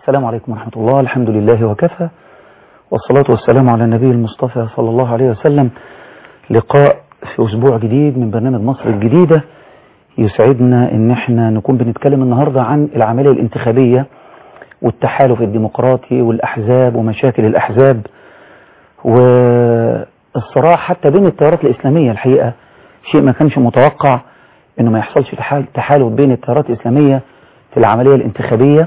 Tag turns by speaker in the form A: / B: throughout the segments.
A: السلام عليكم ورحمة الله. الحمد لله وكفى، والصلاة والسلام على النبي المصطفى صلى الله عليه وسلم. لقاء في أسبوع جديد من برنامج مصر الجديدة. يسعدنا ان احنا نكون بنتكلم النهاردة عن العملية الانتخابية والتحالف الديمقراطي والأحزاب ومشاكل الأحزاب والصراع حتى بين التيارات الإسلامية. الحقيقة شيء ما كانش متوقع انه ما يحصلش تحالف بين التيارات الإسلامية في العملية الانتخابية.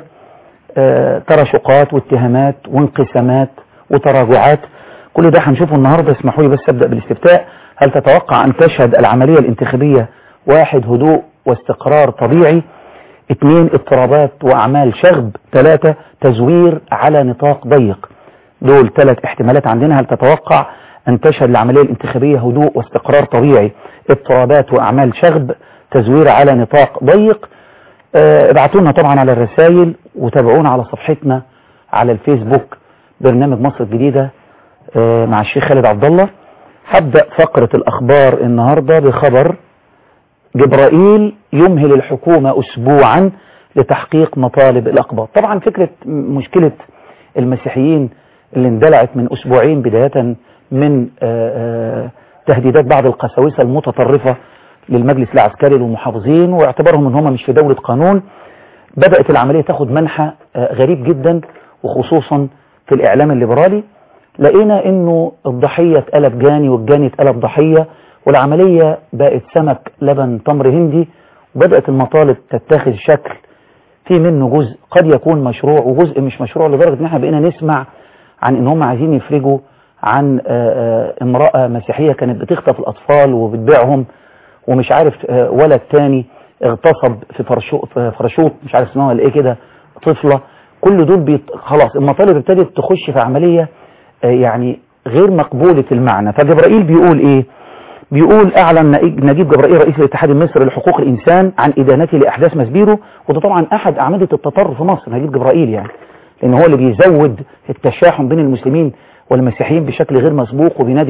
A: تراشقات واتهامات وانقسامات وتراجعات، كل ده هنشوفه النهاردة. اسمحوا لي بس أبدأ بالاستفتاء. هل تتوقع أن تشهد العملية الانتخابية 1 هدوء واستقرار طبيعي، 2 اضطرابات وأعمال شغب، 3 تزوير على نطاق ضيق؟ دول 3 احتمالات عندنا. هل تتوقع أن تشهد العملية الانتخابية هدوء واستقرار طبيعي، اضطرابات وأعمال شغب، تزوير على نطاق ضيق؟ ابعتوا لنا طبعا على الرسائل وتابعونا على صفحتنا على الفيسبوك برنامج مصر الجديدة مع الشيخ خالد عبد الله. هبدأ فقرة الأخبار النهاردة بخبر جبرائيل يمهل الحكومة أسبوعا لتحقيق مطالب الأقباط. طبعا فكرة مشكلة المسيحيين اللي اندلعت من أسبوعين بداية من تهديدات بعض القساوسة المتطرفة للمجلس العسكري والمحافظين واعتبارهم ان هم مش في دولة قانون، بدأت العملية تاخد منحى غريب جدا، وخصوصا في الإعلام الليبرالي. لقينا انه الضحية اتقلب جاني والجاني اتقلب ضحية، والعملية بقت سمك لبن تمر هندي، وبدأت المطالب تتخذ شكل في منه جزء قد يكون مشروع وجزء مش مشروع، لدرجة ان احنا بقينا نسمع عن ان هم عايزين يفرجوا عن امرأة مسيحية كانت بتخطف الأطفال وبتبيعهم، ومش عارف ولد تاني اغتصب في فرشوط مش عارف اسمها ولا ايه كده طفلة. كل دول خلاص المطالب ابتدت تخش في عملية يعني غير مقبولة المعنى. فجبرائيل بيقول ايه؟ بيقول اعلن نجيب جبرائيل رئيس الاتحاد المصري لحقوق الانسان عن ادانته لاحداث مسبيرو، وده طبعا احد اعمدة التطرف في مصر نجيب جبرائيل، يعني لان هو اللي بيزود التشاحن بين المسلمين والمسيحيين بشكل غير مسبوق، وبينادي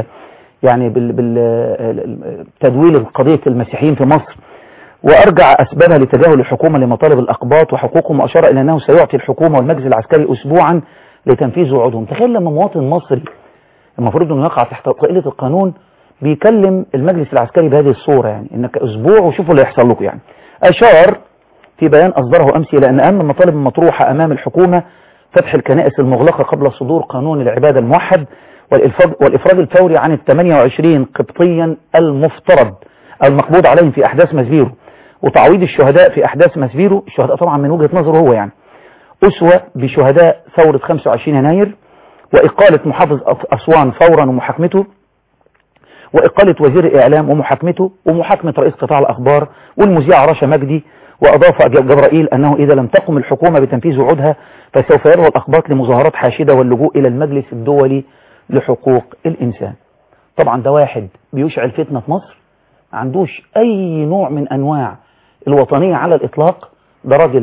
A: بالتدويل قضية المسيحيين في مصر، وأرجع أسبابها لتجاهل الحكومة لمطالب الأقباط وحقوقهم، وأشار إلى أنه سيعطي الحكومة والمجلس العسكري أسبوعا لتنفيذ وعودهم. تخيل لما مواطن مصري المفروض أنه يقع تحت طائلة القانون بيكلم المجلس العسكري بهذه الصورة، يعني إنك أسبوع وشوفوا اللي يحصل لكم. يعني أشار في بيان أصدره أمس إلى أن أهم المطالب المطروحة أمام الحكومة فتح الكنائس المغلقة قبل صدور قانون العبادة الموحد، والإفراج الفوري عن 28 قبطيا المفترض المقبوض عليهم في أحداث مسبيرو، وتعويض الشهداء في أحداث مسبيرو، الشهداء طبعا من وجهة نظره هو يعني أسوة بشهداء ثورة 25 يناير، وإقالة محافظ أسوان فورا ومحاكمته، وإقالة وزير الإعلام ومحاكمته، ومحاكمة رئيس قطاع الأخبار والمذيع رشا مجدي. وأضاف جبرائيل أنه إذا لم تقم الحكومة بتنفيذ وعودها فسوف يدعو الأقباط لمظاهرات حاشدة واللجوء إلى المجلس الدولي لحقوق الإنسان. طبعا ده واحد بيشعل فتنة في مصر، ما عندوش أي نوع من أنواع الوطنية على الإطلاق. ده راجل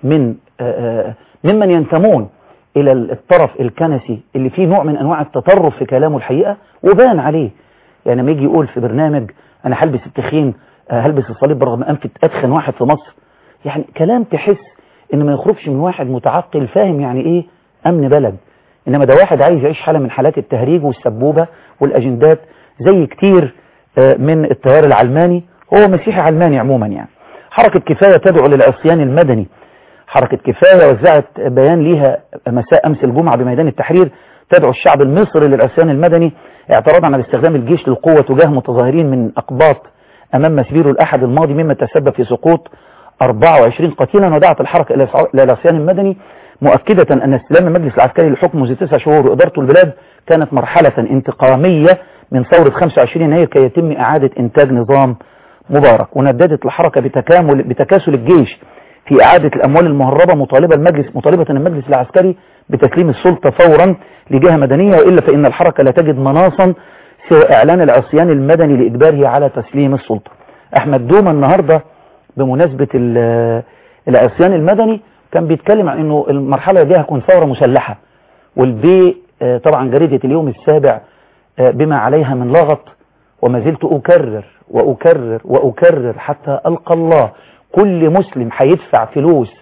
A: ممن ينتمون إلى الطرف الكنسي اللي فيه نوع من أنواع التطرف في كلامه الحقيقة، وبان عليه. يعني لما يجي يقول في برنامج أنا هلبس التخين هلبس الصليب برغم أنف أدخن واحد في مصر، يعني كلام تحس إن ما يخرجش من واحد متعقل فاهم يعني إيه أمن بلد. إنما ده واحد عايز يعيش حالة من حالات التهريج والسبوبة والأجندات زي كتير من التيار العلماني. هو مسيحي علماني عموما. يعني حركة كفاية تدعو للعصيان المدني. حركة كفاية وزعت بيان ليها مساء أمس الجمعة بميدان التحرير تدعو الشعب المصري للعصيان المدني اعتراضا على استخدام الجيش للقوة تجاه متظاهرين من أقباط أمام مسبيرو الأحد الماضي، مما تسبب في سقوط 24 قتيلا. ودعت الحركة إلى العصيان المدني مؤكدة أن استلام المجلس العسكري للحكم منذ 9 شهور وإدارته البلاد كانت مرحلة انتقامية من ثورة 25 يناير كي يتم إعادة إنتاج نظام مبارك. ونددت الحركة بتكاسل الجيش في إعادة الأموال المهربة، مطالبة المجلس العسكري بتسليم السلطة فورا لجهة مدنية، وإلا فإن الحركة لا تجد مناصا سوى إعلان العصيان المدني لإجباره على تسليم السلطة. أحمد دومة النهاردة بمناسبة العصيان المدني كان بيتكلم عن أنه المرحلة دي هتكون ثورة مسلحة، والبي طبعا جريدة اليوم السابع بما عليها من لغط، وما زلت أكرر وأكرر وأكرر حتى ألقى الله، كل مسلم هيدفع فلوس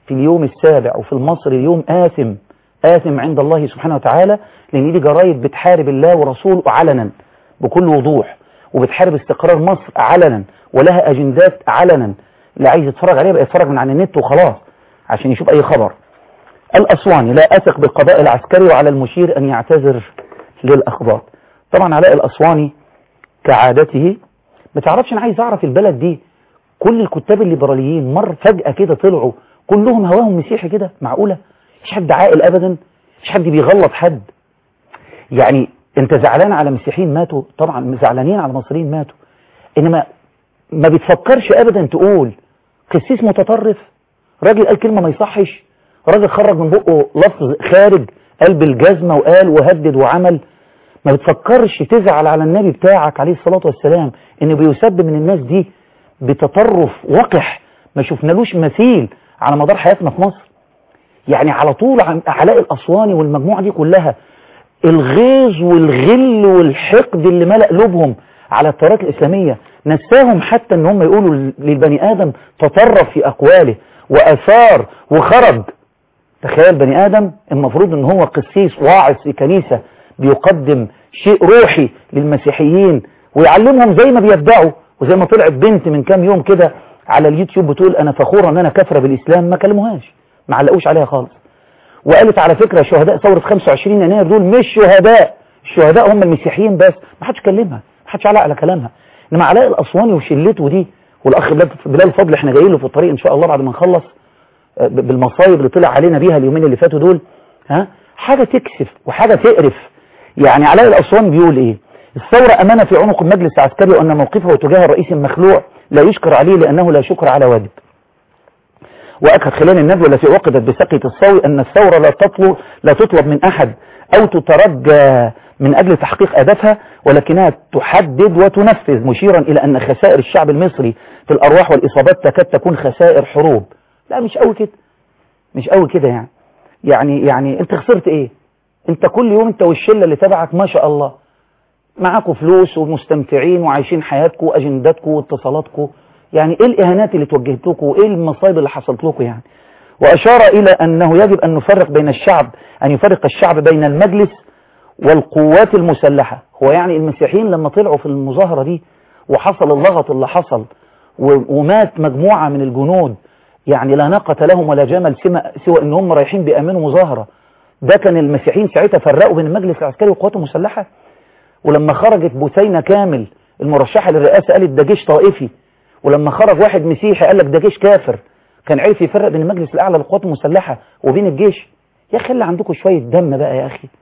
A: في اليوم السابع وفي المصري اليوم آثم عند الله سبحانه وتعالى، لأن دي جرايد بتحارب الله ورسوله علنا بكل وضوح، وبتحارب استقرار مصر علنا، ولها أجندات علنا. اللي عايز يتفرج عليها بقى يتفرج من على النت وخلاص عشان يشوف أي خبر. الأسواني: لا أثق بالقضاء العسكري وعلى المشير أن يعتذر للأخبار. طبعا علاء الأسواني كعادته ما تعرفش، أنا عايز أعرف البلد دي كل الكتاب الليبراليين مر فجأة كده طلعوا كلهم هواهم مسيحي كده؟ معقولة؟ مش حد عاقل أبدا، مش حد بيغلط حد. يعني أنت زعلان على مسيحيين ماتوا، طبعا زعلانين على مصريين ماتوا، إنما ما بتفكرش أبدا تقول قسيس متطرف، راجل قال كلمة ما يصحش، راجل خرج من بقه لفظ خارج قلب الجزمة وقال وهدد وعمل. ما بتفكرش تزعل على النبي بتاعك عليه الصلاة والسلام إنه بيسب من الناس دي بتطرف وقح ما شفنالوش مثيل على مدار حياتنا في مصر. يعني على طول علاء الأسواني والمجموعة دي كلها الغيظ والغل والحقد اللي ملأ قلوبهم على التيارات الإسلامية نساهم حتى ان هم يقولوا للبني آدم تطرف في أقواله وأثار وخرج. تخيل بني آدم المفروض ان هو قسيس واعظ في كنيسة بيقدم شيء روحي للمسيحيين ويعلمهم زي ما بيبدعوا، وزي ما طلعت بنت من كام يوم كده على اليوتيوب بتقول انا فخورة ان انا كافرة بالإسلام، ما كلموهاش، ما علقوش عليها خالص، وقالت على فكرة شهداء ثورة 25 يناير دول مش شهداء، الشهداء هم المسيحيين بس. ما حدش كلمها، ما حدش علق على كلامها. انما علاء الأسواني وشلته دي والاخ بلال فضل احنا جايين له في الطريق ان شاء الله بعد ما نخلص بالمصايب اللي طلع علينا بيها اليومين اللي فاتوا دول، حاجة تكسف وحاجة تقرف. يعني علاء الأسواني بيقول ايه؟ الثورة أمانة في عنق المجلس العسكري، وأن موقفه تجاه الرئيس المخلوع لا يشكر عليه لأنه لا شكر على واجب. وأكد خلال الندوة التي عقدت بسقية الصاوي أن الثورة لا تطلب من أحد أو تترجى من أجل تحقيق أهدافها، ولكنها تحدد وتنفذ، مشيرا إلى أن خسائر الشعب المصري في الأرواح والإصابات تكاد تكون خسائر حروب. لا مش قوي كده، مش قوي كده. يعني أنت خسرت إيه؟ أنت كل يوم أنت والشلة اللي تبعك ما شاء الله معاكوا فلوس ومستمتعين وعايشين حياتكم وأجنداتكم واتصالاتكم، يعني إيه الإهانات اللي توجهت لكم وإيه المصايب اللي حصلت لكم يعني؟ وأشار إلى أنه يجب أن نفرق بين الشعب، أن يفرق الشعب بين المجلس والقوات المسلحة. هو يعني المسيحيين لما طلعوا في المظاهرة دي وحصل اللغط اللي حصل ومات مجموعة من الجنود، يعني لا ناقة لهم ولا جمل سوى ان هم رايحين بيأمنوا مظاهرة، ده كان المسيحيين ساعتها فرقوا بين المجلس العسكري والقوات المسلحة؟ ولما خرجت بثينة كامل المرشحة للرئاسة قالت ده جيش طائفي، ولما خرج واحد مسيحي قال لك ده جيش كافر، كان عرف يفرق بين المجلس الأعلى للقوات المسلحة وبين الجيش؟ يا أخي اللي عندكم شوية دم بقى يا أخي.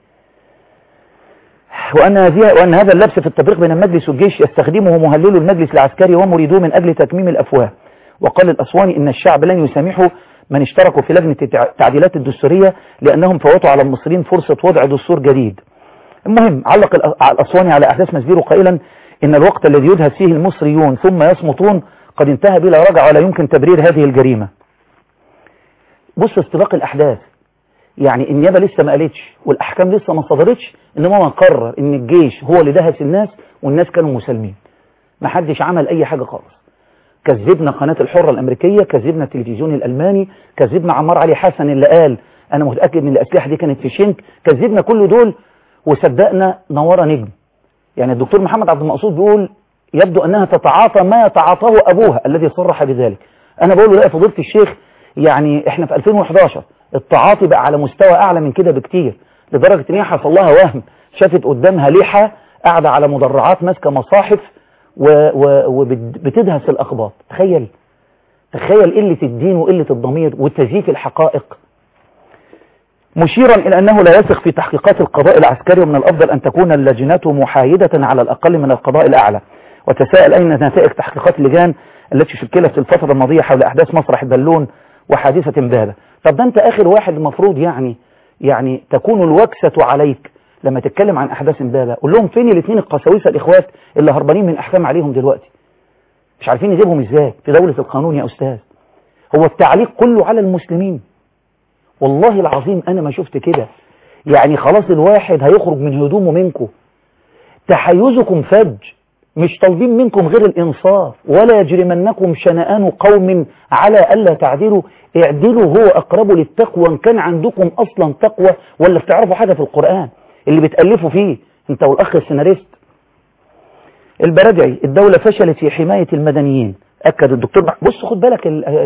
A: وأن هذا اللبس في التفريق بين المجلس والجيش يستخدمه مهللو المجلس العسكري ومريدوه من أجل تكميم الأفواه. وقال الأسواني إن الشعب لن يسامحه من اشتركوا في لجنة التعديلات الدستورية لأنهم فوتوا على المصريين فرصة وضع دستور جديد. المهم علق الأسواني على أحداث مسبيرو قائلا إن الوقت الذي يدهس فيه المصريون ثم يصمتون قد انتهى بلا رجع ولا يمكن تبرير هذه الجريمة. بص استباق الأحداث، يعني النيابة لسه ما قالتش والأحكام لسه ما صدرتش، إنما ما قرر إن الجيش هو اللي دهس الناس والناس كانوا مسالمين، ما حدش عمل أي حاجة خالص. كذبنا قناة الحرة الأمريكية، كذبنا التلفزيون الألماني، كذبنا عمار علي حسن اللي قال أنا متأكد إن الأسلحة دي كانت في شنك، كذبنا كل دول وصدقنا نوارة نجم. يعني الدكتور محمد عبد المقصود بيقول يبدو أنها تتعاطى ما يتعاطاه أبوها الذي صرح بذلك. أنا بقول له لا يا فضيلة الشيخ، يعني إحنا في 2011 التعاطي بقى على مستوى أعلى من كده بكتير، لدرجة إن هي حصل لها وهم، شافت قدامها ليحة قاعدة على مدرعات ماسكة مصاحف وبتدهس الأخبار. تخيل قلة الدين وقلة الضمير وتزييف الحقائق. مشيرا إلى أنه لا يثق في تحقيقات القضاء العسكري ومن الأفضل أن تكون اللجنات محايدة على الأقل من القضاء الأعلى، وتساءل أين نتائج تحقيقات اللجان التي شكلت في الفترة الماضية حول أحداث مسرح البالون وحادثة امبابة. طب ده أنت آخر واحد المفروض يعني تكون الوكسة عليك لما تتكلم عن أحداث امبابة. قول لهم فين الاثنين القساوسة الإخوات اللي هربانين من أحكام عليهم دلوقتي؟ مش عارفين نجيبهم إزاي في دولة القانون يا أستاذ؟ هو التعليق كله على المسلمين. والله العظيم أنا ما شفت كده. يعني خلاص الواحد هيخرج من هدومه منكم، تحيزكم فج، مش طالبين منكم غير الإنصاف، ولا يجرمنكم شنآن قوم على ألا تعدلوا، اعدلوا هو أقرب للتقوى، إن كان عندكم أصلا تقوى ولا بتعرفوا حاجة في القرآن اللي بتألفوا فيه أنت والأخ السيناريست. البرادعي، الدولة فشلت في حماية المدنيين، أكد الدكتور. بص خد بالك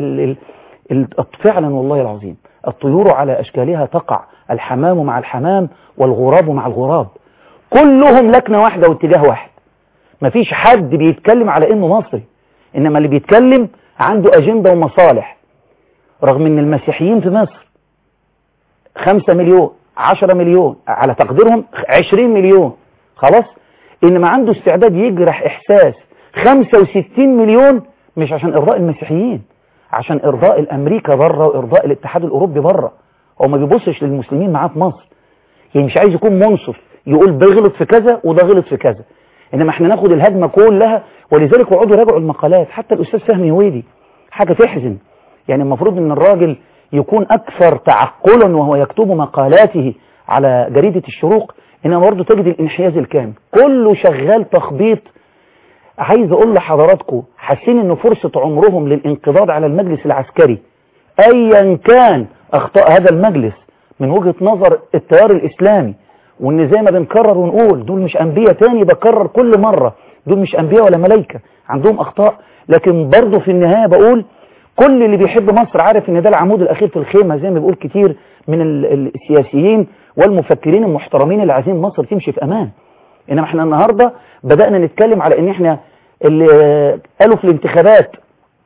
A: فعلا والله العظيم الطيور على أشكالها تقع، الحمام مع الحمام والغراب مع الغراب، كلهم لكنة واحدة واتجاه واحد. مفيش حد بيتكلم على انه مصري، انما اللي بيتكلم عنده اجندة ومصالح. رغم ان المسيحيين في مصر 5 مليون 10 مليون على تقديرهم 20 مليون خلاص، انما عنده استعداد يجرح احساس 65 مليون، مش عشان ارضاء المسيحيين، عشان ارضاء الامريكا بره وارضاء الاتحاد الاوروبي بره. هو ما بيبصش للمسلمين معاه في مصر، يعني مش عايز يكون منصف يقول ده غلط في كذا وده غلط في كذا، انما احنا ناخد الهجمة كلها. ولذلك وقعدوا راجعوا المقالات، حتى الاستاذ فهمي هويدي، حاجة تحزن. يعني المفروض ان الراجل يكون اكثر تعقلا وهو يكتب مقالاته على جريدة الشروق، انما برضه تجد الانحياز الكامل، كله شغال تخبيط. عايز اقول لحضراتكم، حاسين ان فرصة عمرهم للانقضاض على المجلس العسكري ايا كان اخطاء هذا المجلس من وجهة نظر التيار الاسلامي، وان زي ما بنكرر ونقول دول مش انبياء، تاني بكرر كل مرة دول مش انبياء ولا ملايكة، عندهم اخطاء، لكن برضه في النهاية بقول كل اللي بيحب مصر عارف ان ده العمود الاخير في الخيمة، زي ما بيقول كتير من السياسيين والمفكرين المحترمين اللي عايزين مصر تمشي في امان. انما احنا النهاردة بدأنا نتكلم على ان احنا اللي قالوا في الانتخابات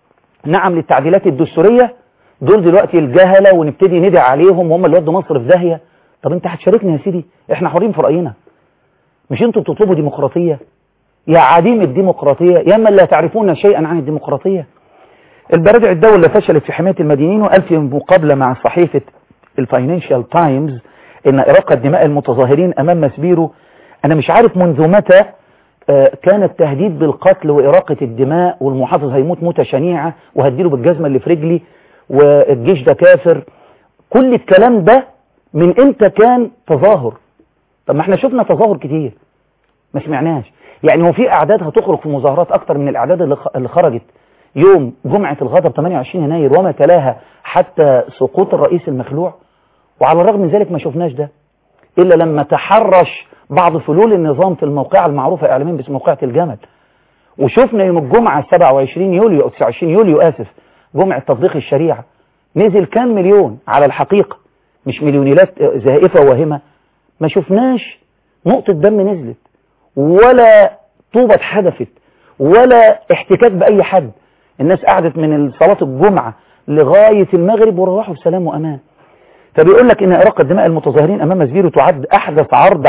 A: نعم للتعديلات الدستورية دول دلوقتي الجهلة، ونبتدي ندعي عليهم وهم اللي ودوا مصر في داهية. طب انت هتشاركنا يا سيدي؟ احنا حرين في رأينا، مش انتوا بتطلبوا ديمقراطية يا عديم الديمقراطية يا من لا تعرفون شيئا عن الديمقراطية. البرادع، الدولة فشلت في حماية المدنيين، وقال في مقابلة مع صحيفة الفاينانشال تايمز ان إراقة دماء المتظاهرين امام مسبيرو، انا مش عارف منذ متى كان التهديد بالقتل وإراقة الدماء، والمحافظ هيموت موتة شنيعة وهديله بالجزمة اللي في رجلي، والجيش ده كافر. كل الكلام ده من امتى كان تظاهر؟ طب ما احنا شفنا تظاهر كتير ما سمعناش. يعني هو في اعداد هتخرج في مظاهرات اكتر من الاعداد اللي خرجت يوم جمعة الغضب 28 يناير وما تلاها حتى سقوط الرئيس المخلوع، وعلى الرغم من ذلك ما شفناش ده الا لما تحرش بعض فلول النظام في الموقعة المعروفة اعلاميا باسم موقعة الجمل. وشفنا يوم الجمعة 27 يوليو او 29 يوليو اسف، جمعة تطبيق الشريعة، نزل كام مليون على الحقيقة، مش مليونيات زائفة وواهمة. ما شفناش نقطة دم نزلت ولا طوبة اتحدفت ولا احتكاك بأي حد. الناس قعدت من صلاة الجمعة لغاية المغرب وروحوا بسلام وأمان. فبيقول لك إن إراقة دماء المتظاهرين أمام مسبيرو تعد أحدث عرض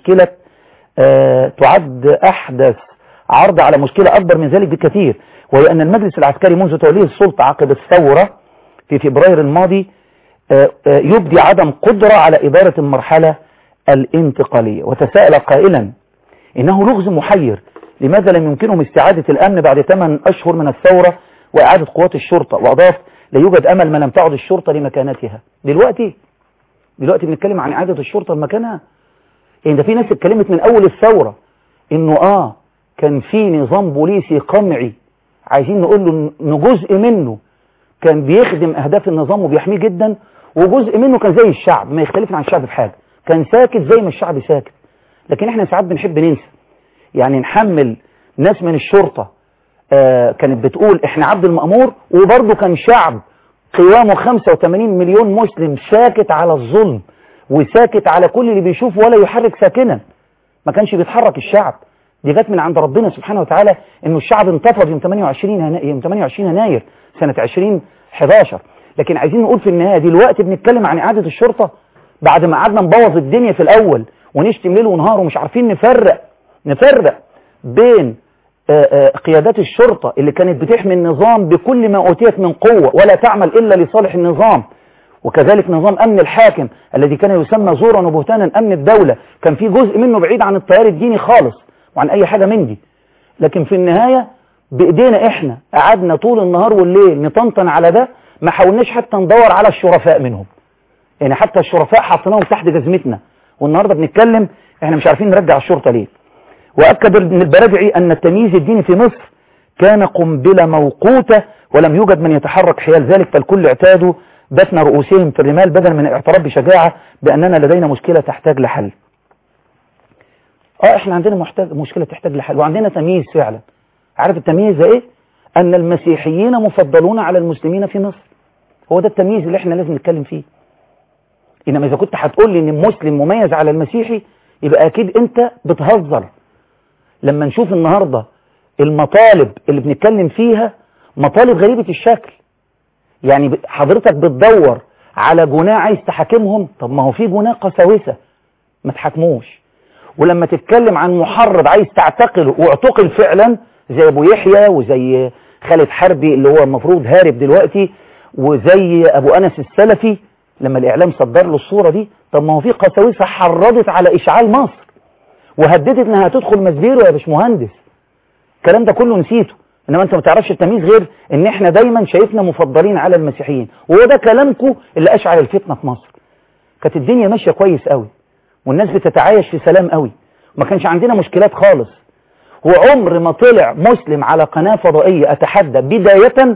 A: على مشكلة أكبر من ذلك بكثير، وهي أن المجلس العسكري منذ توليه السلطة عقب الثورة في فبراير الماضي يبدي عدم قدرة على إدارة المرحلة الانتقالية. وتساءل قائلا إنه لغز محير، لماذا لم يمكنهم استعادة الأمن بعد 8 أشهر من الثورة وإعادة قوات الشرطة؟ وأضاف لا يوجد أمل ما لم تعد الشرطة لمكانتها. دلوقتي بنتكلم عن إعادة الشرطة لمكانها. يعني ده في ناس اتكلمت من أول الثورة إنه كان في نظام بوليسي قمعي عايزين نقول له إنه جزء منه كان بيخدم أهداف النظام وبيحميه جدا، وجزء منه كان زي الشعب ما يختلف عن الشعب في حاجة، كان ساكت زي ما الشعب ساكت. لكن احنا ساعات بنحب ننسى، يعني نحمل ناس من الشرطة كانت بتقول احنا عبد المأمور، وبرضه كان شعب قوامه 85 مليون مسلم ساكت على الظلم وساكت على كل اللي بيشوف ولا يحرك ساكنا. ما كانش بيتحرك الشعب، دي جت من عند ربنا سبحانه وتعالى انه الشعب انتفض يوم 28 يناير سنة 2011. لكن عايزين نقول في النهاية دلوقتي بنتكلم عن إعادة الشرطة بعد ما قعدنا نبوظ الدنيا في الأول ونشتم ليل ونهار ومش عارفين نفرق بين قيادات الشرطة اللي كانت بتحمي النظام بكل ما أوتيت من قوة ولا تعمل إلا لصالح النظام، وكذلك نظام أمن الحاكم الذي كان يسمى زورا وبهتانا أمن الدولة، كان في جزء منه بعيد عن التيار الديني خالص وعن أي حاجة من دي. لكن في النهاية بإيدينا إحنا قعدنا طول النهار والليل نطنطن على ده، ما حاولناش حتى ندور على الشرفاء منهم، يعني حتى الشرفاء حطيناهم تحت جزمتنا، والنهاردة بنتكلم احنا مش عارفين نرجع الشرطة ليه. وأكد البرادعي أن التمييز الديني في مصر كان قنبلة موقوتة ولم يوجد من يتحرك حيال ذلك، فالكل اعتادوا دفن رؤوسهم في الرمال بدلا من الاعتراف بشجاعة بأننا لدينا مشكلة تحتاج لحل. احنا عندنا مشكلة تحتاج لحل، وعندنا تمييز فعلا. عارف التمييز ده ايه؟ أن المسيحيين مفضلون على المسلمين في مصر. هو ده التمييز اللي احنا لازم نتكلم فيه. إنما إذا كنت هتقول لي إن المسلم مميز على المسيحي يبقى أكيد أنت بتهزر. لما نشوف النهاردة المطالب اللي بنتكلم فيها مطالب غريبة الشكل، يعني حضرتك بتدور على جناه عايز تحاكمهم، طب ما هو في جناه قساوسة ما تحاكموش. ولما تتكلم عن محرض عايز تعتقله واعتقل فعلا زي أبو يحيى وزي خالد حربي اللي هو المفروض هارب دلوقتي وزي أبو أنس السلفي لما الإعلام صدر له الصورة دي، طب ما هو في قساوسة حرضت على إشعال مصر وهددت إنها هتدخل مسبيرو يا باشمهندس. الكلام ده كله نسيته. إنما أنت ما تعرفش التمييز غير إن إحنا دايما شايفنا مفضلين على المسيحيين، وهو ده كلامكم اللي أشعل الفتنة في مصر. كانت الدنيا ماشية كويس قوي والناس بتتعايش في سلام قوي وما كانش عندنا مشكلات خالص، وعمر ما طلع مسلم على قناة فضائية أتحدى بداية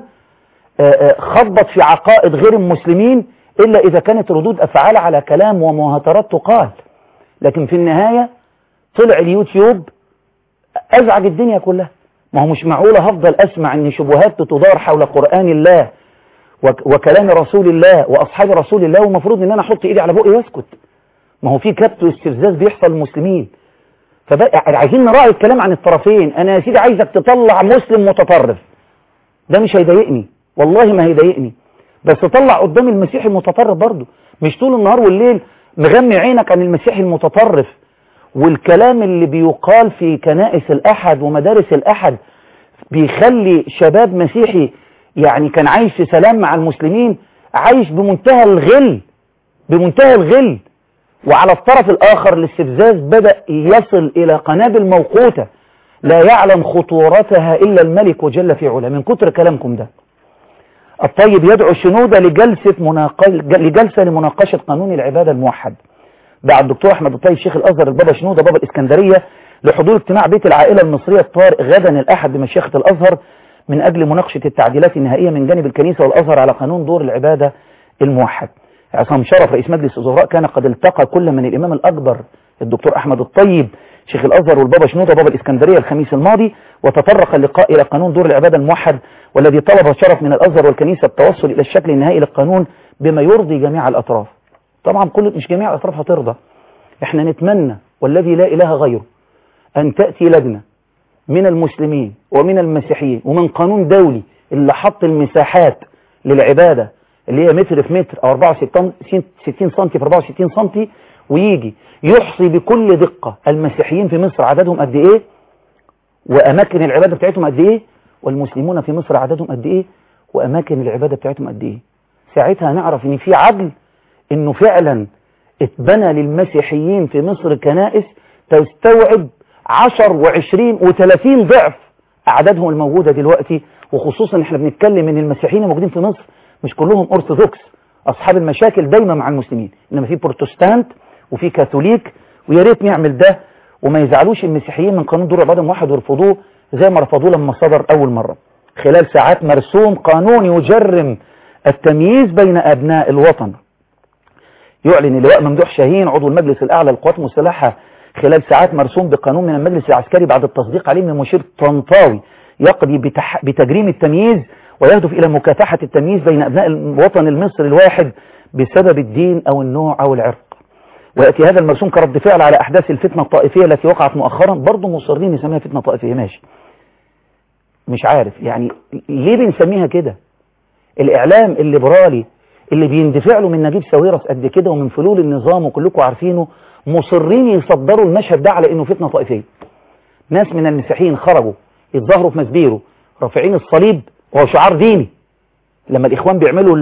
A: خبط في عقائد غير المسلمين إلا إذا كانت ردود أفعال على كلام ومهاترات تقال. لكن في النهاية طلع اليوتيوب أزعج الدنيا كلها. ما هو مش معقولة هفضل أسمع أن شبهات تدار حول قرآن الله وكلام رسول الله وأصحاب رسول الله ومفروض أن أنا أحط إيدي على بقي واسكت. ما هو في كبت واستفزاز بيحصل للمسلمين. عايزين نراعي الكلام عن الطرفين. أنا يا سيدي عايزك تطلع مسلم متطرف، ده مش هيضايقني والله ما هيضايقني، بس طلع قدام المسيحي المتطرف برضه. مش طول النهار والليل مغمي عينك عن المسيحي المتطرف والكلام اللي بيقال في كنائس الأحد ومدارس الأحد بيخلي شباب مسيحي يعني كان عايش في سلام مع المسلمين عايش بمنتهى الغل بمنتهى الغل. وعلى الطرف الآخر الاستفزاز بدأ يصل إلى قنابل موقوتة لا يعلم خطورتها إلا الملك وجل في علا من كتر كلامكم ده. الطيب يدعو الشنودة لجلسة لمناقشة قانون العبادة الموحد. دعا الدكتور أحمد الطيب شيخ الأزهر البابا شنودة بابا الإسكندرية لحضور اجتماع بيت العائلة المصرية الطارئ غدا الأحد بمشيخة الأزهر من أجل مناقشة التعديلات النهائية من جانب الكنيسة والأزهر على قانون دور العبادة الموحد. عصام شرف رئيس مجلس الوزراء كان قد التقى كل من الإمام الأكبر الدكتور أحمد الطيب شيخ الأزهر والبابا شنودة بابا الإسكندرية الخميس الماضي، وتطرق اللقاء إلى قانون دور العبادة الموحد والذي طلب شرف من الأزهر والكنيسة التوصل إلى الشكل النهائي للقانون بما يرضي جميع الأطراف. طبعا مش جميع الأطراف هترضى. احنا نتمنى والذي لا إله غيره أن تأتي لجنة من المسلمين ومن المسيحيين ومن قانون دولي اللي حط المساحات للعبادة اللي هي متر في متر أو 64 سنتي في 64 سنتي، ويجي يحصي بكل دقة المسيحيين في مصر عددهم قد إيه وأماكن العبادة بتاعتهم قد إيه، والمسلمون في مصر عددهم قد إيه وأماكن العبادة بتاعتهم قد إيه. ساعتها نعرف إن في عدل، إنه فعلا اتبنى للمسيحيين في مصر كنائس تستوعب 10 و20 و30 ضعف أعدادهم الموجودة دلوقتي. وخصوصا إحنا بنتكلم إن المسيحيين الموجودين في مصر مش كلهم أرثوذكس أصحاب المشاكل دايما مع المسلمين، إنما في بروتستانت وفي كاثوليك، ويا ريت نعمل ده وما يزعلوش المسيحيين من قانون دور العبادة الموحد ويرفضوه زي ما رفضوه لما صدر أول مرة. خلال ساعات مرسوم قانون يجرم التمييز بين أبناء الوطن. يعلن اللواء ممدوح شاهين عضو المجلس الأعلى للقوات المسلحة خلال ساعات مرسوم بقانون من المجلس العسكري بعد التصديق عليه من المشير طنطاوي يقضي بتجريم التمييز ويهدف إلى مكافحة التمييز بين أبناء الوطن المصري الواحد بسبب الدين أو النوع أو العرق. ويأتي هذا المرسوم كرد فعل على أحداث الفتنة الطائفية التي وقعت مؤخرا. برضو مصرين يسميها فتنة طائفية، ماشي، مش عارف يعني ليه بنسميها كده. الإعلام الليبرالي اللي بيندفع له من نجيب ساويرس قد كده ومن فلول النظام وكلكم عارفينه مصرين يصدروا المشهد ده على إنه فتنة طائفية. ناس من المسيحيين خرجوا يتظاهروا في مسبيرو رافعين الصليب وهو شعار ديني. لما الإخوان بيعملوا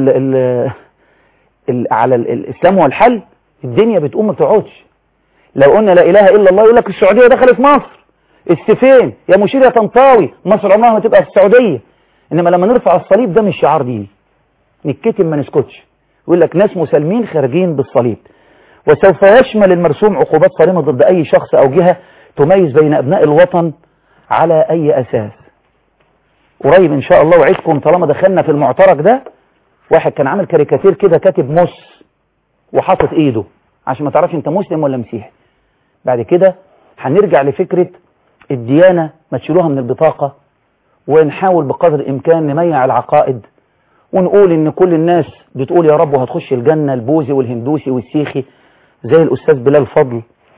A: على الإسلام والحل الدنيا بتقوم ما بتقعدش. لو قلنا لا إله إلا الله يقول لك السعودية دخلت مصر، السفين يا مشير يا طنطاوي، مصر عمرها ما تبقى في السعودية. إنما لما نرفع الصليب ده مش شعار ديني، نتكتم ما نسكتش. يقول لك ناس مسالمين خارجين بالصليب. وسوف يشمل المرسوم عقوبات صارمة ضد أي شخص أو جهة تميز بين أبناء الوطن على أي أساس؟ قريب إن شاء الله وعدكم طالما دخلنا في المعترك ده، واحد كان عامل كاريكاتير كده كاتب مس وحاطط إيده عشان ما تعرفش أنت مسلم ولا مسيحي. بعد كده هنرجع لفكرة الديانة ما تشيلوها من البطاقة، ونحاول بقدر الإمكان نميع العقائد، ونقول إن كل الناس بتقول يا رب وهتخش الجنة، البوذي والهندوسي والسيخي، زي الأستاذ بلال فضل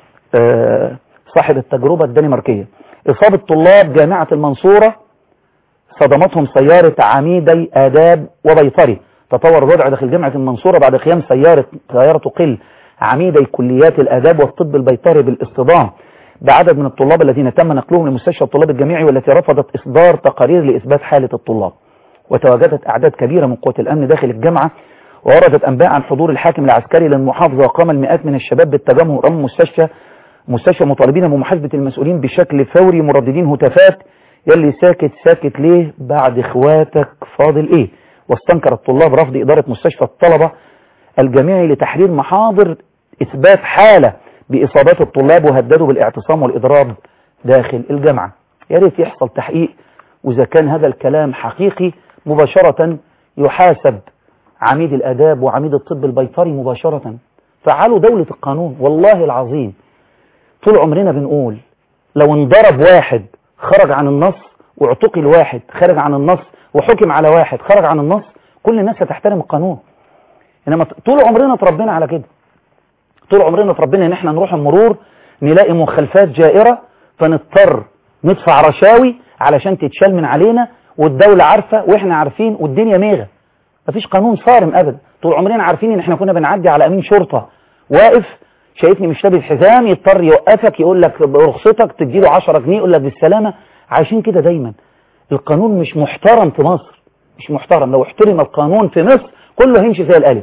A: صاحب التجربة الدنماركية. إصابة طلاب جامعة المنصورة صدمتهم سيارة عميدي آداب وبيطري. تطور الوضع داخل جامعة المنصورة بعد قيام سيارة تقل عميدي كليات الآداب والطب البيطري بالاصطدام بعدد من الطلاب الذين تم نقلهم لمستشفى الطلاب الجامعي، والتي رفضت إصدار تقارير لإثبات حالة الطلاب. وتواجدت أعداد كبيرة من قوات الأمن داخل الجامعة، ووردت أنباء عن حضور الحاكم العسكري للمحافظة، وقام المئات من الشباب بالتجمهر أمام مستشفى مطالبين بمحاسبة المسؤولين بشكل فوري، مرددين هتافات يلي ساكت ساكت ليه بعد إخواتك فاضل إيه. واستنكر الطلاب رفض إدارة مستشفى الطلبة الجامعي لتحرير محاضر إثبات حالة بإصابات الطلاب، وهددوا بالاعتصام والإضراب داخل الجامعة. يا ريت يحصل تحقيق، وإذا كان هذا الكلام حقيقي مباشرة يحاسب عميد الآداب وعميد الطب البيطري مباشرة. فعلوا دولة القانون. والله العظيم طول عمرنا بنقول لو انضرب واحد خرج عن النص، واعتقل واحد خرج عن النص، وحكم على واحد خرج عن النص، كل الناس هتحترم القانون. إنما طول عمرنا اتربينا على كده، طول عمرنا اتربينا ان احنا نروح المرور نلاقي مخالفات جائرة، فنضطر ندفع رشاوي علشان تتشال من علينا، والدولة عارفة واحنا عارفين، والدنيا ميغة. مفيش قانون صارم ابدا. طول عمرنا عارفين ان احنا كنا بنعدي على امين شرطة واقف شايفني مش لابس حزام، يضطر يوقفك يقول لك برخصتك، تديله 10 جنيه يقول لك بالسلامة. عايشين كده دايما. القانون مش محترم في مصر، مش محترم. لو احترم القانون في مصر كله هيمشي زي الالف.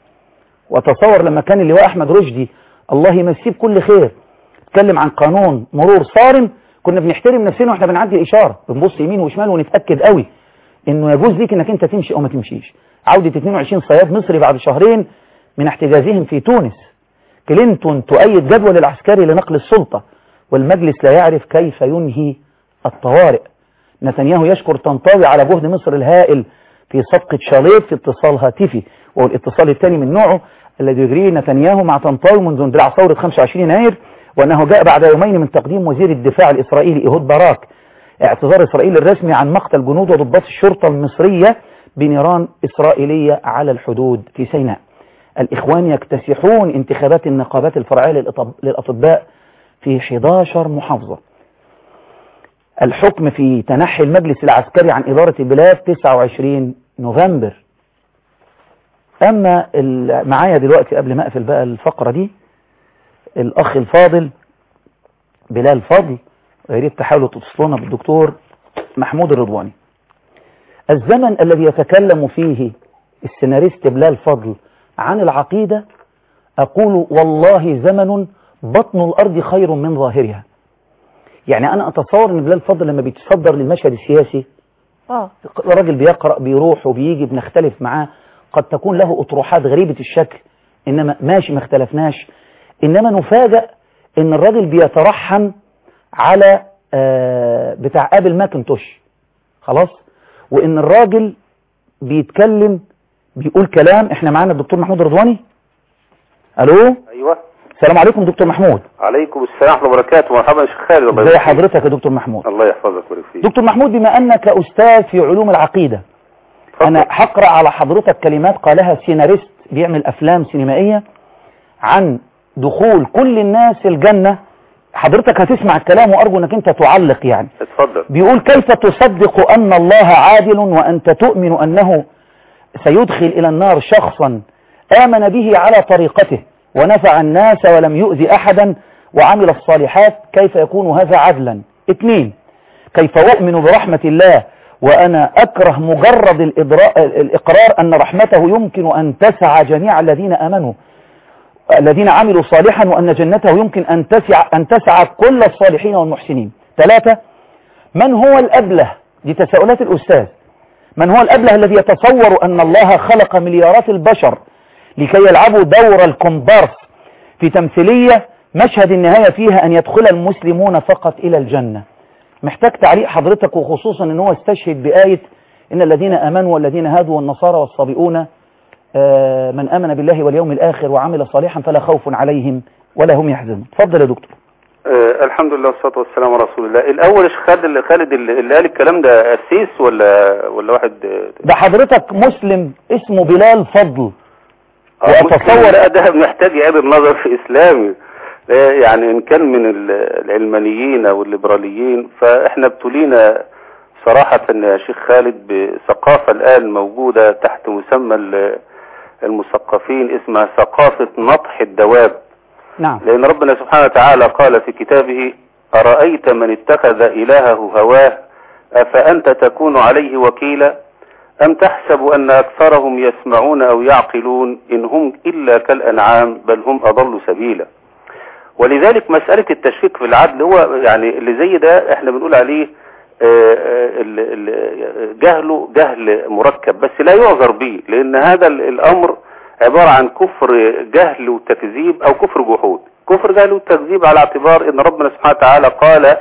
A: وتصور لما كان اللواء احمد رشدي الله يمسيه بكل خير اتكلم عن قانون مرور صارم، كنا بنحترم نفسنا واحنا بنعدي الاشاره، بنبص يمين وشمال ونتاكد قوي انه يجوز ليك انك انت تمشي او ما تمشيش. عوده 22 صياد مصري بعد شهرين من احتجازهم في تونس. كلينتون تؤيد جدول العسكري لنقل السلطه، والمجلس لا يعرف كيف ينهي الطوارئ. نتنياهو يشكر طنطاوي على جهد مصر الهائل في صفقة شاليط في اتصال هاتفي، وهو الاتصال الثاني من نوعه الذي يجريه نتنياهو مع طنطاوي منذ اندلاع ثورة 25 يناير، وأنه جاء بعد يومين من تقديم وزير الدفاع الإسرائيلي إيهود باراك اعتذار إسرائيل الرسمي عن مقتل جنود وضباط الشرطة المصرية بنيران إسرائيلية على الحدود في سيناء. الإخوان يكتسحون انتخابات النقابات الفرعية للأطباء في 11 محافظة. الحكم في تنحي المجلس العسكري عن إدارة البلاد 29 نوفمبر. أما معايا دلوقتي قبل ما أقفل بقى الفقرة دي الأخ الفاضل بلال فضل، وياريت تحاولوا تتصلونا بالدكتور محمود الرضواني. الزمن الذي يتكلم فيه السيناريست بلال فضل عن العقيدة، أقول والله زمن بطن الأرض خير من ظاهرها. يعني أنا أتصور أن بلال فضل لما بيتصدر للمشهد السياسي الراجل بيقرأ بيروح وبيجي بنختلف معاه، قد تكون له أطروحات غريبة الشكل، إنما ماشي ما اختلفناش. إنما نفاجأ إن الراجل بيترحم على بتاع آبل ماكنتوش خلاص، وإن الراجل بيتكلم بيقول كلام. إحنا معانا الدكتور محمود الرضواني. ألو.
B: أيوة.
A: السلام عليكم دكتور محمود.
B: عليكم السلام ورحمة الله وبركاته. مرحبا يا شيخ خالد.
A: ازي حضرتك يا دكتور محمود؟
B: الله يحفظك ويبارك فيك.
A: دكتور محمود، بما أنك أستاذ في علوم العقيدة، أنا هقرأ على حضرتك كلمات قالها سيناريست بيعمل أفلام سينمائية عن دخول كل الناس الجنة. حضرتك هتسمع الكلام وأرجو أنك أنت تعلق. يعني
B: اتفضل.
A: بيقول: كيف تصدق أن الله عادل وأنت تؤمن أنه سيدخل إلى النار شخصا آمن به على طريقته ونفع الناس ولم يؤذي أحدا وعمل الصالحات؟ كيف يكون هذا عدلا؟ 2. كيف أؤمن برحمة الله وأنا أكره مجرد الإقرار أن رحمته يمكن أن تسع جميع الذين آمنوا الذين عملوا صالحا، وأن جنته يمكن أن تسع كل الصالحين والمحسنين. 3. من هو الأبله؟ دي تساؤلات الأستاذ. من هو الأبله الذي يتصور أن الله خلق مليارات البشر لكي يلعبوا دور الكومبارس في تمثيلية مشهد النهاية فيها أن يدخل المسلمون فقط إلى الجنة. محتاج تعليق حضرتك، وخصوصا أنه هو استشهد بآية إن الذين آمنوا والذين هادوا والنصارى والصابئون من آمن بالله واليوم الآخر وعمل صالحا فلا خوف عليهم ولا هم يحزنون. تفضل يا دكتور.
B: الحمد لله والصلاة والسلام على رسول الله. الأول الشيخ خالد اللي قال الكلام ده أسيس ولا واحد؟
A: ده حضرتك مسلم اسمه بلال فضل. وأتصور
B: ده محتاج إعادة نظر في إسلامي، يعني إن كان من العلمانيين أو الليبراليين، فإحنا ابتلينا صراحة يا شيخ خالد بثقافة الآن موجودة تحت مسمى المثقفين اسمها ثقافة نطح الدواب.
A: نعم.
B: لأن ربنا سبحانه وتعالى قال في كتابه: أرأيت من اتخذ إلهه هواه أفأنت تكون عليه وكيلا أم تحسب أن أكثرهم يسمعون أو يعقلون إن هم إلا كالأنعام بل هم أضل سبيلا. ولذلك مسألة التشكيك في العدل هو يعني اللي زي ده احنا بنقول عليه جهل مركب، بس لا يعذر به، لأن هذا الأمر عبارة عن كفر جهل وتكذيب أو كفر جحود. كفر جهل وتكذيب على اعتبار أن ربنا سبحانه وتعالى قال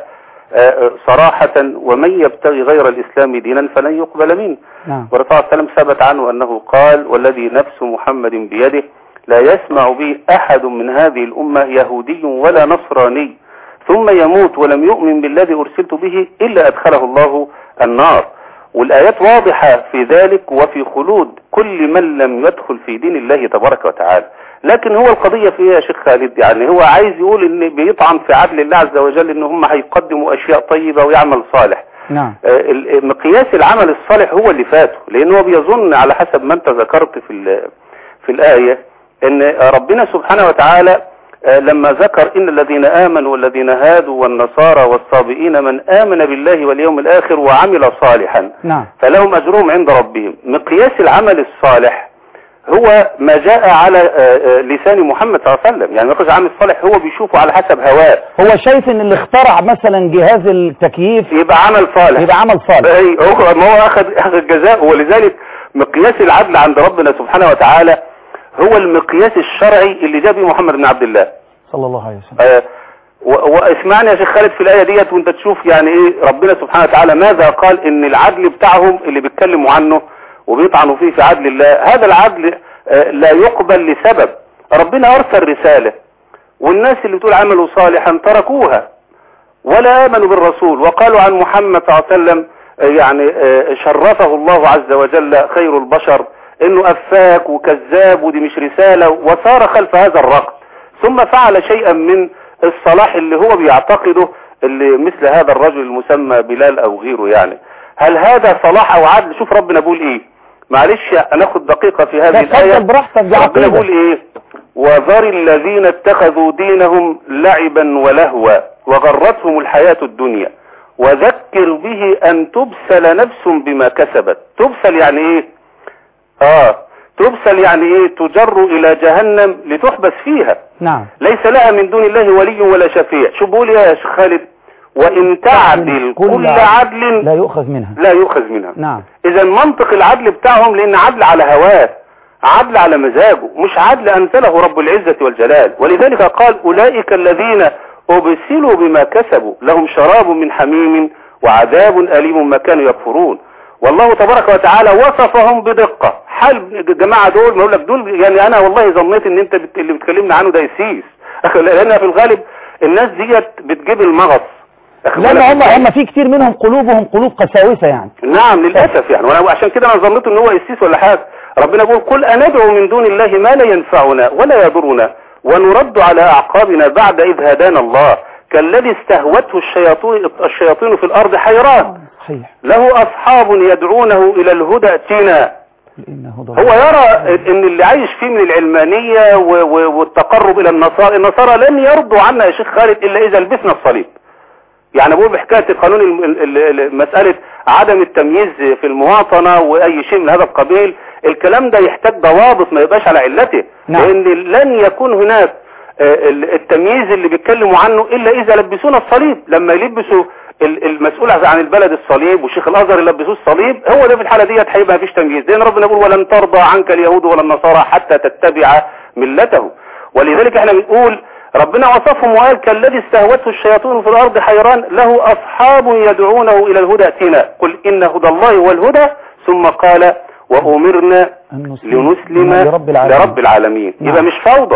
B: صراحة: ومن يبتغي غير الإسلام دينا فلن يقبل منه. والرسول صلى الله عليه وسلم ثبت عنه أنه قال: والذي نفس محمد بيده لا يسمع به أحد من هذه الأمة يهودي ولا نصراني ثم يموت ولم يؤمن بالذي أرسلت به إلا أدخله الله النار. والآيات واضحة في ذلك وفي خلود كل من لم يدخل في دين الله تبارك وتعالى. لكن هو القضية فيها يا شيخ خالد، يعني هو عايز يقول ان بيطعن في عدل الله عز وجل ان هم هيقدموا اشياء طيبة ويعمل صالح.
A: نعم.
B: مقياس العمل الصالح هو اللي فاته، لانه بيظن على حسب ما انت ذكرت في الآية ان ربنا سبحانه وتعالى لما ذكر إن الذين آمنوا والذين هادوا والنصارى والصابئين من آمن بالله واليوم الآخر وعمل صالحا فلهم أجرهم عند ربهم. مقياس العمل الصالح هو ما جاء على لسان محمد صلى الله عليه وسلم. يعني مقياس العمل الصالح هو بيشوفه على حسب هواه.
A: هو شايف ان اللي اخترع مثلا جهاز التكييف
B: يبقى عمل صالح. هو ما هو أخذ جزاء. ولذلك مقياس العدل عند ربنا سبحانه وتعالى هو المقياس الشرعي اللي جاء به محمد بن عبد الله
A: صلى الله عليه وسلم.
B: واسمعني يا شيخ خالد في الآية ديت وانت تشوف يعني ايه ربنا سبحانه وتعالى ماذا قال. ان العدل بتاعهم اللي بيتكلموا عنه وبيطعنوا فيه في عدل الله، هذا العدل لا يقبل لسبب. ربنا ارسل رسالة والناس اللي بتقول عملوا صالحا تركوها ولا آمنوا بالرسول وقالوا عن محمد صلى الله عليه وسلم يعني شرفه الله عز وجل خير البشر انه افاك وكذاب ودي مش رسالة، وصار خلف هذا الرقم ثم فعل شيئا من الصلاح اللي هو بيعتقده اللي مثل هذا الرجل المسمى بلال او غيره. يعني هل هذا صلاح او عدل؟ شوف ربنا بيقول ايه، معلش هناخد دقيقة في هذه الآية. ربنا بيقول ايه: وذر الذين اتخذوا دينهم لعبا ولهوا وغرتهم الحياة الدنيا وذكر به ان تبسل نفس بما كسبت. تبسل يعني ايه؟ تبسل يعني ايه؟ تجر الى جهنم لتحبس فيها.
A: نعم.
B: ليس لها من دون الله ولي ولا شفيع. شو بقول يا شيخ خالد؟ وان تعدل كل عدل
A: لا يؤخذ منها.
B: نعم. اذا منطق العدل بتاعهم لان عدل على هواه، عدل على مزاجه، مش عدل انزله رب العزة والجلال. ولذلك قال: اولئك الذين ابسلوا بما كسبوا لهم شراب من حميم وعذاب أليم ما كانوا يكفرون. والله تبارك وتعالى وصفهم بدقة. حال الجماعة دول ما اقول لك دول، يعني انا والله ظنيت ان انت اللي بتكلمنا عنه ده يسيس، لان في الغالب الناس ديت بتجيب المغص.
A: لان هم في كتير منهم قلوبهم قلوب قساوسة يعني.
B: نعم للأسف يعني. وانا عشان كده انا ظنيت ان هو يسيس ولا حاجة. ربنا بيقول: قل أندعو من دون الله ما لا ينفعنا ولا يضرنا ونرد على أعقابنا بعد إذ هدانا الله كالذي استهوته الشياطين في الأرض حيران له أصحاب يدعونه إلى الهدى ائتنا. هو يرى ان اللي عايش فيه من العلمانية والتقرب إلى النصارى لن يرضوا عنا يا شيخ خالد إلا إذا لبسنا الصليب. يعني بقول بحكاية القانون مسألة عدم التمييز في المواطنة وأي شيء من هذا القبيل، الكلام ده يحتاج ضوابط ما يبقاش على علته. نعم. لأن لن يكون هناك التمييز اللي بيتكلموا عنه إلا إذا لبسونا الصليب. لما يلبسوا المسؤول عن البلد الصليب وشيخ الأزهر يلبسوه الصليب، هو ده في الحالة دي هيبقى مفيش تمييز. لأن ربنا يقول: ولن ترضى عنك اليهود ولا النصارى حتى تتبع ملته. ولذلك احنا بنقول ربنا وصفهم وقال كالذي استهوته الشياطين في الأرض حيران له أصحاب يدعونه إلى الهدى ائتنا قل إن هدى الله هو الهدى ثم قال وأمرنا لنسلم لرب العالمين. يبقى مش فوضى.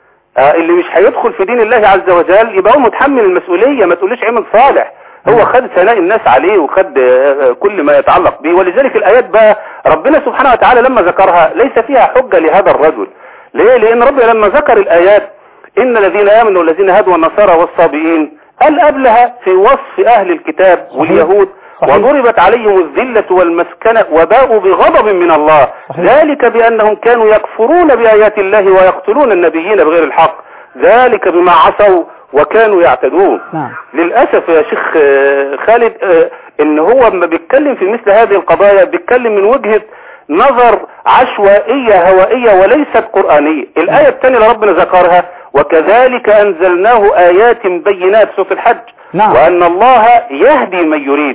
B: اللي مش هيدخل في دين الله عز وجل يبقى هو متحمل المسؤولية. ما تقوليش عمل صالح، هو خد ثناء الناس عليه وخد كل ما يتعلق به. ولذلك الآيات بقى ربنا سبحانه وتعالى لما ذكرها ليس فيها حجة لهذا الرجل. ليه؟ لأن ربنا لما ذكر الآيات إن الذين آمنوا والذين هادوا والنصارى والصابئين قال قبلها في وصف أهل الكتاب واليهود وضربت عليهم الذلة والمسكنة وباءوا بغضب من الله ذلك بأنهم كانوا يكفرون بآيات الله ويقتلون النبيين بغير الحق ذلك بما عصوا وكانوا يعتدون. للأسف يا شيخ خالد إن هو ما بيتكلم في مثل هذه القضايا بيتكلم من وجهة نظر عشوائية هوائية وليست قرآنية. الآية الثانية اللي ربنا ذكرها وكذلك أنزلناه آيات بينات سورة الحج وأن الله يهدي من يريد.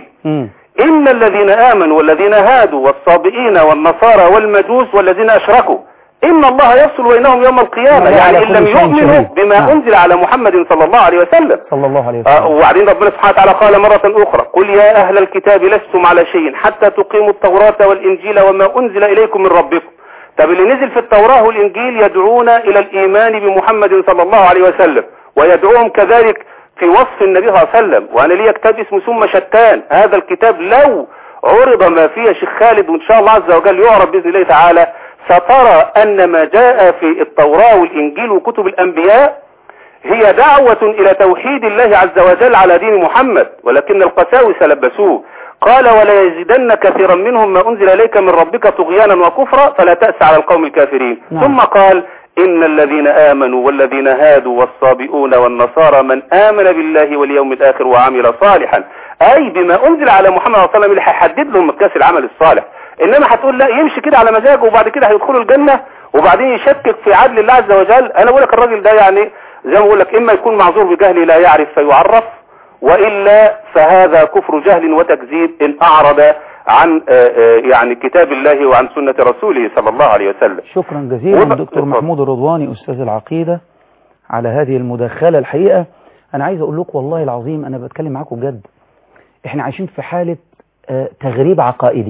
B: إن الذين آمنوا والذين هادوا والصابئين والنصارى والمجوس والذين أشركوا إن الله يفصل بينهم يوم القيامة. يعني إن لم يؤمنوا بما أنزل على محمد صلى الله عليه وسلم وبعدين ربنا سبحانه وتعالى قال مرة أخرى قل يا أهل الكتاب لستم على شيء حتى تقيموا التوراة والإنجيل وما أنزل إليكم من ربكم. طب اللي نزل في التوراة والإنجيل يدعون إلى الإيمان بمحمد صلى الله عليه وسلم ويدعوهم كذلك في وصف النبي صلى الله عليه وسلم. وأنا لي كتاب اسمه ثم شتان. هذا الكتاب لو عرض ما فيه شيخ خالد وإن شاء الله عز وجل يعرض بإذن الله تعالى سترى أن ما جاء في التوراة والإنجيل وكتب الأنبياء هي دعوة إلى توحيد الله عز وجل على دين محمد ولكن القساوسة لبسوه. قال ولا يزيدن كثيرا منهم ما أنزل إليك من ربك طغيانا وكفرا فلا تأس على القوم الكافرين. ثم قال إن الذين آمنوا والذين هادوا والصابئون والنصارى من آمن بالله واليوم الآخر وعمل صالحا أي بما أنزل على محمد صلى الله عليه وسلم اللي هيحدد لهم مقياس العمل الصالح. إنما هتقول لا يمشي كده على مزاجه وبعد كده هيدخلوا الجنة وبعدين يشكك في عدل الله عز وجل. أنا بقول لك الراجل ده يعني زي ما بقول لك إما يكون معذور بجهل لا يعرف فيعرف وإلا فهذا كفر جهل وتكذيب إن أعرض عن يعني كتاب الله وعن سنة رسوله صلى الله عليه وسلم.
A: شكرا جزيلا دكتور محمود الرضواني أستاذ العقيدة على هذه المداخلة. الحقيقة أنا عايز أقول لكم والله العظيم أنا بتكلم معاكم بجد إحنا عايشين في حالة تغريب عقائدي.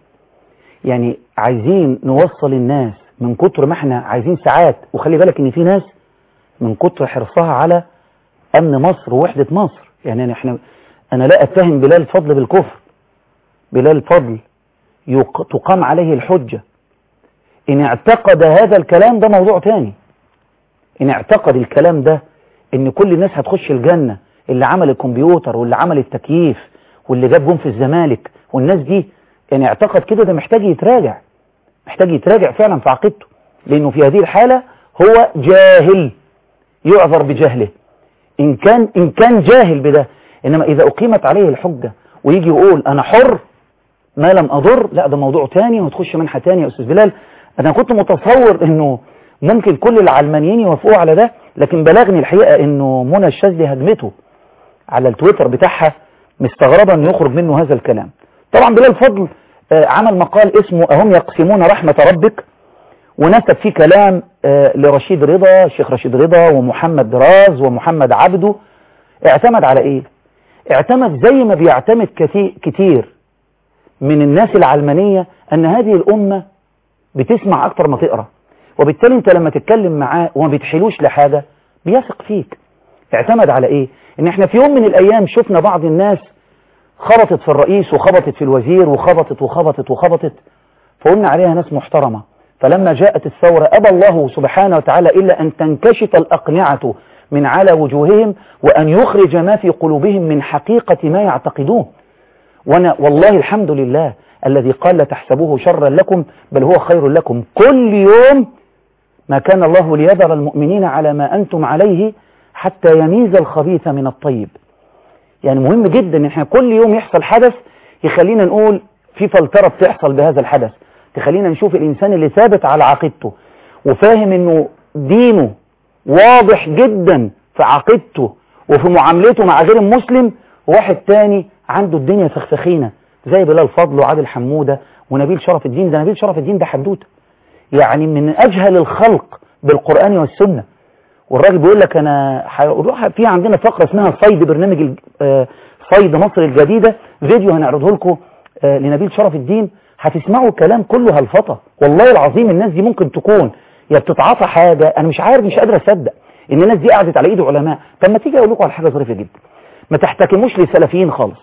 A: يعني عايزين نوصل الناس من كتر ما احنا عايزين ساعات وخلي بالك ان في ناس من كتر حرصها على امن مصر ووحدة مصر. يعني انا لا اتهم بلال فضل بالكفر. بلال فضل تقام عليه الحجة ان اعتقد هذا الكلام ده موضوع تاني. ان اعتقد الكلام ده ان كل الناس هتخش الجنة اللي عمل الكمبيوتر واللي عمل التكييف واللي جاب جون في الزمالك والناس دي يعني اعتقد كده ده محتاج يتراجع فعلا في عقيدته لانه في هذه الحالة هو جاهل يعذر بجهله ان كان جاهل بده. انما اذا اقيمت عليه الحجة ويجي يقول انا حر ما لم اضر لا ده موضوع تاني وتخش منحة تاني يا استاذ بلال. انا كنت متصور انه ممكن كل العلمانيين يوافقوا على ده لكن بلغني الحقيقة انه منى الشاذلي هجمته على التويتر بتاعها مستغربا ان يخرج منه هذا الكلام. طبعا بلال فضل عمل مقال اسمه أهم يقسمون رحمة ربك ونسب فيه كلام لرشيد رضا الشيخ رشيد رضا ومحمد دراز ومحمد عبده. اعتمد على ايه؟ اعتمد زي ما بيعتمد كتير من الناس العلمانية ان هذه الامة بتسمع اكتر ما تقرأ وبالتالي انت لما تتكلم معاه وما بتحلوش لحاجة بيثق فيك. اعتمد على ايه؟ ان احنا في يوم من الايام شفنا بعض الناس خبطت في الرئيس وخبطت في الوزير وخبطت فقلنا عليها ناس محترمة. فلما جاءت الثورة أبى الله سبحانه وتعالى إلا أن تنكشف الأقنعة من على وجوههم وأن يخرج ما في قلوبهم من حقيقة ما يعتقدون. وانا والله الحمد لله الذي قال لا تحسبوه شرا لكم بل هو خير لكم. كل يوم ما كان الله ليذر المؤمنين على ما أنتم عليه حتى يميز الخبيث من الطيب. يعني مهم جدا ان احنا كل يوم يحصل حدث يخلينا نقول في فلترة بتحصل بهذا الحدث تخلينا نشوف الانسان اللي ثابت على عقيدته وفاهم انه دينه واضح جدا في عقيدته وفي معاملته مع غير المسلم وواحد تاني عنده الدنيا فخفخينة زي بلال فضل وعادل حمودة ونبيل شرف الدين. ده نبيل شرف الدين ده حدوته يعني من اجهل الخلق بالقرآن والسنة والراجل بيقول لك انا هروح في عندنا فقره اسمها صيد برنامج صيد مصر الجديده، فيديو هنعرضه لكم لنبيل شرف الدين، هتسمعوا كلام كله هلفطه. والله العظيم الناس دي ممكن تكون يا بتتعاطى حاجه، انا مش عارف، مش قادر اصدق ان الناس دي قعدت على ايد علماء. طب ما تيجي اقول لكم على حاجه ظريفه جدا، ما تحتكموش للسلفيين خالص،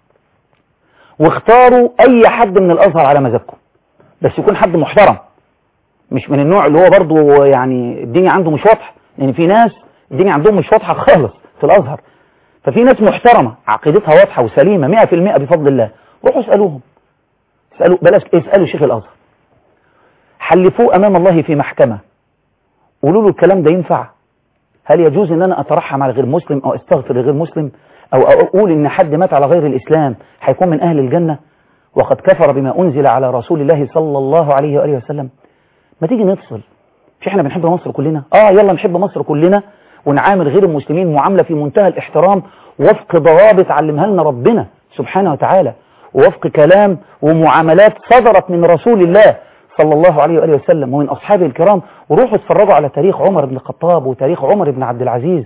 A: واختاروا اي حد من الازهر على مزاجكم، بس يكون حد محترم، مش من النوع اللي هو برضه يعني الدنيا عنده مش واضحه، لان يعني في ناس الدنيا عندهم مش واضحه خالص في الازهر، ففي ناس محترمه عقيدتها واضحه وسليمه 100% بفضل الله، روحوا اسالوهم، بلاش اسالوا شيخ الازهر، حلفوه امام الله في محكمه، قولوا له الكلام ده ينفع؟ هل يجوز ان انا اترحم على غير مسلم او استغفر لغير مسلم او اقول ان حد مات على غير الاسلام هيكون من اهل الجنه وقد كفر بما انزل على رسول الله صلى الله عليه واله وسلم؟ ما تيجي نفصل، مش احنا بنحب مصر كلنا؟ يلا نحب مصر كلنا ونعامل غير المسلمين معامله في منتهى الاحترام وفق ضوابط علمها لنا ربنا سبحانه وتعالى، ووفق كلام ومعاملات صدرت من رسول الله صلى الله عليه وآله وسلم ومن أصحابه الكرام. وروحوا اتفرجوا على تاريخ عمر بن الخطاب وتاريخ عمر بن عبد العزيز،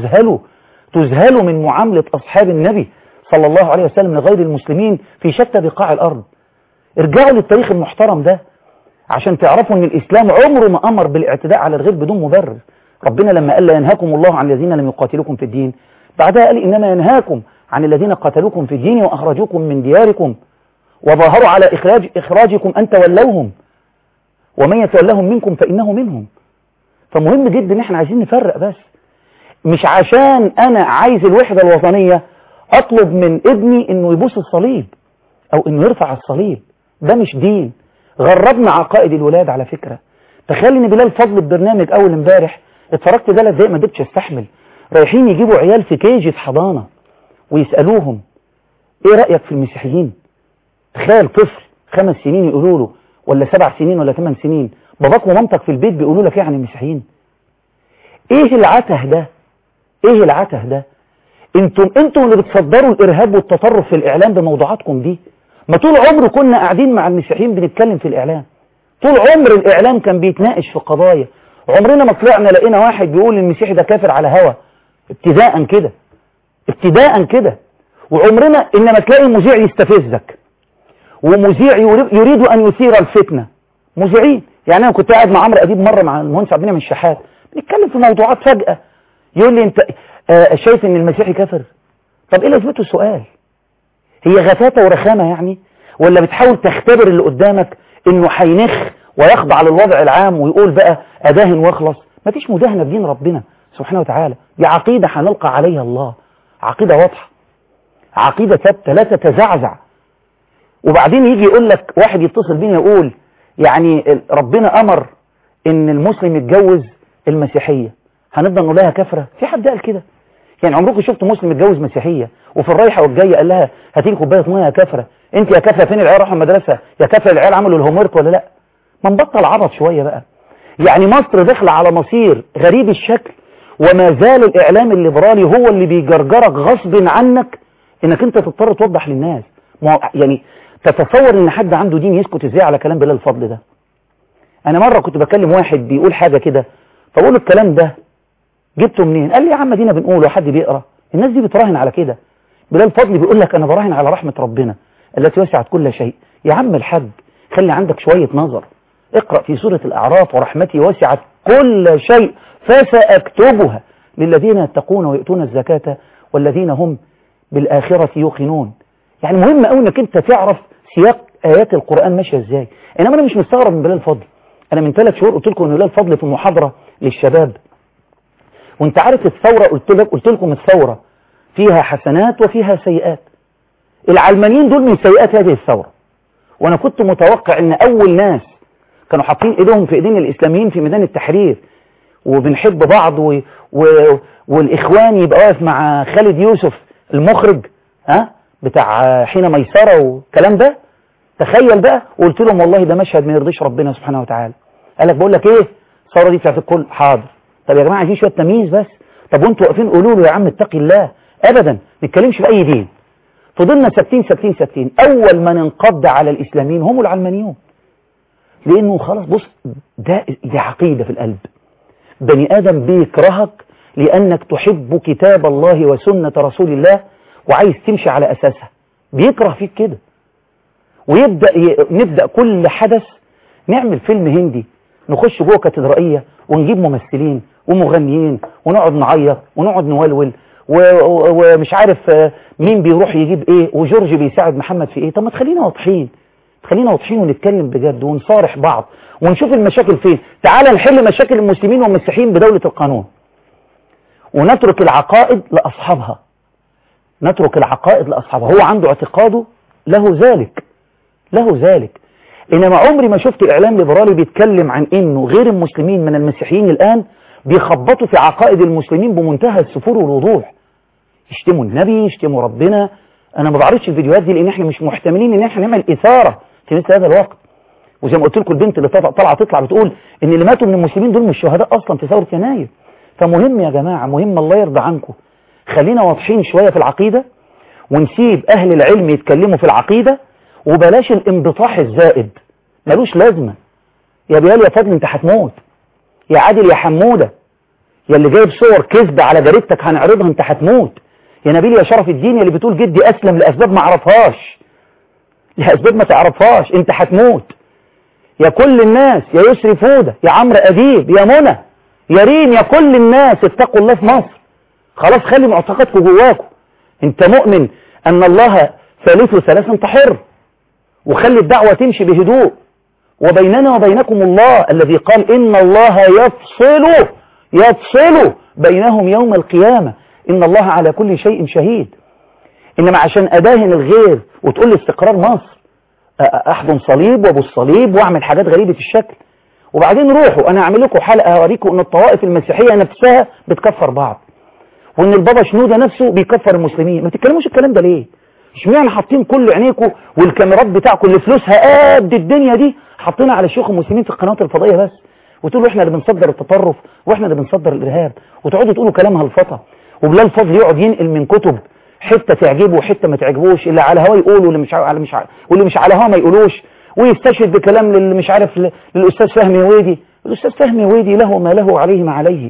A: تذهلوا من معاملة أصحاب النبي صلى الله عليه وسلم لغير المسلمين في شتى بقاع الأرض. ارجعوا للتاريخ المحترم ده عشان تعرفوا أن الإسلام عمره ما أمر بالاعتداء على الغير بدون مبرر. ربنا لما قال لا ينهاكم الله عن الذين لم يقاتلوكم في الدين، بعدها قال إنما ينهاكم عن الذين قاتلوكم في الدين وأخرجوكم من دياركم وظاهروا على إخراجكم أن تولوهم ومن يتولهم منكم فإنه منهم. فمهم جدا ان احنا عايزين نفرق، بس مش عشان انا عايز الوحدة الوطنية اطلب من ابني انه يبوس الصليب او انه يرفع الصليب، ده مش دين. غربنا عقائد الولاد على فكرة. تخيل ان بلال فضل البرنامج اول امبارح اتفرجت 3 دقايق ما قدرتش استحمل، رايحين يجيبوا عيال في كيجي في حضانة ويسألوهم ايه رأيك في المسيحيين؟ تخيل طفل 5 سنين يقولوا له، ولا 7 سنين ولا 8 سنين، باباك ومامتك في البيت بيقولوا لك يعني المسيحيين. ايه العته ده؟ ايه العته ده؟ انتم اللي بتصدروا الارهاب والتطرف في الاعلام بموضوعاتكم دي. ما طول عمر كنا قاعدين مع المسيحيين بنتكلم في الاعلام، طول عمر الاعلام كان بيتناقش في قضايا، عمرنا ما طلعنا لقينا واحد بيقول المسيحي ده كافر على هوا ابتداء كده. وعمرنا انما تلاقي مذيع يستفزك ومذيع يريد ان يثير الفتنه، مذيعين. يعني انا كنت قاعد مع عمرو اديب مره مع المهندس عبد المنعم الشحات بنتكلم في موضوعات، فجاه يقول لي انت شايف ان المسيحي كافر؟ طب ايه لازمته السؤال؟ هي غثاثه ورخامه يعني، ولا بتحاول تختبر اللي قدامك انه هينخ ويخضع للوضع العام ويقول بقى اداهن واخلص؟ مفيش مداهنه بدين ربنا سبحانه وتعالى، دي عقيده هنلقى عليها الله، عقيده واضحه، عقيده ثابته لا تتزعزع. وبعدين يجي يقول لك واحد يتصل بينا يقول يعني ربنا امر ان المسلم يتجوز المسيحيه، هنفضل نقول لها كافره؟ في حد قال كده؟ يعني عمركم شفتوا مسلم يتجوز مسيحيه وفي الرايحه والجايه قال لها هاتي لي كوبايه ميه يا كافره؟ انت يا كافره فين العيال راحوا المدرسه؟ يا كافره العيال عملوا الهومورك ولا لا؟ ما نبطل عبط شويه بقى. يعني مصر داخله على مصير غريب الشكل، وما زال الاعلام الليبرالي هو اللي بيجرجرك غصب عنك انك انت تضطر توضح للناس. يعني تتصور ان حد عنده دين يسكت ازاي على كلام بلال الفضل ده؟ انا مرة كنت بكلم واحد بيقول حاجة كده، فبقول الكلام ده جبته منين؟ قال لي يا عم دينا بنقوله، حد بيقرأ؟ الناس دي بتراهن على كده. بلال الفضل بيقول لك انا براهن على رحمة ربنا التي وسعت كل شيء. يا عم الحاج خلي عندك شوية نظر، اقرأ في سورة الأعراف ورحمتي وسعت كل شيء فسأكتبها للذين يتقون ويؤتون الزكاة والذين هم بالآخرة يوقنون. يعني مهم قوي انك انت تعرف سياق آيات القرآن ماشية ازاي. انما انا مش مستغرب من بلال الفضل. انا من 3 شهور قلت لكم ان بلال الفضل في محاضرة للشباب، وانت عارف الثورة، قلت لكم الثورة فيها حسنات وفيها سيئات. العلمانيين دول من سيئات هذه الثورة، وانا كنت متوقع ان اول ناس كانوا حاطين ايدهم في ايدين الاسلاميين في ميدان التحرير وبنحب بعض والاخوان يبقى واقف مع خالد يوسف المخرج بتاع حين ميسرة والكلام ده. تخيل بقى. وقلت لهم والله ده مشهد ما يرضيش ربنا سبحانه وتعالى. قال لك بقول لك ايه، الثوره دي بتاعت الكل. حاضر. طب يا جماعه عايزين شويه تمييز بس. طب وانتوا واقفين قولوا له يا عم اتقي الله. ابدا ما نتكلمش في اي دين. فضلنا ثابتين. اول من انقض على الاسلاميين هم العلمانيون، لانه خلاص بص دي عقيده في القلب، بني آدم بيكرهك لأنك تحب كتاب الله وسنة رسول الله وعايز تمشي على أساسها، بيكره فيك كده. نبدأ كل حدث نعمل فيلم هندي، نخش جوه كاتدرائية ونجيب ممثلين ومغنيين ونقعد نعيط ونقعد نولول ومش عارف مين بيروح يجيب ايه وجورج بيساعد محمد في ايه. طب ما تخلينا واضحين، ونتكلم بجد ونصارح بعض ونشوف المشاكل فين. تعال نحل مشاكل المسلمين والمسيحيين بدولة القانون، ونترك العقائد لأصحابها. هو عنده اعتقاده، له ذلك. إنما عمري ما شفت إعلام ليبرالي بيتكلم عن إنه غير المسلمين من المسيحيين الآن بيخبطوا في عقائد المسلمين بمنتهى السفور والوضوح، يشتموا النبي، يشتموا ربنا. أنا ما بعرضش الفيديوهات دي لأن إحنا مش محتملين إن إحنا نعمل إثارة في مثل هذا الوقت. وزي ما قلت لكم البنت اللي تطلع بتقول إن اللي ماتوا من المسلمين دول مش شهداء أصلا في ثورة يناير. فمهم يا جماعة، مهم الله يرضى عنكم، خلينا واضحين شوية في العقيدة ونسيب أهل العلم يتكلموا في العقيدة، وبلاش الانبطاح الزائد ملوش لازمة. يا بلال يا فضل انت هتموت، يا عادل يا حمودة يا اللي جايب صور كذب على جريدتك هنعرضها، انت هتموت. يا نبيل يا شرف الدين يا اللي بتقول جدي أسلم لأسباب ما اعرفهاش، لأسباب ما تعرفهاش، انت هتموت. يا كل الناس، يا يسري فودة، يا عمرو أديب، يا منى، يا ريم، يا كل الناس اتقوا الله في مصر. خلاص خلي معتقدكم جواكم. انت مؤمن ان الله ثالث ثلاث، انت حر، وخلي الدعوة تمشي بهدوء. وبيننا وبينكم الله الذي قال إن الله يفصل بينهم يوم القيامة، إن الله على كل شيء شهيد. إنما عشان أداهن الغير وتقول لي استقرار مصر، أحضن صليب وأبو الصليب وأعمل حاجات غريبة الشكل، وبعدين روحوا أنا أعمل لكم حلقة أوريكم إن الطوائف المسيحية نفسها بتكفر بعض، وإن البابا شنودة نفسه بيكفر المسلمين. ما تتكلموش الكلام ده ليه؟ اشمعنى حاطين كل عينيكم والكاميرات بتاعكم اللي فلوسها قد الدنيا دي حاطينها على شيوخ المسلمين في القنوات الفضائيه بس، وتقولوا احنا اللي بنصدر التطرف واحنا اللي بنصدر الارهاب، وتقعدوا تقولوا كلام هلفطه، وبلال فضل يقعد ينقل من كتب حته تعجبه وحته ما تعجبوش، اللي على هوا يقولوا واللي مش على هوا ما يقولوش، ويستشهد بكلام اللي مش عارف للاستاذ فهمي ويدي. الاستاذ فهمي ويدي له ما له عليه ما عليه.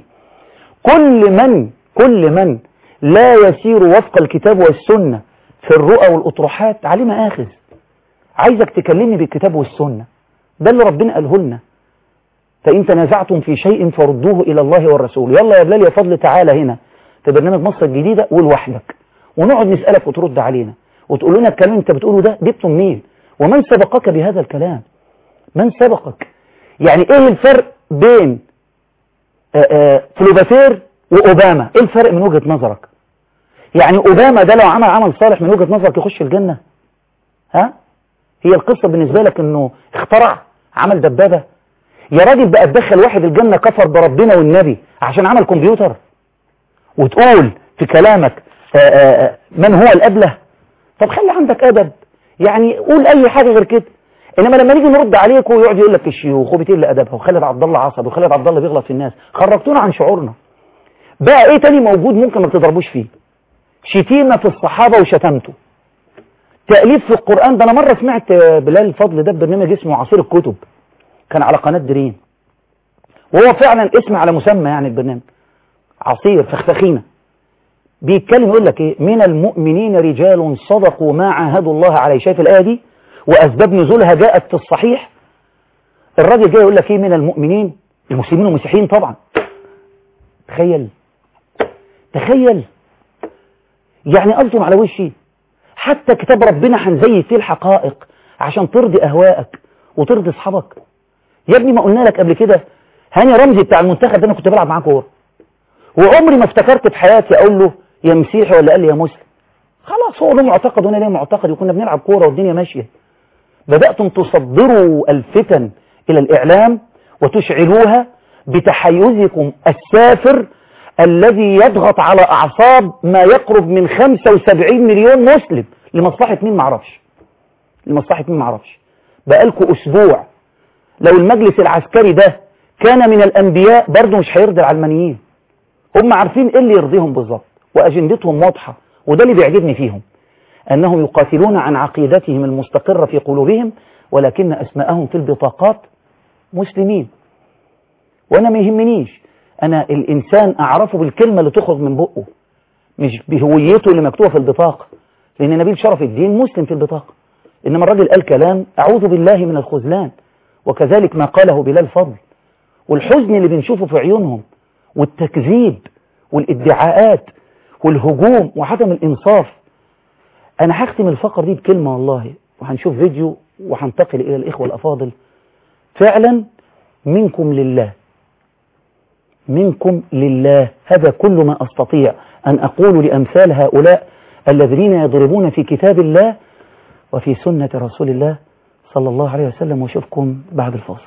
A: كل من لا يسير وفق الكتاب والسنه في الرؤى والأطروحات عليه مآخذ. عايزك تكلمني بالكتاب والسنة، ده اللي ربنا قاله لنا. فإن تنازعتم في شيء فردوه إلى الله والرسول. يلا يا بلال يا فضل تعالى هنا في برنامج مصر الجديدة ولوحدك، ونقعد نسألك وترد علينا وتقول لنا الكلام انت بتقوله ده جبته منين، ومن سبقك بهذا الكلام؟ من سبقك؟ يعني ايه الفرق بين فلوباتير وأوباما؟ ايه الفرق من وجهة نظرك؟ يعني أوباما ده لو عمل صالح من وجهة نظرك يخش الجنة؟ ها؟ هي القصة بالنسبة لك انه اخترع، عمل دبابة؟ يا راجل بقى تدخل واحد الجنة كفر بربنا والنبي عشان عمل كمبيوتر، وتقول في كلامك من هو الأبله؟ طب خلي عندك أدب، يعني قول أي حاجة غير كده. إنما لما نيجي نرد عليك ويقعد يقول لك الشيوخ وبتقل أدبها وخالد عبد الله عصب وخالد عبد الله بيغلط في الناس، خرجتونا عن شعورنا. بقى إيه تاني موجود ممكن ما تضربوش فيه؟ شتيمة في الصحابة وشتمته، تأليف في القرآن. ده أنا مرة سمعت بلال الفضل ده برنامج اسمه عصير الكتب، كان على قناة دريم، وهو فعلا اسم على مسمى يعني البرنامج، عصير فخفخينة. بيتكلم يقول لك ايه؟ من المؤمنين رجال صدقوا ما عاهدوا الله عليه. شايف الآية دي؟ وأسباب نزولها جاءت في الصحيح. الراجل جاي يقول لك ايه؟ من المؤمنين، المسلمين والمسيحيين طبعا. تخيل يعني قصدهم على وشي. حتى كتاب ربنا هنزيد فيه الحقائق عشان ترضي أهوائك وترضي أصحابك. يا ابني ما قلنا لك قبل كده هاني رمزي بتاع المنتخب ده أنا كنت بلعب معاه كورة، وعمري ما افتكرت في حياتي أقول له يا مسيحي ولا قال لي يا مسلم. خلاص هو له معتقد وانا ليه معتقد، وكنا بنلعب كورة والدنيا ماشية. بدأتم تصدروا الفتن إلى الإعلام وتشعلوها بتحيزكم السافر الذي يضغط على أعصاب ما يقرب من 75 مليون مسلم. لمصلحة مين معرفش، بقالكوا أسبوع. لو المجلس العسكري ده كان من الأنبياء برضه مش هيرضي العلمانيين. هم عارفين إيه اللي يرضيهم بالظبط، وأجندتهم واضحة، وده اللي بيعجبني فيهم، أنهم يقاتلون عن عقيدتهم المستقرة في قلوبهم، ولكن أسماءهم في البطاقات مسلمين. وأنا ما يهمنيش، أنا الإنسان أعرفه بالكلمة اللي تخرج من بقه، مش بهويته اللي مكتوبة في البطاقة، لأن نبيل شرف الدين مسلم في البطاقة، إنما الراجل قال كلام أعوذ بالله من الخذلان. وكذلك ما قاله بلال فضل، والحزن اللي بنشوفه في عيونهم، والتكذيب والادعاءات والهجوم وعدم الإنصاف. أنا هختم الفقرة دي بكلمة والله، وهنشوف فيديو وهنتقل إلى الإخوة الأفاضل. فعلا منكم لله، منكم لله، هذا كل ما أستطيع أن أقول لأمثال هؤلاء الذين يضربون في كتاب الله وفي سنة رسول الله صلى الله عليه وسلم. واشوفكم بعد الفاصل.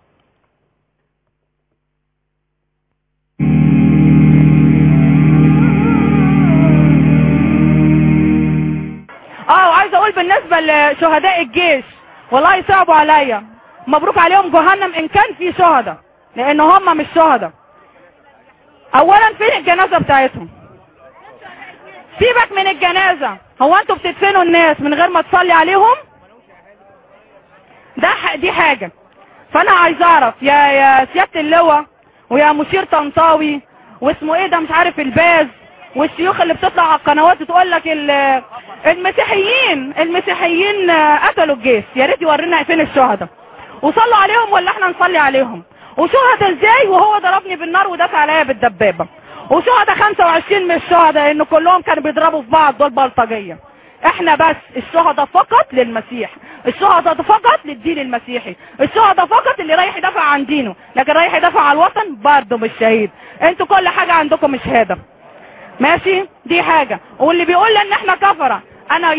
C: وعايز اقول بالنسبة لشهداء الجيش والله صعبوا عليا، مبروك عليهم جهنم ان كان في شهداء، لان هم مش شهداء. اولا فين الجنازة بتاعتهم؟ سيبك من الجنازة، هو انتوا بتدفنوا الناس من غير ما تصلي عليهم؟ دي حاجة. فانا عايز اعرف يا سيادة اللواء ويا مشير طنطاوي واسمه ايه ده مش عارف الباز، والشيوخ اللي بتطلع على القنوات وتقول لك المسيحيين قتلوا الجيش، يا ريت يورينا فين الشهداء وصلوا عليهم ولا احنا نصلي عليهم. وشهداء ازاي وهو ضربني بالنار ودافع عليا بالدبابة؟ وشهداء 25 مش شهداء، لان كلهم كانوا بيضربوا في بعض، دول بلطجية. احنا بس الشهداء فقط للمسيح، الشهداء فقط للدين المسيحي، الشهداء فقط اللي رايح يدافع عن دينه، لكن رايح يدافع عن الوطن برضه مش شهيد. انتوا كل حاجة عندكم مش شهادة، ماشي؟ دي حاجة. واللي بيقول ان احنا كفرة، انا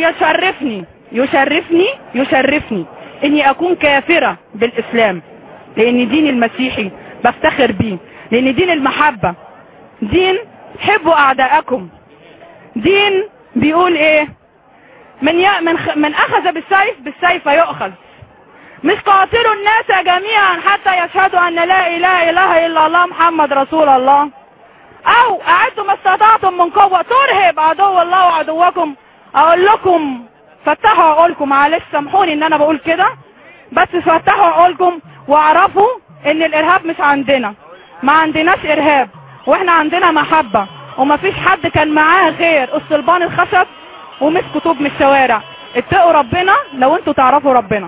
C: يشرفني اني اكون كافرة بالاسلام، لان دين المسيحي بفتخر بيه، لان دين المحبة، دين حبوا اعداءكم، دين بيقول ايه؟ من اخذ بالسيف يؤخذ. مش قاتلوا الناس جميعا حتى يشهدوا ان لا اله الا الله محمد رسول الله، او اعدوا ما استطعتم من قوة ترهب عدو الله وعدوكم. اقول لكم فتحوا عقولكم، معلش سامحوني ان انا بقول كده، بس فتحوا عقولكم واعرفوا ان الارهاب مش عندنا، ما عندناش ارهاب، واحنا عندنا محبة، ومفيش حد كان معاه غير الصلبان الخشب ومسكوا طوب من الشوارع. اتقوا ربنا لو انتوا تعرفوا ربنا.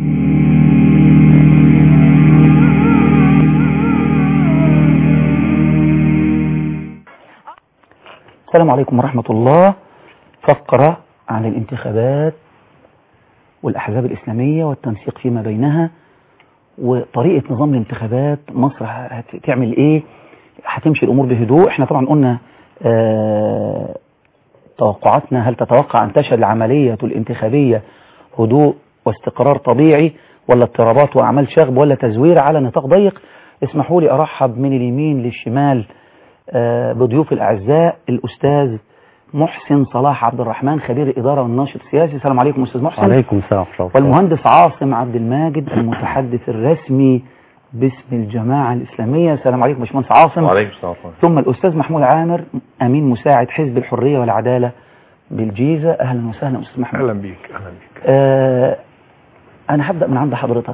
A: السلام عليكم ورحمة الله. فقرة عن الانتخابات والأحزاب الإسلامية والتنسيق فيما بينها وطريقة نظام الانتخابات. مصر هتعمل ايه؟ هتمشي الأمور بهدوء. احنا طبعا قلنا توقعاتنا، هل تتوقع أن تشهد العملية الانتخابية هدوء واستقرار طبيعي، ولا اضطرابات وأعمال شغب، ولا تزوير على نطاق ضيق؟ اسمحوا لي أرحب من اليمين للشمال بضيوف الأعزاء، الأستاذ محسن صلاح عبد الرحمن، خبير الإدارة والناشط السياسي. السلام عليكم أستاذ محسن.
D: وعليكم السلام.
A: والمهندس عاصم عبد الماجد، المتحدث الرسمي باسم الجماعة الإسلامية. السلام عليكم باشمهندس عاصم.
D: وعليكم السلام.
A: ثم الأستاذ محمود عامر، أمين مساعد حزب الحرية والعدالة بالجيزة. أهلا وسهلا أستاذ محمود.
D: أهلا بيك. أهلا بيك.
A: أنا هبدأ من عند حضرتك.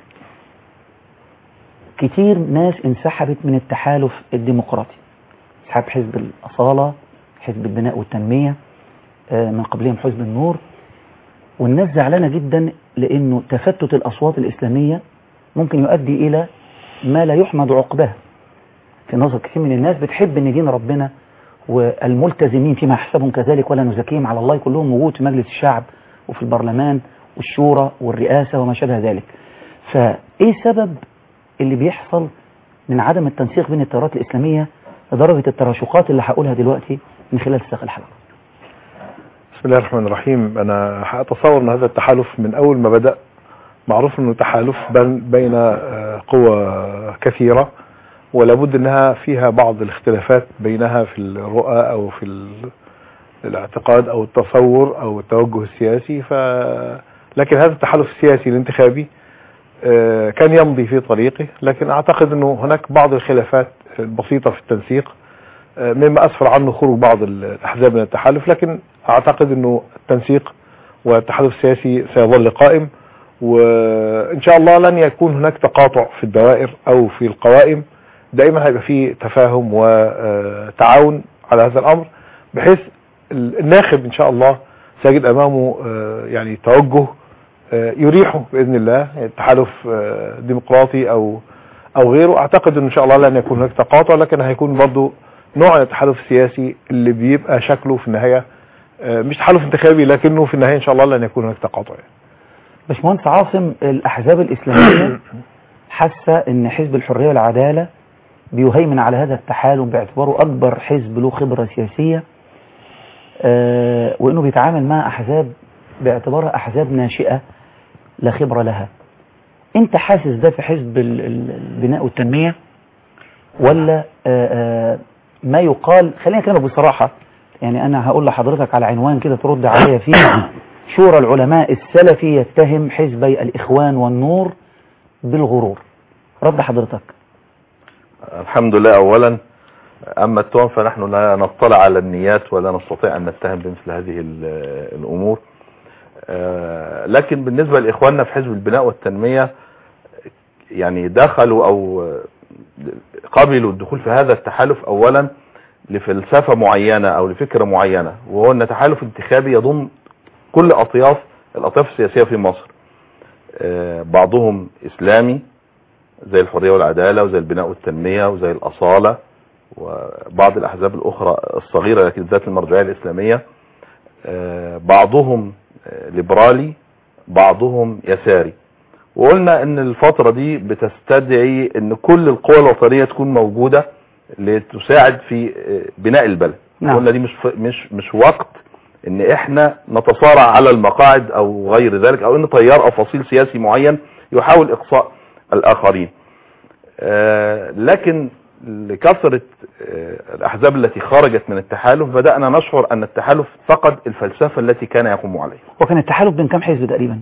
A: كتير ناس انسحبت من التحالف الديمقراطي، انسحاب حزب الأصالة، حزب البناء والتنمية، من قبلهم حزب النور، والناس زعلانة جدا لأنه تفتت الأصوات الإسلامية ممكن يؤدي إلى ما لا يحمد عقباه. في نظر كثير من الناس بتحب أن دين ربنا والملتزمين فيما يحسبهم كذلك ولا نزكيهم على الله كلهم موجود في مجلس الشعب وفي البرلمان والشورى والرئاسة وما شابه ذلك. فإيه سبب اللي بيحصل من عدم التنسيق بين التيارات الإسلامية لدرجة التراشقات اللي هقولها دلوقتي من خلال سياق الحلقة؟
D: بسم الله الرحمن الرحيم. أنا أتصور أن هذا التحالف من أول ما بدأ معروف أنه تحالف بين قوى كثيرة، ولابد أنها فيها بعض الاختلافات بينها في الرؤى أو في الاعتقاد أو التصور أو التوجه السياسي. لكن هذا التحالف السياسي الانتخابي كان يمضي في طريقه، لكن أعتقد أنه هناك بعض الخلافات البسيطة في التنسيق مما أسفر عنه خروج بعض الأحزاب من التحالف، لكن أعتقد أنه التنسيق والتحالف السياسي سيظل قائم، وإن شاء الله لن يكون هناك تقاطع في الدوائر أو في القوائم دائما هيبقى فيه تفاهم وتعاون على هذا الامر، بحيث الناخب ان شاء الله سيجد امامه يعني توجه يريحه باذن الله، تحالف ديمقراطي او غيره. اعتقد ان شاء الله لن يكون هناك تقاطع، لكن هيكون برضو نوع من التحالف السياسي اللي بيبقى شكله في النهايه مش تحالف انتخابي، لكنه في النهايه ان شاء الله لن يكون هناك تقاطع.
A: باشمهندس عاصم، الاحزاب الاسلاميه حاسه ان حزب الحريه والعداله بيهيمن على هذا التحالف باعتباره اكبر حزب له خبره سياسيه، وانه بيتعامل مع احزاب باعتبارها احزاب ناشئه لا خبره لها. انت حاسس ده في حزب البناء والتنميه، ولا ما يقال؟ خلينا نكلمك بصراحه، يعني انا هقول لحضرتك على عنوان كده ترد عليا فيه. شورى العلماء السلفي يتهم حزبي الاخوان والنور بالغرور. رد حضرتك.
E: الحمد لله. اولا اما التهم فنحن لا نطلع على النيات ولا نستطيع ان نتهم بمثل هذه الامور، لكن بالنسبة لاخواننا في حزب البناء والتنمية، يعني دخلوا او قبلوا الدخول في هذا التحالف اولا لفلسفة معينة او لفكرة معينة، وهو ان تحالف انتخابي يضم كل الاطياف السياسية في مصر. بعضهم اسلامي زي الحرية والعدالة وزي البناء والتنمية وزي الاصالة وبعض الاحزاب الاخرى الصغيرة لكن ذات المرجعية الاسلامية. بعضهم ليبرالي، بعضهم يساري. وقلنا ان الفترة دي بتستدعي ان كل القوى الوطنية تكون موجودة لتساعد في بناء البلد. قلنا دي مش وقت ان احنا نتصارع على المقاعد او غير ذلك، او ان تيار او فصيل سياسي معين يحاول اقصاء الاخرين. لكن لكثرة الاحزاب التي خرجت من التحالف بدأنا نشعر ان التحالف فقد الفلسفة التي كان يقوم عليها.
A: وكان التحالف بين كم حزب تقريبا؟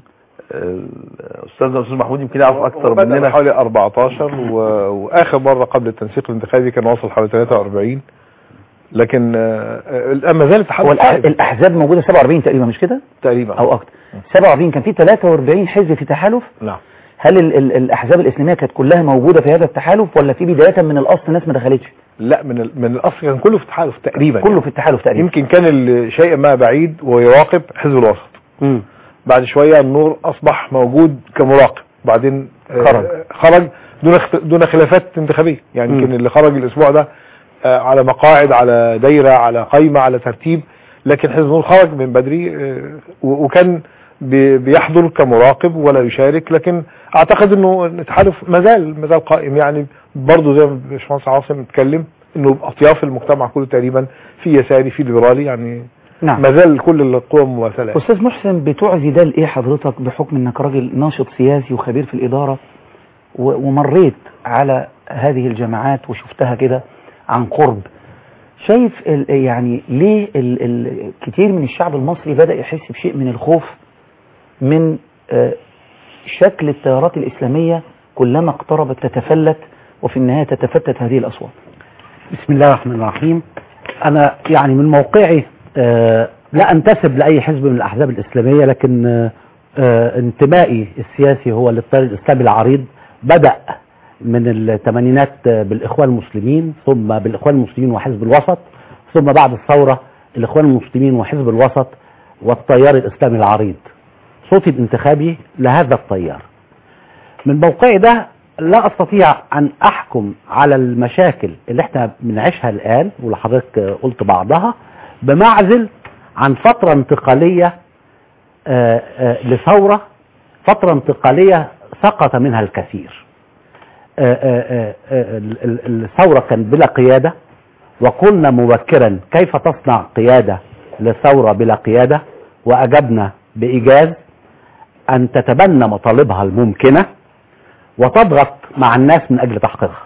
E: استاذ محمود يمكن يعرف اكثر مننا.
D: حوالي 14، واخر مرة قبل التنسيق الانتخابي كان وصل حوالي 43. لكن ما زال التحالف
A: الاحزاب موجودة 47 تقريبا، مش كده؟
D: تقريبا
A: او اكتر. 47 كان في 43 حزب في تحالف.
D: نعم.
A: هل الاحزاب الاسلاميه كانت كلها موجوده في هذا التحالف، ولا في بدايه من الاصل ناس ما دخلتش؟
D: لا، من الاصل كان كله في التحالف تقريبا.
A: كله في التحالف تقريبا.
D: يمكن كان الشيء ما بعيد ويراقب حزب الوسط. بعد شويه النور اصبح موجود كمراقب، بعدين خرج دون خلافات انتخابيه. يعني يمكن اللي خرج الاسبوع ده على مقاعد، على دايره، على قائمه، على ترتيب، لكن حزب النور خرج من بدري وكان بيحضر كمراقب ولا يشارك. لكن اعتقد انه التحالف ما زال قائم، يعني برضه زي ما الباشمهندس عاصم اتكلم انه اطياف المجتمع كله تقريبا في يساري في ليبرالي، يعني
A: نعم.
D: ما زال كل القوى مماثله.
A: استاذ محسن، بتعزي ده لايه حضرتك بحكم انك راجل ناشط سياسي وخبير في الاداره ومريت على هذه الجماعات وشفتها كده عن قرب؟ شايف يعني ليه كتير من الشعب المصري بدأ يحس بشيء من الخوف من شكل التيارات الإسلامية كلما اقتربت تتفلت، وفي النهاية تتفتت هذه الأصوات؟
F: بسم الله الرحمن الرحيم. أنا يعني من موقعي لا أنتسب لأي حزب من الأحزاب الإسلامية، لكن انتمائي السياسي هو للتيار الإسلامي العريض. بدأ من الثمانينات بالإخوان المسلمين، ثم بالإخوان المسلمين وحزب الوسط، ثم بعد الثورة الإخوان المسلمين وحزب الوسط والتيار الإسلامي العريض. صوتي الانتخابي لهذا التيار. من موقعي ده لا أستطيع أن أحكم على المشاكل اللي احنا بنعيشها الآن، ولحضرتك قلت بعضها، بمعزل عن فترة انتقالية لثورة، فترة انتقالية سقط منها الكثير. الثورة كان بلا قيادة، وقلنا مبكرا كيف تصنع قيادة للثورة بلا قيادة، وأجبنا بإيجاز أن تتبنى مطالبها الممكنة وتضغط مع الناس من أجل تحقيقها.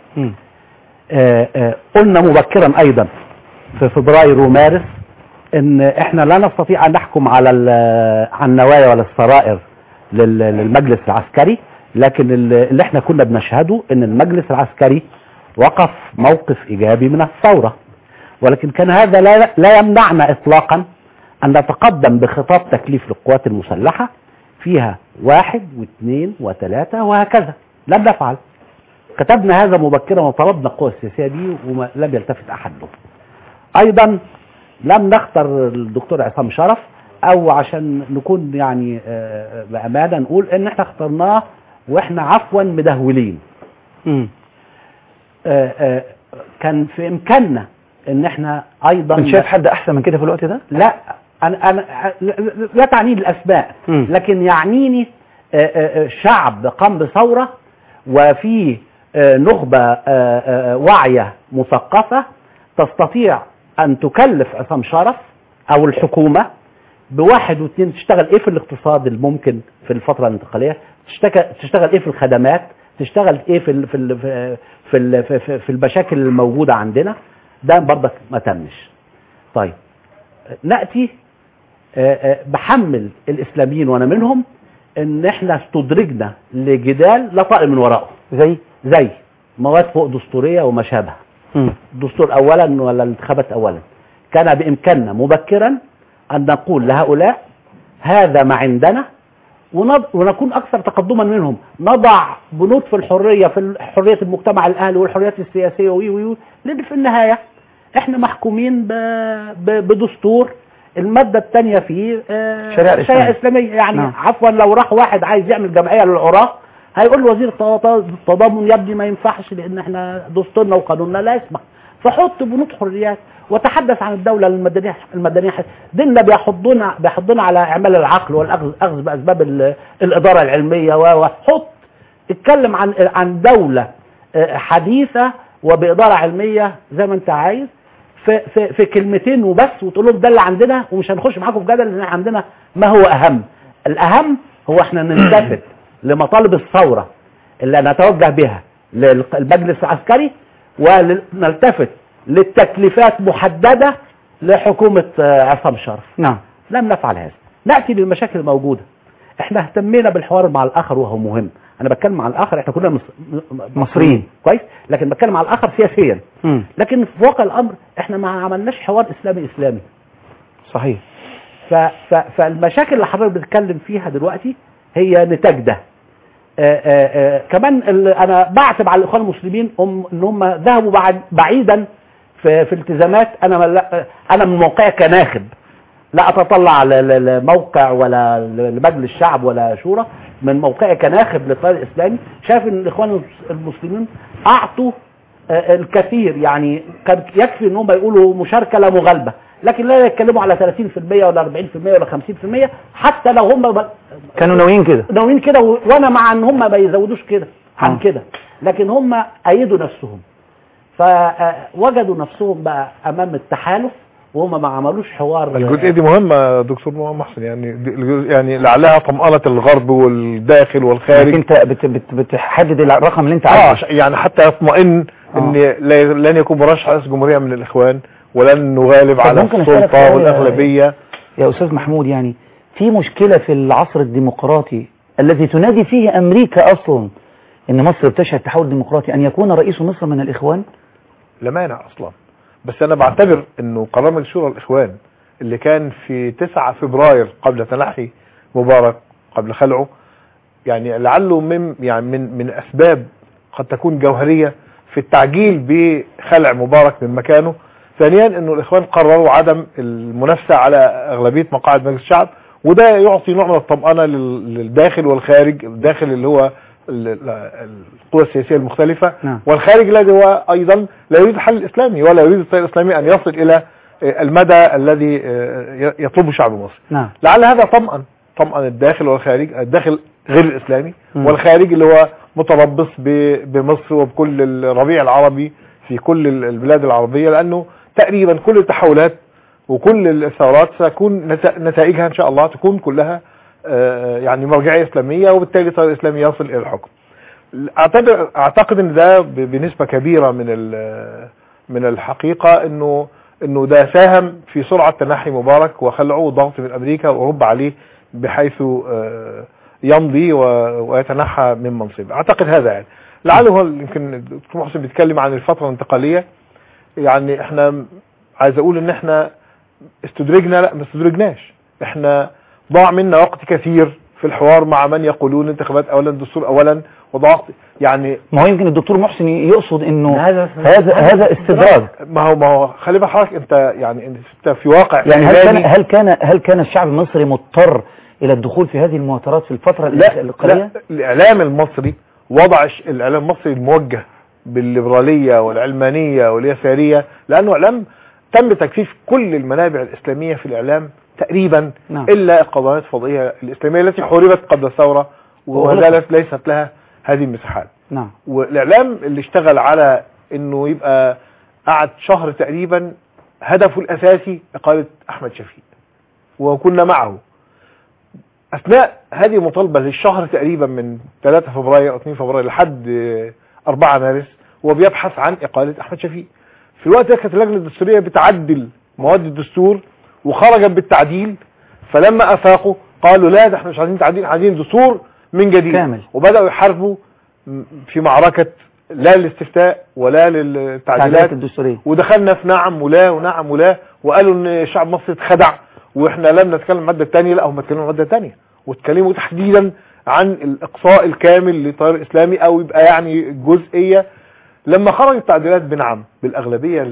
F: قلنا مبكرا أيضا في فبراير ومارس ان احنا لا نستطيع ان نحكم على النوايا ولا السرائر للمجلس العسكري، لكن اللي احنا كنا بنشهده ان المجلس العسكري وقف موقف ايجابي من الثورة، ولكن كان هذا لا يمنعنا اطلاقا ان نتقدم بخطاب تكليف للقوات المسلحة فيها 1 و2 و3 وهكذا. لم نفعل. كتبنا هذا مبكرا وطلبنا القوى السياسية دي ولم يلتفت أحد له. أيضا لم نختار الدكتور عصام شرف، أو عشان نكون يعني بأمانة نقول إن احنا اخترناه وإحنا عفوا مدهولين. كان في إمكاننا إن احنا أيضا.
A: كنت شايف حد أحسن من كده في الوقت ده؟
F: لا، أنا لا تعنيني الأسماء، لكن يعنيني شعب قام بثورة وفي نخبة واعية مثقفة تستطيع أن تكلف عصام شرف أو الحكومة بواحد واثنين، تشتغل إيه في الاقتصاد الممكن في الفترة الانتقالية، تشتغل إيه في الخدمات، تشتغل إيه في المشاكل الموجودة عندنا. ده برضك ما تمش. طيب نأتي بحمل الإسلاميين وأنا منهم إن إحنا استدرجنا لجدال لا طائل من وراءه، زي مواد فوق دستورية وما شابه. الدستور أولا ولا الانتخابات أولا. كان بإمكاننا مبكرا أن نقول لهؤلاء هذا ما عندنا ونكون أكثر تقدما منهم، نضع بنود في الحرية، في حرية المجتمع الأهلي والحريات السياسية لأن في النهاية إحنا محكومين بدستور المادة الثانية فيه شريعة إسلامية. يعني نعم. عفوا لو راح واحد عايز يعمل جمعية للعراة هيقول وزير التضامن يبدي ما ينفعش لأن احنا دستورنا وقانوننا لا يسمح، فحط بنود حريات وتحدث عن الدولة المدنية. ديننا بيحضنا على إعمال العقل والأخذ بأسباب الإدارة العلمية وحط اتكلم عن دولة حديثة وبإدارة علمية زي ما انت عايز في كلمتين وبس، وتقول لهم ده اللي عندنا ومش هنخش معاكم في جدل لان عندنا ما هو اهم. الاهم هو احنا نلتفت لمطالب الثوره اللي نتوجه بها للمجلس العسكري، ونلتفت للتكليفات محدده لحكومه عصام شرف.
A: نعم.
F: لم نفعل هذا. ناتي للمشاكل الموجوده. احنا اهتمينا بالحوار مع الاخر وهو مهم. انا بتكلم عن الاخر، احنا كلنا مصريين كويس، لكن بتكلم عن الاخر سياسيا. لكن في واقع الامر احنا ما عملناش حوار اسلامي.
A: صحيح.
F: فالمشاكل اللي حضرتك بتتكلم فيها دلوقتي هي نتاج ده. كمان انا بعتب على الاخوان المسلمين ان هم ذهبوا بعيدا في التزامات. انا من موقعي كناخب لا اتطلع لموقع ولا لمجلس الشعب ولا شورى، من موقعي كناخب للتيار الاسلامي شايف ان الاخوان المسلمين اعطوا الكثير. يعني كان يكفي ان هم يقولوا مشاركه لا مغالبه، لكن لا يتكلموا على 30% ولا 40% ولا 50%، حتى لو هم
A: كانوا ناويين كده
F: وانا مع ان هم ما يزودوش كده عن كده، لكن هم ايدوا نفسهم، فوجدوا نفسهم بقى امام التحالف وهم ما عملوش حوار.
D: الجزئيه دي مهمه دكتور محسن، يعني لعلها طمأنة الغرب والداخل والخارج.
A: انت بتحدد الرقم اللي انت عايزه
D: يعني حتى يطمئن ان لن يكون مرشح رئيس جمهوريه من الاخوان ولن نغالب على السلطه والاغلبيه.
A: يا استاذ محمود، يعني في مشكله في العصر الديمقراطي الذي تنادي فيه امريكا اصلا ان مصر بتشهد تحول ديمقراطي ان يكون رئيس مصر من الاخوان؟
D: لا مانع اصلا، بس انا بعتبر انه قرار مجلس شورى الاخوان اللي كان في 9 فبراير قبل تنحي مبارك قبل خلعه، يعني لعله من اسباب قد تكون جوهرية في التعجيل بخلع مبارك من مكانه. ثانيا انه الاخوان قرروا عدم المنافسة على اغلبية مقاعد مجلس الشعب، وده يعطي نوع من الطمأنة للداخل والخارج. الداخل اللي هو القوى السياسية المختلفة، والخارج الذي هو ايضا لا يريد الحل الاسلامي ولا يريد التيار الاسلامي ان يصل الى المدى الذي يطلبه شعب مصر. لعل هذا طمأن الداخل والخارج، الداخل غير الاسلامي والخارج اللي هو متربص بمصر وبكل الربيع العربي في كل البلاد العربية، لانه تقريبا كل التحولات وكل الثورات ستكون نتائجها ان شاء الله تكون كلها يعني مرجعية اسلامية، وبالتالي التيار الاسلامي يصل الى الحكم. اعتقد ان ده بنسبة كبيرة من الحقيقة انه ده ساهم في سرعة تنحي مبارك وخلعه وضغط من امريكا واوروبا عليه بحيث يمضي ويتنحى من منصبه. اعتقد هذا يعني لعله يمكن الدكتور محسن بيتكلم عن الفترة الانتقالية. يعني احنا عايز اقول ان احنا استدرجنا، لا ما استدرجناش، احنا ضاع منا وقت كثير في الحوار مع من يقولون انتخابات اولا دستور اولا وضغط. يعني
A: ما هو يمكن الدكتور محسن يقصد انه هذا استدراج.
D: ما هو خلي بالك حضرتك انت يعني انت في واقع
A: يعني هل كان الشعب المصري مضطر الى الدخول في هذه المواطرات في الفترة القليلة؟
D: لا، الاعلام المصري وضع الاعلام المصري الموجه بالليبرالية والعلمانية واليسارية، لانه اعلام تم تكثيف كل المنابع الاسلامية في الاعلام تقريبا،
A: نعم.
D: الا القنوات الفضائية الاسلامية التي حوربت قبل الثورة وزالت ليست لها هذه المساحات.
A: نعم.
D: والاعلام اللي اشتغل على انه يبقى قعد شهر تقريبا هدفه الاساسي اقالة احمد شفيق، وكنا معه اثناء هذه المطالبة للشهر تقريبا من 3 فبراير او 2 فبراير لحد 4 مارس، وبيبحث عن اقالة احمد شفيق. في الوقت ده كانت اللجنة الدستورية بتعدل مواد الدستور وخرجت بالتعديل، فلما افاقوا قالوا لا، ده احنا مش عايزين تعديل، عايزين دستور من جديد كامل. وبداوا يحاربوا في معركة لا للاستفتاء ولا للتعديلات
A: الدستورية،
D: ودخلنا في نعم ولا ونعم ولا، وقالوا ان الشعب المصري اتخدع واحنا لم نتكلم المادة الثانية. لا، هم اتكلموا المادة الثانية واتكلموا تحديدا عن الاقصاء الكامل للتيار الاسلامي، او يبقى يعني جزئية. لما خرجت التعديلات بنعم بالاغلبية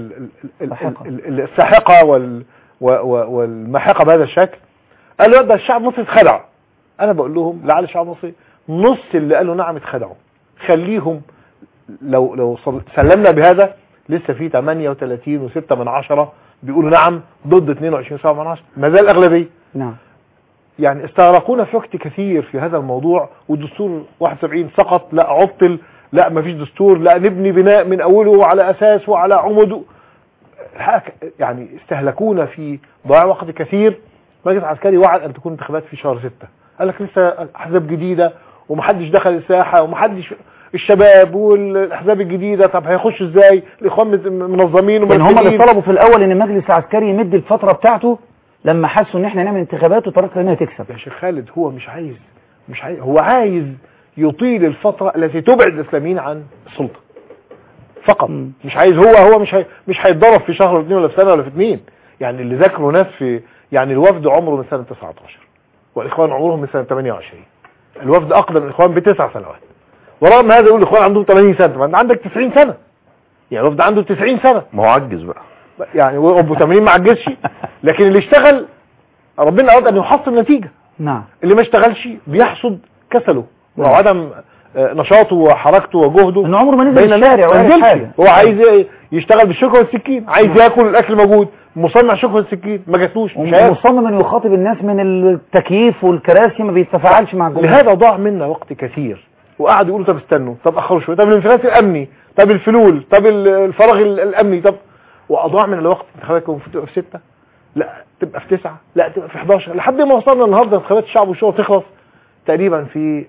D: الساحقة والماحقة بهذا الشكل، قالوا ده الشعب المصري اتخدع. انا بقول لهم لعل الشعب المصري نص اللي قالوا نعم اتخدعوا، خليهم لو سلمنا بهذا لسه في 38.6 بيقولوا نعم ضد 22.7، ما زال الاغلبيه.
A: نعم.
D: يعني استغرقونا في وقت كثير في هذا الموضوع، والدستور 71 سقط، لا عطل، لا ما فيش دستور، لا نبني بناء من اوله على اساس وعلى عمده. يعني استهلكونا في ضياع وقت كثير. مجلس عسكري وعد ان تكون انتخابات في شهر 6، قال لك لسه احزاب جديده ومحدش دخل الساحه ومحدش، الشباب والاحزاب الجديده طب هيخشوا ازاي؟ الاخوان منظمين
A: ومرتبين. هم اللي طلبوا في الاول ان المجلس العسكري يمد الفتره بتاعته لما حسوا ان احنا نعمل انتخابات وطريقه الاسلاميه تكسب.
D: يا شيخ خالد، هو مش عايز هو عايز يطيل الفتره التي تبعد الاسلاميين عن السلطه فقط. مش عايز، هو مش هيتضرب في شهر ولا 2 ولا في سنه ولا في 2. يعني اللي ذاكروا ناس في، يعني الوفد عمره من سنه 19 والاخوان عمرهم من سنه 28. الوفد اقدم من الاخوان ب9 سنوات، ورغم هذا يقول الاخوان عندهم 80 سنه، ما انت عندك 90 سنه. يعني الوفد عنده 90 سنه،
E: ما هو عجز بقى
D: يعني، وابو 80 ما عجزش. لكن اللي اشتغل ربنا اراد ان يحصل نتيجه.
A: نعم.
D: اللي ما اشتغلش بيحصد كسله وعدم نشاطه وحركته وجهده،
A: انه عمره ما نزل الشارع ولا حاجه.
D: هو عايز يشتغل بالشوكه والسكين، عايز ياكل الاكل موجود، مصنع شوكه والسكين ما جاتلوش،
A: مصمم انه يخاطب الناس من التكييف والكراسي، ما بيتفاعلش مع الجمهور.
D: لهذا ضاع منا وقت كثير، وقعدوا يقولوا طب استنوا، طب اخروا شويه، طب الانفلات الامني، طب الفلول، طب الفراغ الامني، طب، واضاع من الوقت. انتخابات تبقى في 6، لا تبقى في 9، لا تبقى في 11، لحد ما وصلنا النهارده انتخابات الشعب والشورى تخلص تقريبا في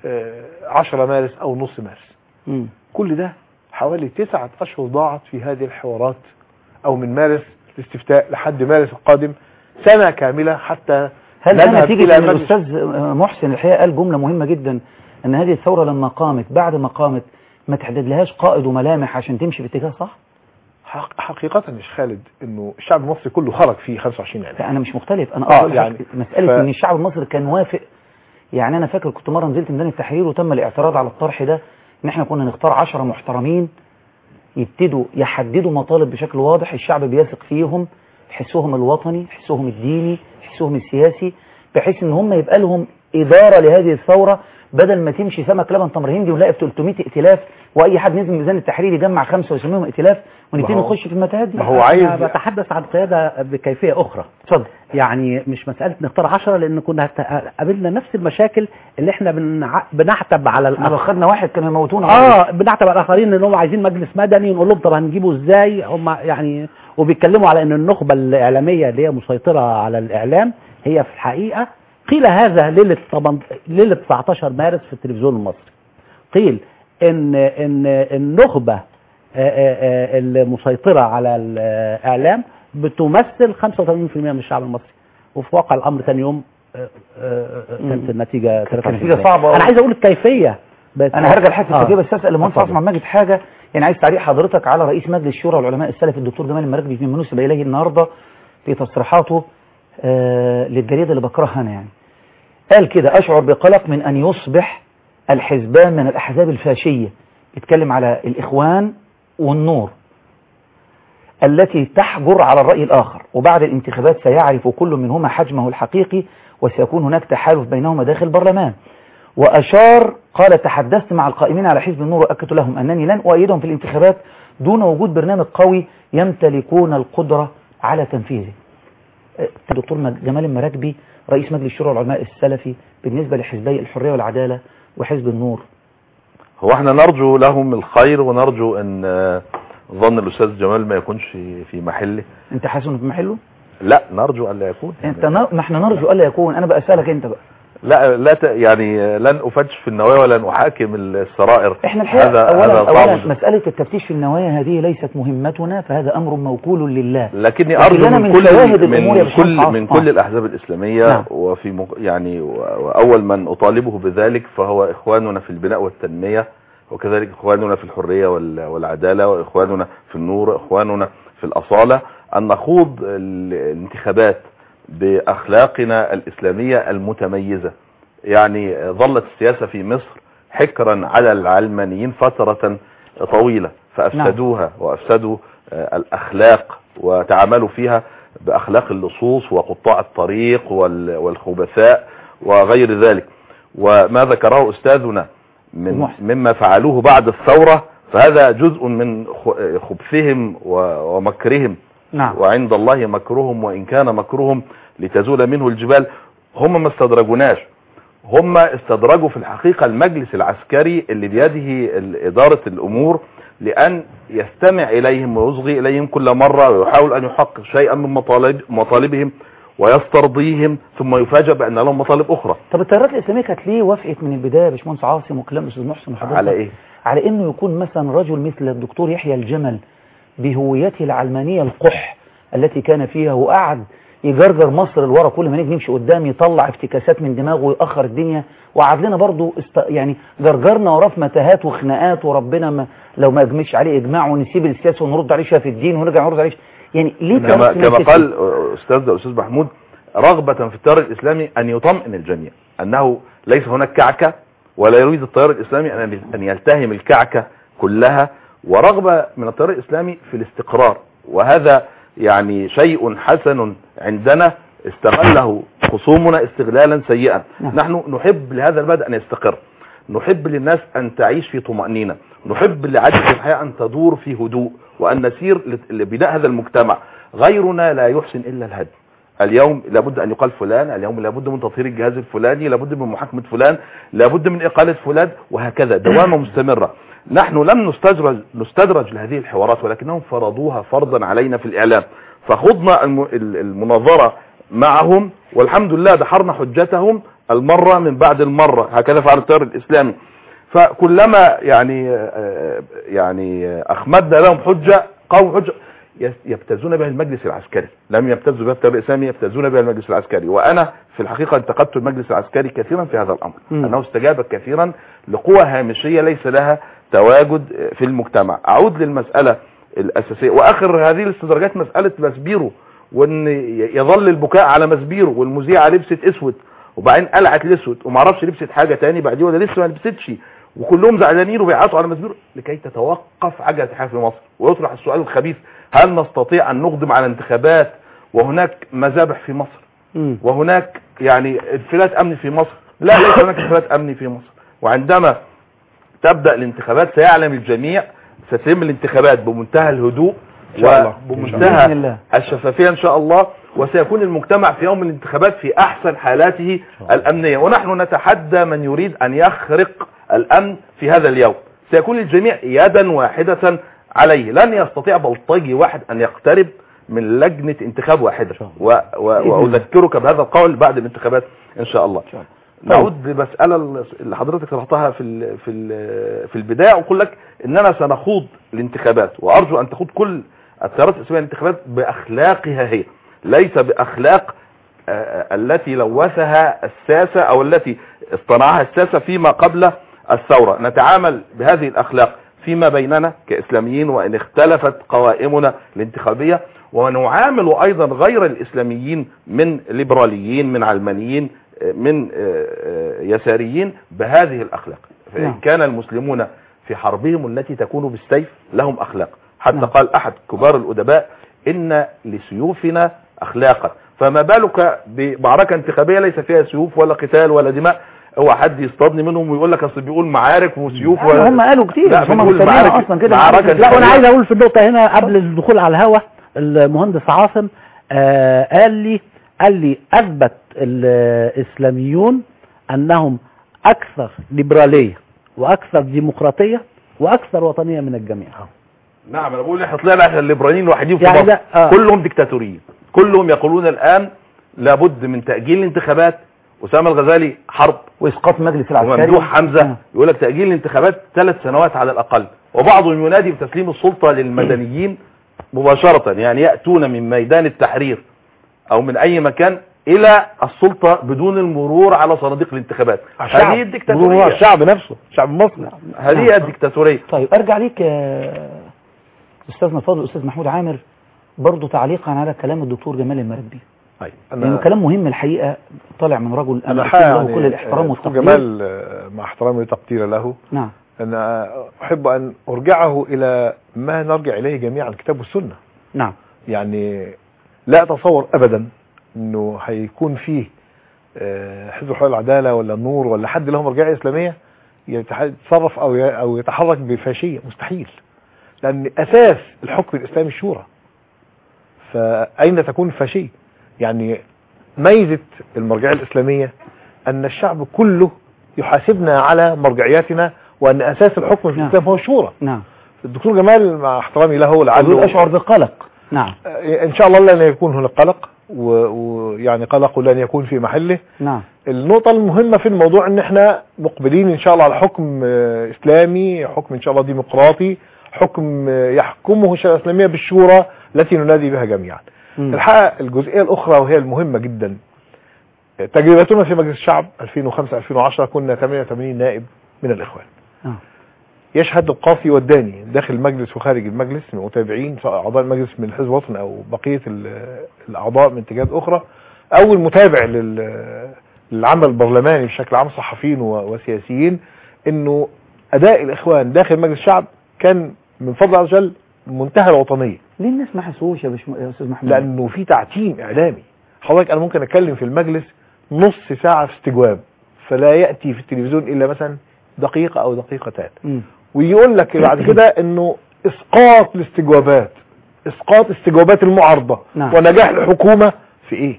D: 10 مارس او نص مارس. كل ده حوالي 9 اشهر ضاعت في هذه الحوارات، او من مارس الاستفتاء لحد مارس القادم، سنة كاملة حتى.
A: هل ده نتيجة ان الاستاذ محسن الحقيقة قال جملة مهمة جدا، ان هذه الثورة لما قامت، بعد ما قامت ما تحدد لهاش قائد وملامح عشان تمشي في اتجاه صح؟
D: حقيقة يا شيخ خالد انه الشعب المصري كله خرج في 25 يناير.
A: لا انا مش مختلف، انا اقول يعني مسألة ان الشعب المصري كان وافق. يعني انا فاكر كنت مرة نزلت ميدان التحرير وتم الاعتراض على الطرح ده، ان احنا كنا نختار 10 محترمين يبتدوا يحددوا مطالب بشكل واضح، الشعب بيثق فيهم، حسهم الوطني، حسهم الديني، حسهم السياسي، بحيث ان هم يبقى لهم إدارة لهذه الثورة، بدل ما تمشي سمك لبن تمر هندي ونلاقي ب 300 ائتلاف، واي حد نزل ميزان التحرير يجمع 5 ويسميهم ائتلاف ونبتدي نخش في المتاهات دي.
F: ما هو عايز بتحدث عن قيادة بكيفية اخرى.
A: اتفضل.
F: يعني مش مسألة نختار 10، لان كنا قابلنا نفس المشاكل اللي احنا بنعتب على
A: احنا خدنا واحد كانوا يموتونا.
F: بنعتب على الاخرين ان هم عايزين مجلس مدني، نقول لهم طب هنجيبه ازاي؟ هم يعني وبيتكلموا على ان النخبة الاعلامية اللي هي مسيطرة على الاعلام هي في الحقيقة، قيل هذا ليلة 19 مارس في التلفزيون المصري، قيل ان النخبة المسيطرة على الاعلام بتمثل 85% من الشعب المصري، وفي واقع الامر ثاني يوم كانت النتيجة
A: صعبة.
F: انا عايز اقول الكيفية،
A: انا هرجع لحته الكيفية بس اسال المهندس عاصم ماجد حاجة، يعني عايز تعليق حضرتك على رئيس مجلس الشورى والعلماء السلفي الدكتور جمال المراكبي في منسوب اليه النهارده في تصريحاته للجريدة اللي بكرهها انا، يعني قال كده: أشعر بقلق من أن يصبح الحزبان من الأحزاب الفاشية، يتكلم على الإخوان والنور التي تحجر على الرأي الآخر، وبعد الانتخابات سيعرف كل منهما حجمه الحقيقي وسيكون هناك تحالف بينهما داخل البرلمان. وأشار قال: تحدثت مع القائمين على حزب النور وأكدت لهم أنني لن أؤيدهم في الانتخابات دون وجود برنامج قوي يمتلكون القدرة على تنفيذه. الدكتور جمال المراكبي رئيس مجلس شورى العلماء السلفي بالنسبة لحزبي الحرية والعدالة وحزب النور،
E: هو احنا نرجو لهم الخير ونرجو ان ظن الأستاذ جمال ما يكونش في محله.
A: انت حاسس انه في محله؟
E: لا، نرجو ألا يكون.
A: ما احنا نرجو ألا يكون. انا بقى اسالك انت بقى.
E: لا يعني لن أفتش في النوايا ولن أحاكم السرائر.
A: احنا الحقيقة أولا مسألة التفتيش في النوايا هذه ليست مهمتنا، فهذا أمر موكول لله.
E: لكني أرجو من كل الأحزاب الإسلامية. نعم. يعني وأول من أطالبه بذلك فهو إخواننا في البناء والتنمية، وكذلك إخواننا في الحرية والعدالة، وإخواننا في النور، وإخواننا في الأصالة، أن نخوض الانتخابات بأخلاقنا الإسلامية المتميزة. يعني ظلت السياسة في مصر حكرا على العلمانيين فترة طويلة، فأفسدوها وأفسدوا الأخلاق وتعاملوا فيها بأخلاق اللصوص وقطاع الطريق والخبثاء وغير ذلك. وما ذكره أستاذنا مما فعلوه بعد الثورة فهذا جزء من خبثهم ومكرهم.
A: نعم.
E: وعند الله مكرهم وإن كان مكرهم لتزول منه الجبال. هم ما استدرجوناش، هم استدرجوا في الحقيقة المجلس العسكري اللي بيده إدارة الأمور لأن يستمع إليهم ويصغي إليهم كل مرة ويحاول أن يحقق شيئا من مطالبهم ويسترضيهم، ثم يفاجأ بأن لهم مطالب أخرى.
A: طب التيارات الإسلامية كانت ليه وافقت من البداية يا باشمهندس عاصم وكلام أستاذ محسن وحضرتك
E: على إيه؟
A: على إنه يكون مثلا رجل مثل الدكتور يحيى الجمل بهويته العلمانية القح التي كان فيها، وقعد يجرجر مصر لورا، كل ما نيجي نمشي قدام يطلع افتكاسات من دماغه ويأخر الدنيا، وقعد لنا برضه يعني جرجرنا وراه في متاهات وخناقات، وربنا لو ما اجمعش عليه اجماع ونسيب السياسه ونرد عليه في الدين ونرجع نرد عليه. يعني ليه
E: كما قال أستاذ محمود رغبة في التيار الإسلامي أن يطمئن الجميع أنه ليس هناك كعكة، ولا يريد التيار الإسلامي أن يلتهم الكعكة كلها، ورغبة من التيار الإسلامي في الاستقرار، وهذا يعني شيء حسن عندنا استغله خصومنا استغلالا سيئا. نحن نحب لهذا البلد أن يستقر، نحب للناس أن تعيش في طمأنينة، نحب لعجلة الحياة أن تدور في هدوء، وأن نسير لبناء هذا المجتمع. غيرنا لا يحسن إلا الهدم. اليوم لابد أن يقال فلان، اليوم لابد من تطهير الجهاز الفلاني، لابد من محاكمة فلان، لابد من إقالة فلان، وهكذا دوامة مستمرة. نحن لم نستدرج لهذه الحوارات، ولكنهم فرضوها فرضا علينا في الإعلام، فخضنا المناظرة معهم، والحمد لله دحرنا حجتهم المرة من بعد المرة. هكذا فعل التيار الإسلامي. فكلما يعني أخمدنا لهم حجة قوم حجة يبتزون بها المجلس العسكري، لم يبتزوا بها التيار الإسلامي، يبتزون بها المجلس العسكري. وأنا في الحقيقة انتقدت المجلس العسكري كثيرا في هذا الأمر، أنه استجاب كثيرا لقوى هامشية ليس لها تواجد في المجتمع. أعود للمسألة الأساسية، وآخر هذه الاستدراجات مسألة مسبيرو، وأن يظل البكاء على مسبيرو، والمذيعة لبست أسود وبعدين قلعت الأسود ومعرفش لبست حاجة تاني بعدين ولا لسه ما لبستش، وكلهم زعلانين وبيعطوا على مسبيرو لكي تتوقف عجلة الحياة في مصر. ويطرح السؤال الخبيث: هل نستطيع أن نقدم على انتخابات وهناك مذابح في مصر وهناك يعني انفلات أمني في مصر؟ لا، ليس هناك انفلات أمني في مصر. وعندما تبدأ الانتخابات سيعلم الجميع، ستتم الانتخابات بمنتهى الهدوء وبمنتهى الشفافية إن شاء الله، وسيكون المجتمع في يوم الانتخابات في أحسن حالاته الأمنية. ونحن نتحدى من يريد أن يخرق الأمن في هذا اليوم. سيكون الجميع يدا واحدة عليه، لن يستطيع بلطجي واحد أن يقترب من لجنة انتخاب واحدة. وأذكرك بهذا القول بعد الانتخابات إن شاء الله. نعود لمسألة اللي حضرتك طرحتها في البداية، وأقول لك إننا سنخوض الانتخابات، وأرجو أن تخوض كل التيارات الإسلامية الانتخابات بأخلاقها هي، ليس بأخلاق التي لوثها الساسة أو التي اصطنعها الساسة فيما قبل الثورة. نتعامل بهذه الأخلاق فيما بيننا كإسلاميين، وإن اختلفت قوائمنا الانتخابية، ونعامل أيضا غير الإسلاميين من ليبراليين من علمانيين من يساريين بهذه الأخلاق. فإن كان المسلمون في حربهم التي تكون بالسيف لهم أخلاق، حتى قال أحد كبار الأدباء إن لسيوفنا أخلاقا، فما بالك بمعركة انتخابية ليس فيها سيوف ولا قتال ولا دماء. هو حد يصطادني منهم ويقول لك اصل بيقول معارك وسيوف
A: هم قالوا كتير، هم مسمينها اصلا كده
F: معركة. لا وانا عايز اقول في النقطة هنا قبل الدخول على الهوا، المهندس عاصم قال لي اثبت الاسلاميون انهم اكثر ليبرالية واكثر ديمقراطية واكثر وطنية من الجميع.
E: نعم، انا بقول احنا طلعنا الليبراليين الوحيدين في
F: يعني
E: مصر كلهم ديكتاتوريين، كلهم يقولون الان لابد من تأجيل الانتخابات. أسامة الغزالي حرب
A: وإسقاط مجلس العسكري،
E: وممدوح حمزة يقول لك تأجيل الانتخابات 3 سنوات على الأقل، وبعضهم ينادي بتسليم السلطة للمدنيين مباشرة، يعني يأتون من ميدان التحرير أو من أي مكان إلى السلطة بدون المرور على صناديق الانتخابات. هذه الديكتاتورية،
D: الشعب نفسه، الشعب المصري،
E: هذه الديكتاتورية.
A: طيب أرجع ليك أستاذنا الفاضل الأستاذ محمود عامر، برضو تعليقا على كلام الدكتور جمال المراكبي، لأنه كلام مهم الحقيقة، طالع من رجل أنا له كل الاحترام والتقدير.
D: جمال مع احترامي وتقدير له،
A: نعم،
D: أنا أحب أن أرجعه إلى ما نرجع إليه جميعا، الكتاب والسنة.
A: نعم،
D: يعني لا أتصور أبدا أنه هيكون فيه حزب حقوق العدالة ولا النور ولا حد لهم مرجعية إسلامية يتصرف أو يتحرك بفاشية، مستحيل، لأن أساس الحكم الإسلامي الشورى، فأين تكون الفاشية؟ يعني ميزة المرجعية الإسلامية أن الشعب كله يحاسبنا على مرجعياتنا، وأن أساس الحكم في الإسلام هو الشورى.
A: نعم.
D: الدكتور جمال مع احترامي له لعله
A: أشعر بقلق. نعم،
D: إن شاء الله لن يكون هناك قلق، ويعني قلق لن يكون في محله.
A: نعم.
D: النقطة المهمة في الموضوع أن احنا مقبلين إن شاء الله على حكم إسلامي، حكم إن شاء الله ديمقراطي، حكم يحكمه الشريعة الإسلامية بالشورى التي ننادي بها جميعا. الحقيقة الجزئية الأخرى وهي المهمة جدا، تجربتنا في مجلس الشعب 2005-2010 كنا 88 نائب من الإخوان، يشهد القاصي والداني داخل المجلس وخارج المجلس من متابعين، سواء أعضاء المجلس من الحزب الوطني أو بقية الأعضاء من اتجاهات أخرى، أو المتابع للعمل البرلماني بشكل عام، صحفيين وسياسيين، إنه أداء الإخوان داخل مجلس الشعب كان من فضل عز وجل منتهى الوطنية.
A: ليه الناس ما حسوش يا أستاذ محمود؟
D: لأنه في تعتيم إعلامي. حضرتك أنا ممكن أتكلم في المجلس نص ساعة في استجواب، فلا يأتي في التلفزيون إلا مثلا دقيقة أو دقيقتان، ويقول لك بعد كده إنه إسقاط الاستجوابات، إسقاط استجوابات المعارضة.
A: نعم.
D: ونجاح الحكومة في إيه؟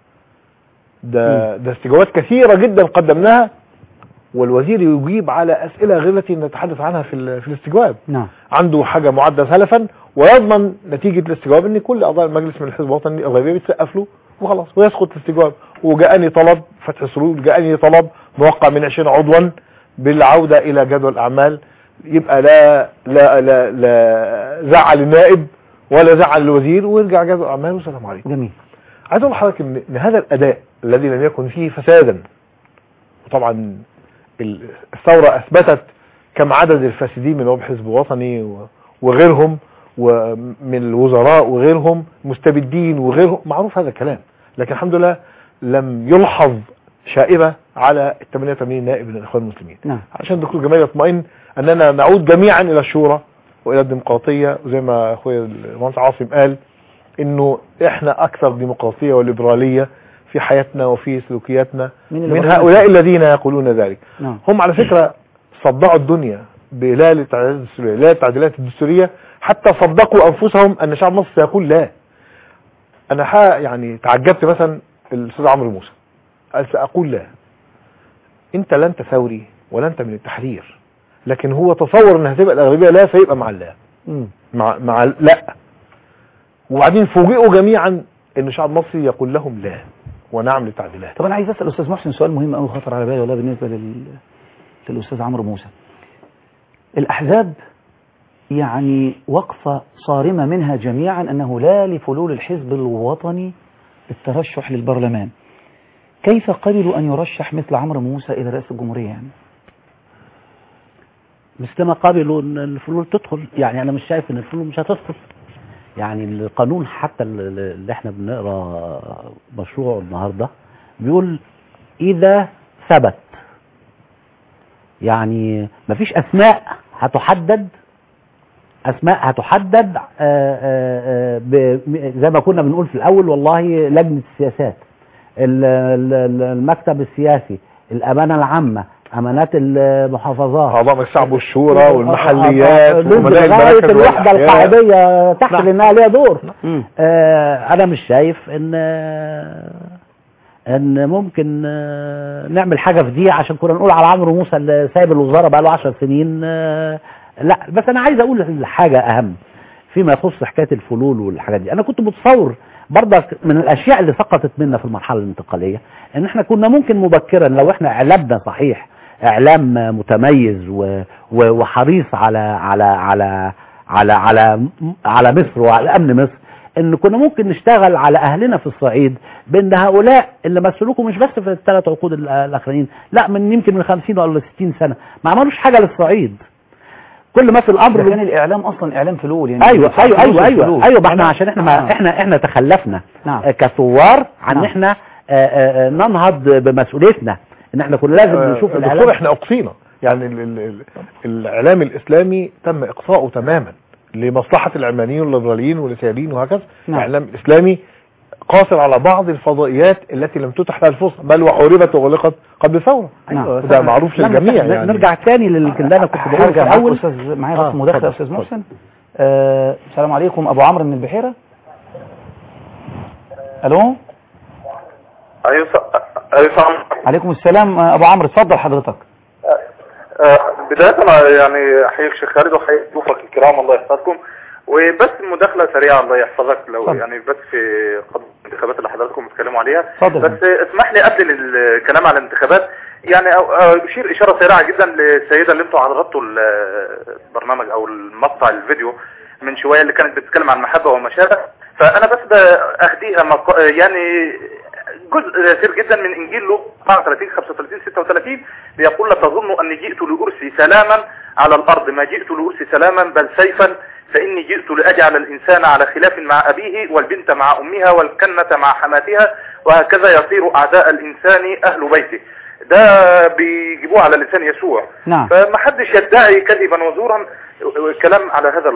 D: ده استجوابات كثيرة جدا قدمناها، والوزير يجيب على أسئلة غير التي نتحدث عنها في الاستجواب.
A: نعم.
D: عنده حاجة معدة سلفا، ويضمن نتيجة الاستجواب ان كل اعضاء المجلس من الحزب الوطني الغيبية بتسقف له وخلاص ويسقط الاستجواب. وجاءني طلب فتح سرور، جاءني طلب موقع من 20 عضوا بالعودة الى جدول الاعمال، يبقى لا لا لا لا زعل النائب ولا زعل الوزير، ويرجع جدول الاعمال والسلام عليكم.
A: جميل.
D: عايز اقول لحضرتك ان هذا الاداء الذي لم يكن فيه فسادا، وطبعا الثورة اثبتت كم عدد الفاسدين من نواب حزب وطني وغيرهم، ومن الوزراء وغيرهم مستبدين وغيرهم، معروف هذا الكلام، لكن الحمد لله لم يلحظ شائبة على 88 نائب من الاخوان المسلمين.
A: نعم.
D: عشان الدكتور جمال يطمئن اننا نعود جميعا الى الشورى والى الديمقراطية، وزي ما اخويا المهندس عاصم قال انه احنا اكثر ديمقراطية وليبرالية في حياتنا وفي سلوكياتنا من هؤلاء الذين يقولون ذلك.
A: نعم.
D: هم على فكرة صدعوا الدنيا بلا التعديلات الدستورية، حتى صدقوا انفسهم ان شعب مصر سيقول لا. انا يعني تعجبت مثلا الاستاذ عمرو موسى قال ساقول لا. انت لا انت ثوري ولا انت من التحرير، لكن هو تصور ان هتبقى الاغلبيه لا، فيبقى مع اللا، مع لا. وبعدين فوجئوا جميعا ان شعب مصري يقول لهم لا ونعم للتعديلات.
A: طب انا عايز اسال استاذ محسن سؤال مهم قوي خطر على بالي والله بالنسبه للاستاذ عمرو موسى. الاحزاب يعني وقفه صارمه منها جميعا انه لا لفلول الحزب الوطني الترشح للبرلمان. كيف قبلوا ان يرشح مثل عمرو موسى الى رئاسه الجمهوريه؟ يعني
F: مثل ما قبلوا ان الفلول تدخل، يعني انا مش شايف ان الفلول مش هتدخل. يعني القانون حتى اللي احنا بنقرا مشروعه النهارده بيقول إذا ثبت، يعني مفيش أسماء هتحدد زي ما كنا بنقول في الأول، والله لجنة السياسات، المكتب السياسي، الأمانة العامة، أمانات المحافظات،
D: أعضاء الشعب والشورى والمحليات
F: لغاية الوحدة القاعدية تحت لأنها ليها دور. أنا مش شايف ان ممكن نعمل حاجة في دي عشان كنا نقول على عمرو موسى اللي سايب الوزارة بقى له 10 سنين. لا، بس انا عايز اقول حاجة اهم فيما يخص حكاية الفلول والحاجات دي. انا كنت متصور برضك من الاشياء اللي سقطت منا في المرحلة الانتقالية ان احنا كنا ممكن مبكرا لو احنا اعلامنا صحيح اعلام متميز وحريص على مصر وعلى امن مصر، ان كنا ممكن نشتغل على اهلنا في الصعيد بان هؤلاء اللي مثلوكم مش بس في الثلاث عقود الاخرين، لا يمكن من 50 ولا 60 سنة ما عملوش حاجة للصعيد. كل ما في الامر
A: كان الاعلام اصلا اعلام فلول يعني.
F: ايوه احنا عشان احنا تخلفنا كثوار عن احنا ننهض بمسؤوليتنا، ان احنا كنا لازم نشوف
D: الاعلام. احنا اقصينا يعني الاعلام الاسلامي تم اقصاؤه تماما لمصلحة العلمانيين والليبراليين واليساريين وهكذا. الاعلام الاسلامي قاصر على بعض الفضائيات التي لم تتح لها الفرصة، بل وحوربت وغلقت قبل ثورة. وده معروف للجميع. يعني
F: نرجع تاني اللي انا كنت بقوله في الاول.
A: استاذ معايا بس مداخله استاذ محسن. السلام عليكم. ابو عمرو من البحيرة. الو.
G: ايوه
A: عليكم السلام ابو عمرو، اتفضل حضرتك.
G: بداية انا يعني احييك شيخ خالد واحيي ضيوفك الكرام، الله يحفظكم. وبس مداخلة سريعة الله يحفظك، لو صدق. يعني بس في الانتخابات اللي حضراتكم بتتكلموا عليها صدق. بس اسمح لي قبل الكلام على الانتخابات يعني اشير اشارة سريعة جدا للسيدة اللي انتوا عرضتوا البرنامج او المقطع الفيديو من شوية اللي كانت بتتكلم عن المحبة وما شابه. فانا بس باخديها يعني جزء كثير جدا من انجيل لوقا 34 35 36 بيقول: لا تظنوا اني جئت لارسي سلاما على الارض، ما جئت لارسي سلاما بل سيفا، فاني جئت لاجعل الانسان على خلاف مع ابيه والبنت مع امها والكنة مع حماتها وهكذا يصير اعداء الانسان اهل بيته. ده بيجيبوه على لسان يسوع.
A: نعم.
G: فمحدش يدعي كذبا وزورا كلام على هذا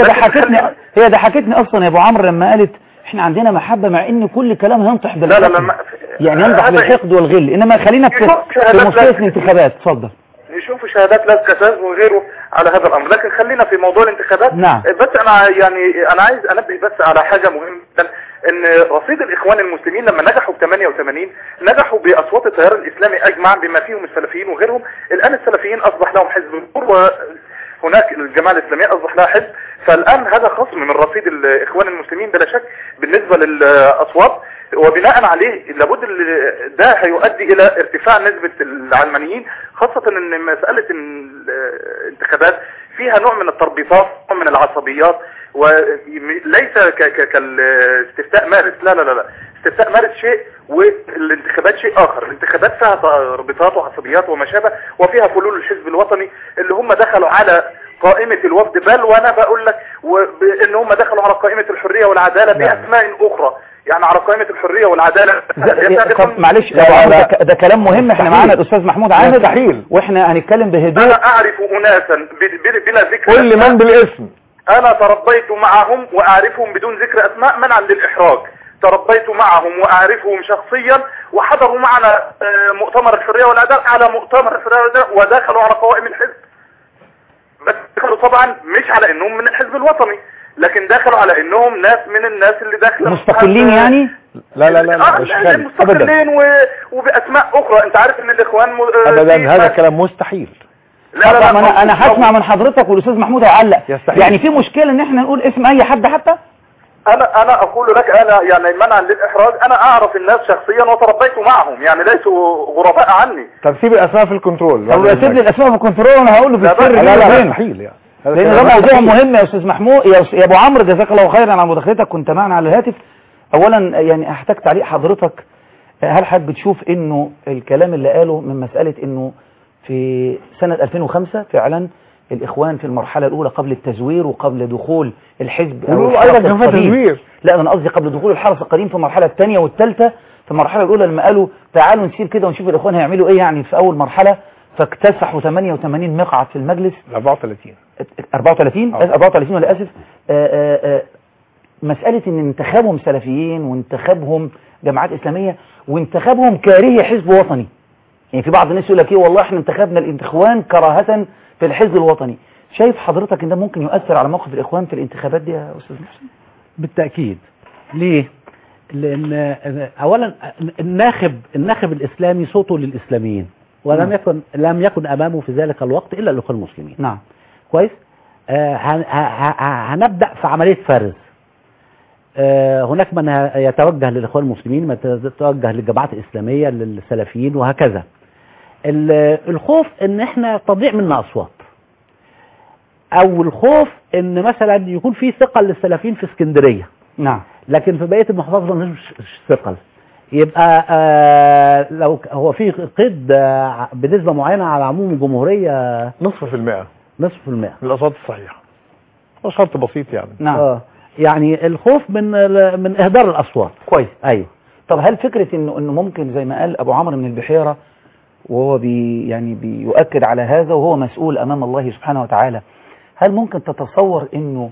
A: هي ضحكتني اصلا يا ابو عمرو لما قالت احنا عندنا محبة، مع ان كل كلام هينطح بالحقد. لا يعني ينطح بالحقد والغل. انما خلينا في مشكلة الانتخابات. اتفضل.
G: نشوف شهادات لا كساز وغيره على هذا الامر، لكن خلينا في موضوع الانتخابات.
A: نعم.
G: بس انا عايز انبه بس على حاجة مهمة جدا، ان رصيد الاخوان المسلمين لما نجحوا ب 88 نجحوا باصوات التيار الاسلامي اجمع بما فيهم السلفيين وغيرهم. الان السلفيين اصبح لهم حزب النور، وهناك الجماعة الاسلامية اصبح لها حزب. فالان هذا خصم من رصيد الاخوان المسلمين بلا شك بالنسبة للاصوات، وبناء عليه لابد ده هيؤدي الى ارتفاع نسبة العلمانيين، خاصة ان مسألة الانتخابات فيها نوع من التربيطات ومن العصبيات، وليس كالاستفتاء مارس. لا استفتاء مارس شيء والانتخابات شيء اخر. الانتخابات فيها تربيطات وعصبيات وما شابه، وفيها فلول الحزب الوطني اللي هم دخلوا على قائمة الوفد، بل وانا بقول لك ان هم دخلوا على قائمة الحرية والعدالة باسماء اخرى، يعني على قائمة الحرية والعدالة.
A: معلش ده كلام مهم. احنا معانا الاستاذ محمود عامر واحنا هنتكلم بهدوء.
G: انا اعرف اناسا بلا ذكر
D: كل من بالاسم،
G: انا تربيت معهم واعرفهم بدون ذكر اسماء منعا للاحراج. تربيت معهم واعرفهم شخصيا، وحضروا معنا مؤتمر الحرية والعدالة، على مؤتمر الحرية والعدالة، ودخلوا على قوائم الحزب. بس دخلوا طبعا مش على انهم من الحزب الوطني، لكن دخلوا على انهم ناس من الناس اللي داخله
A: مستقلين يعني.
D: لا مش
G: مستقلين وباسماء اخرى. انت عارف ان الاخوان
D: ابدا هذا كلام مستحيل.
A: لا انا هسمع من حضرتك والاستاذ محمود هيعلق. يعني في مشكلة ان احنا نقول اسم اي حد حتى؟
G: انا اقول لك، انا يعني منعا للاحراج انا اعرف الناس شخصيا وتربيت معهم، يعني ليسوا غرباء عني.
D: طب سيب الاسماء في الكنترول.
A: طب سيب لي الاسماء في الكنترول وانا هقول له في السر.
D: لا مستحيل يعني،
A: لان ده موضوع مهم يا استاذ محمود. يا ابو عمرو جزاك الله خيرا على مداخلتك، كنت معنا على الهاتف. اولا يعني احتاج تعليق حضرتك. هل حضرتك بتشوف انه الكلام اللي قاله من مسألة انه في سنة 2005 فعلا الاخوان في المرحلة الاولى قبل التزوير وقبل دخول الحزب او
D: ايضا كان في تزوير؟
A: لا انا قصدي قبل دخول الحرس القديم في المرحلة الثانية والثالثة في المرحلة الأولى لما قالوا تعالوا نسير كده ونشوف الإخوان هيعملوا إيه يعني في أول مرحلة، فاكتسحوا 88 مقعد في المجلس. 34 ولا أسف. مسألة إن انتخابهم سلفيين وانتخابهم جماعات إسلامية وانتخابهم كارهي حزب وطني. يعني في بعض الناس يقول لك إيه والله إحنا انتخبنا الإخوان كراهة في الحزب الوطني. شايف حضرتك إن ده ممكن يؤثر على موقف الإخوان في الانتخابات دي يا أستاذ محسن؟
F: بالتأكيد. ليه؟ لأن أولا الناخب الإسلامي صوته للإسلاميين، ولم يكن أمامه في ذلك الوقت إلا الإخوان المسلمين.
A: نعم.
F: كويس. هنبدأ في عملية فرز. هناك من يتوجه للإخوان المسلمين، من يتوجه للجماعات الإسلامية، للسلفيين، وهكذا. الخوف ان احنا تضيع منا اصوات، او الخوف ان مثلا يكون في ثقل للسلفيين في اسكندرية.
A: نعم.
F: لكن في بقية المحافظات مش ثقل. يبقى لو هو في قيد بنسبة معينة على عموم الجمهورية
D: 0.5% من الأصوات الصحيحة، شرط بسيط يعني.
A: نعم.
F: يعني الخوف من إهدار الأصوات.
A: كويس.
F: أيوه.
A: طب هل فكرة إنه ممكن زي ما قال أبو عمرو من البحيرة، وهو يعني بيؤكد على هذا وهو مسؤول أمام الله سبحانه وتعالى، هل ممكن تتصور إنه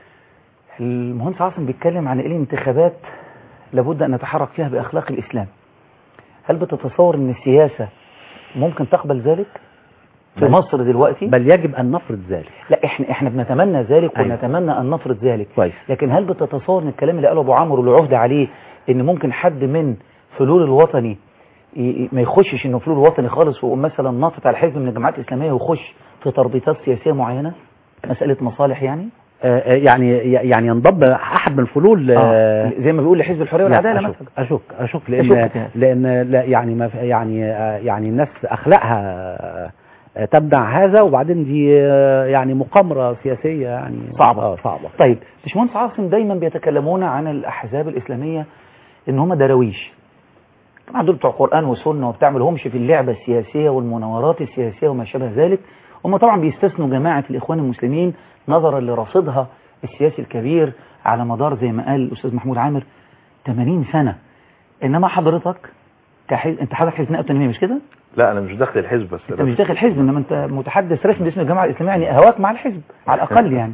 A: المهندس عاصم بيتكلم عن الانتخابات لابد أن نتحرك فيها بأخلاق الإسلام؟ هل بتتصور إن السياسة ممكن تقبل ذلك في مصر دلوقتي؟
F: بل يجب أن نفرض ذلك.
A: لا احنا بنتمنى ذلك. أيوة. ونتمنى أن نفرض ذلك.
F: كويس.
A: لكن هل بتتصور إن الكلام اللي قاله أبو عمرو اللي عهد عليه إن ممكن حد من فلول الوطني ما يخشش إنه فلول الوطني خالص، ويقوم مثلا ناطط على حزب من الجماعات الإسلامية ويخش في تربيطات سياسية معينة، مسألة مصالح يعني؟
F: يعني ينضم احد من الفلول
A: زي ما بيقول لحزب الحريه والعداله مثلا.
F: اشك لان لا يعني ما يعني الناس اخلاقها تمنع هذا، وبعدين دي يعني مقامره سياسيه يعني
A: صعبه.
F: صعبه.
A: طيب باشمهندس عاصم، دايما بيتكلمون عن الاحزاب الاسلاميه ان هم دراويش، طبعا دول بتوع قران وسنه وبتعملهمش في اللعبه السياسيه والمناورات السياسيه وما شابه ذلك. هم طبعا بيستثنوا جماعه الاخوان المسلمين نظرا لرصيدها السياسي الكبير على مدار زي ما قال الأستاذ محمود عامر 80 سنة. إنما حضرتك أنت حضرتك حزب نائب تنمية مش كده؟
E: لا أنا مش داخل الحزب. بس
A: أنت مش داخل الحزب، إنما أنت متحدث رسمي باسم الجماعة الإسلامية، يعني هواك مع الحزب على الأقل يعني.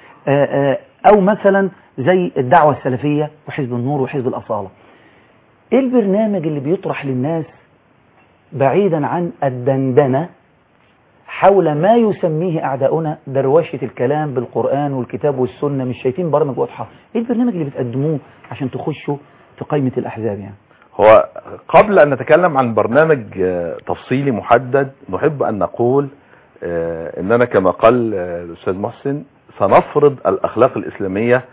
A: أو مثلا زي الدعوة السلفية وحزب النور وحزب الأصالة. إيه البرنامج اللي بيطرح للناس بعيدا عن الدندنة حول ما يسميه أعداؤنا دروشة الكلام بالقرآن والكتاب والسنة؟ مش شايفين برامج واضحة. إيه البرنامج اللي بتقدموه عشان تخشوا في قائمة الأحزاب يعني؟
E: هو قبل أن نتكلم عن برنامج تفصيلي محدد، نحب أن نقول أننا كما قال الأستاذ محسن سنفرض الأخلاق الإسلامية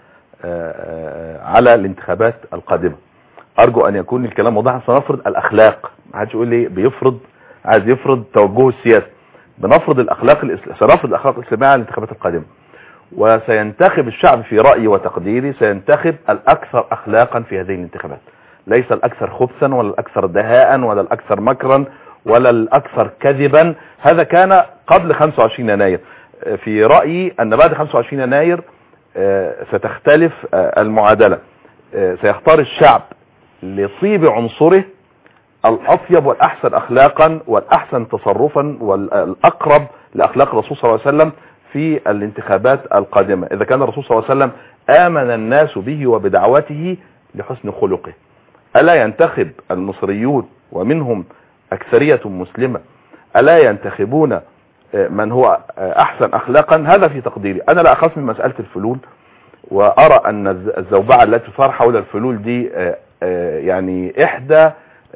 E: على الانتخابات القادمة. أرجو أن يكون الكلام واضح. سنفرض الأخلاق، ما حدش يقول لي بيفرض عايز يفرض توجهه السياسي. سنفرض الأخلاق الإسلامية على الانتخابات القادمة، وسينتخب الشعب في رأيي وتقديري سينتخب الأكثر أخلاقا في هذه الانتخابات، ليس الأكثر خبثا ولا الأكثر دهاء ولا الأكثر مكرا ولا الأكثر كذبا. هذا كان قبل 25 يناير. في رأيي أن بعد 25 يناير ستختلف المعادلة. سيختار الشعب لطيب عنصره الأطيب والأحسن أخلاقا والأحسن تصرفا والأقرب لأخلاق الرسول صلى الله عليه وسلم في الانتخابات القادمة. إذا كان الرسول صلى الله عليه وسلم آمن الناس به وبدعوته لحسن خلقه، ألا ينتخب المصريون ومنهم أكثرية مسلمة ألا ينتخبون من هو أحسن أخلاقا؟ هذا في تقديري. أنا لا أخاف من مسألة الفلول، وأرى أن الزوبعة التي تثار حول الفلول دي يعني إحدى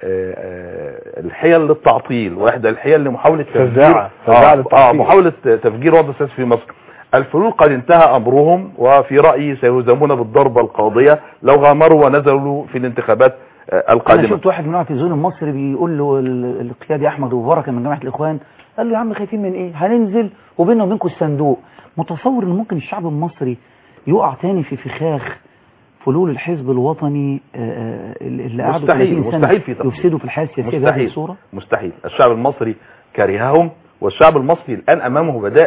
E: الحيل للتعطيل وإحدى الحيل لمحاولة محاولة تفجير وضع السياسي في مصر. الفلول قد انتهى أمرهم، وفي رأيي سيهزمون بالضربة القاضية لو غامروا ونزلوا في الانتخابات القادمة.
A: أنا شفت واحد من التلفزيون المصري بيقول له القيادي أحمد أبو بركة من جماعة الإخوان، قال له يا عم خايفين من إيه؟ هننزل وبيننا وبينكم الصندوق. متصور إن ممكن الشعب المصري يقع تاني في فخاخ فلول الحزب الوطني اللي قعدوا 30 سنة يفسدوا في الحياة السياسية بهذه الصورة؟
E: مستحيل. الشعب المصري كرههم، والشعب المصري الآن أمامه بدائل.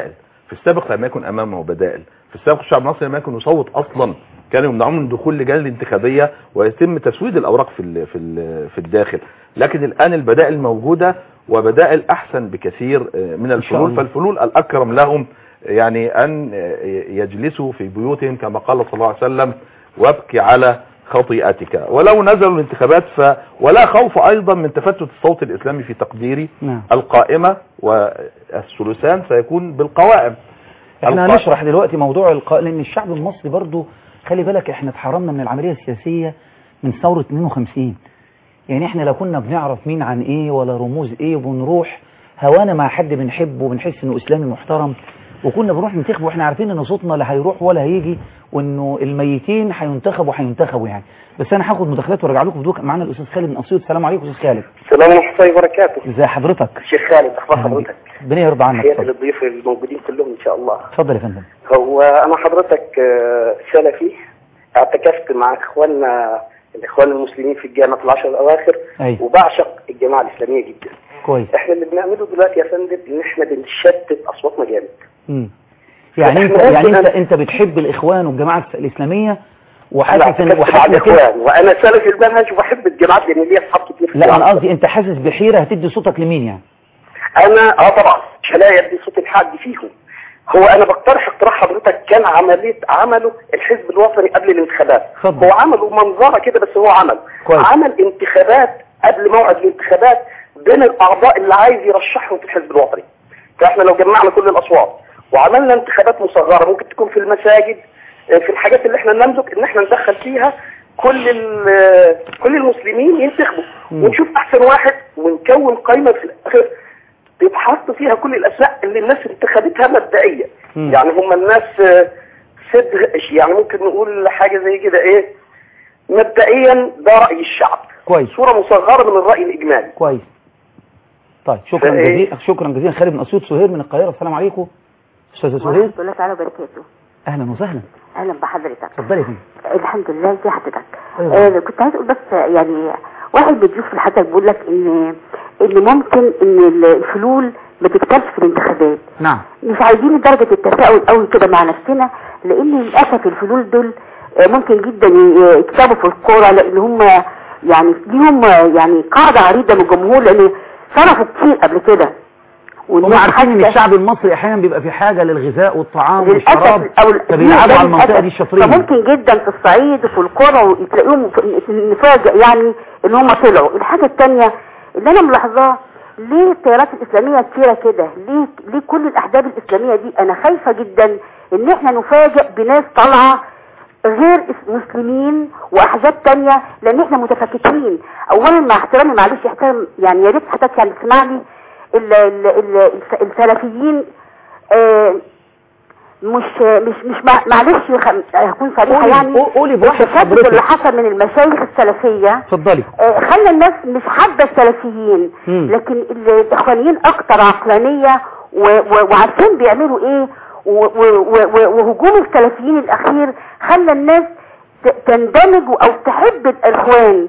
E: في السابق لم يكن امامه بدائل، في السابق الشعب المصري لم يكن يصوت اصلا، كانوا يمنعون من دخول لجان الانتخابيه ويتم تسويد الاوراق في الداخل. لكن الان البدائل موجوده وبدائل احسن بكثير من الفلول، فالفلول الاكرم لهم يعني ان يجلسوا في بيوتهم كما قال صلى الله عليه وسلم وابكي على خطيئتك، ولو نزلوا الانتخابات ولا خوف ايضا من تفتت الصوت الاسلامي في تقديري. القائمة والثلثان سيكون بالقوائم.
A: احنا هنشرح دلوقتي موضوع القائمة، لان الشعب المصري برضو خلي بالك احنا اتحرمنا من العملية السياسية من ثورة 52. يعني احنا لو كنا بنعرف مين عن ايه ولا رموز ايه وبنروح هوانا مع حد بنحبه وبنحس انه اسلامي محترم وكنا بنروح ننتخب واحنا عارفين ان صوتنا لا هيروح ولا هيجي وانه الميتين هينتخبوا يعني. بس انا هاخد مداخلات وارجع لكم بدوك. معانا الاستاذ خالد من اسيوط. السلام عليكم استاذ خالد.
H: السلام ورحمه الله وبركاته.
A: ازي حضرتك؟
H: شيخ خالد، اخبار حضرتك؟
A: ربنا يرضى عنك.
H: تحياتي للضيوف الموجودين كلهم ان شاء الله.
A: اتفضل يا فندم.
H: هو انا حضرتك سلفي، اعتكفت مع الاخوان المسلمين في الجامعه في العشر الاواخر.
A: أيوة.
H: وبعشق الجماعه الاسلاميه جدا.
A: كويس.
H: احنا اللي بنعمله دلوقتي يا فندم ان احنا بنشتت اصواتنا جامد.
A: يعني انت بتحب الاخوان والجماعه الاسلاميه وحاسس ان
H: الاخوان وانا سلفي المنهج وبحب الجماعات لان ليا اصحاب كتير.
A: لا انا قصدي انت حاسس بحيره هتدي صوتك لمين يعني؟
H: انا طبعا مش هلاقي ادي صوت لحد فيهم. هو انا بقترح اقتراح حضرتك كان عمله الحزب الوطني قبل الانتخابات. هو عمله منظره كده بس هو عمل انتخابات قبل موعد الانتخابات بين الاعضاء اللي عايز يرشحهم في الحزب الوطني. فاحنا لو جمعنا كل الاصوات وعملنا انتخابات مصغره ممكن تكون في المساجد، في الحاجات اللي احنا نملك ان احنا ندخل فيها كل المسلمين ينتخبوا ونشوف احسن واحد ونكون قائمه في الاخر بيتحط فيها كل الاسماء اللي الناس انتخبتها مبدئيا. يعني هم الناس يعني ممكن نقول حاجه زي كده ايه، مبدئيا ده راي الشعب.
A: كويس.
H: صوره مصغره من الراي الاجمالي.
A: كويس. طيب شكرا جزيلا خالد من اسيوط. سهير من القاهره. السلام عليكم استاذه سهير.
I: ورحمه الله تعالى وبركاته.
A: اهلا وسهلا.
I: اهلا بحضرتك.
A: اتفضلي يا فندم.
I: الحمد لله. ازي حضرتك؟ كنت عايز اقول بس يعني واحد بيضيف لحضرتك بيقول لك ان ممكن ان الفلول ما تكتبش في الانتخابات.
A: نعم.
I: مش عايزين درجه التفاؤل قوي كده مع نفسنا، لان للاسف الفلول دول ممكن جدا يكتبوا في الكوره، لان هم يعني ليهم يعني قاعده عريضه من الجمهور، لان صرفوا كتير قبل كده.
A: هم عارفين ان الشعب المصري احيانا بيبقى في حاجه للغذاء والطعام والشراب، فبيلعبوا على المنطقه دي الشاطرين.
I: فممكن جدا في الصعيد وفي القرى وتلاقيهم نفاجئ يعني ان هم طلعوا. الحاجه الثانيه اللي انا ملاحظاه، ليه التيارات الاسلاميه كتيره كده؟ ليه كل الاحزاب الاسلاميه دي؟ انا خايفه جدا ان احنا نفاجئ بناس طالعه غير مسلمين واحزاب ثانيه، لان احنا متفككين. اولا مع احترامي معلش احترام يعني يا ريت حضرتك يعني تسمعني، السلفيين مش معلش هكون صريحه يعني.
A: قولي براحتك حضرتك.
I: اللي حصل من المشايخ السلفيه
A: اتفضلي
I: خلى الناس مش حابه السلفيين، لكن الاخوانيين اكتر عقلانيه وعارفين بيعملوا ايه، وهجوم السلفيين الاخير خلى الناس تندمج او تحب الاخوان.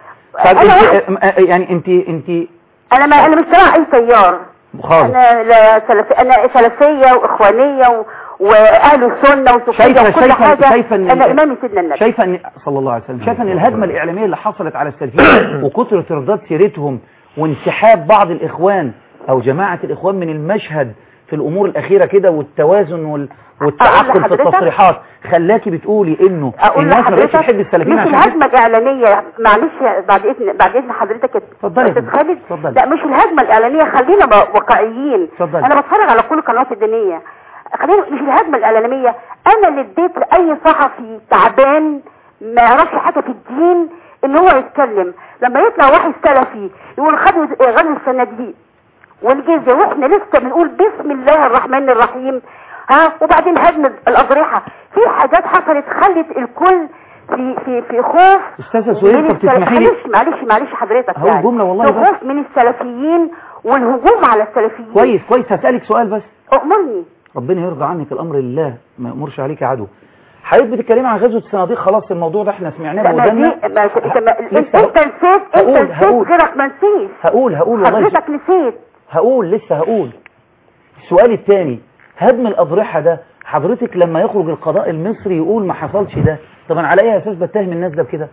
A: يعني انت
I: انا مش تبع اي تيار
A: خالص.
I: انا سلفيه واخوانيه واهل السنه وصوفيه وكل حاجه. انا امامي سيدنا النبي.
A: شايفه ان صلى الله عليه وسلم، شايفه ان الهجمه الاعلاميه اللي حصلت على السلفيين وكثره ترداد سيرتهم وانسحاب بعض الاخوان او جماعه الاخوان من المشهد في الامور الاخيره كده، والتوازن والتعقل في التصريحات خلاكي بتقولي انه الناس ما بقتش تحب السلفيين
I: عشان مش الهجمه الاعلانيه. معلش بعد اذن حضرتك
A: اتفضلي.
I: لا مش الهجمه الاعلانيه، خلينا واقعيين. انا بتفرج على كل القنوات الدينيه، خلينا مش الهجمه الاعلانيه. انا اللي اديت لاي صحفي تعبان ما يعرفش حاجه في الدين ان هو يتكلم، لما يطلع واحد سلفي يقول خدوا غزو الصناديق والجزية واحنا لسه بنقول بسم الله الرحمن الرحيم، وبعدين هدم الاضرحه. في حاجات حصلت خلت الكل في خوف.
A: استاذه سهير طب تسمحي لي
I: معلش حضرتك
A: يعني جمله والله
I: خوف من السلفيين والهجوم على السلفيين.
A: كويس هسألك سؤال بس.
I: أؤمرني.
A: ربنا يرضى عنك، الامر لله ما يأمرش عليك عدو. حضرتك بتتكلمي عن غزوه الصناديق، خلاص الموضوع ده احنا سمعناه بودنا.
I: انت نسيت غيرك ما نسيت.
A: هقول والله
I: حضرتك نسيت.
A: هقول السؤال الثاني، هدم الأضرحة ده حضرتك لما يخرج القضاء المصري يقول ما حصلش ده، طبعا على اي اساس بتهم الناس ده بكده؟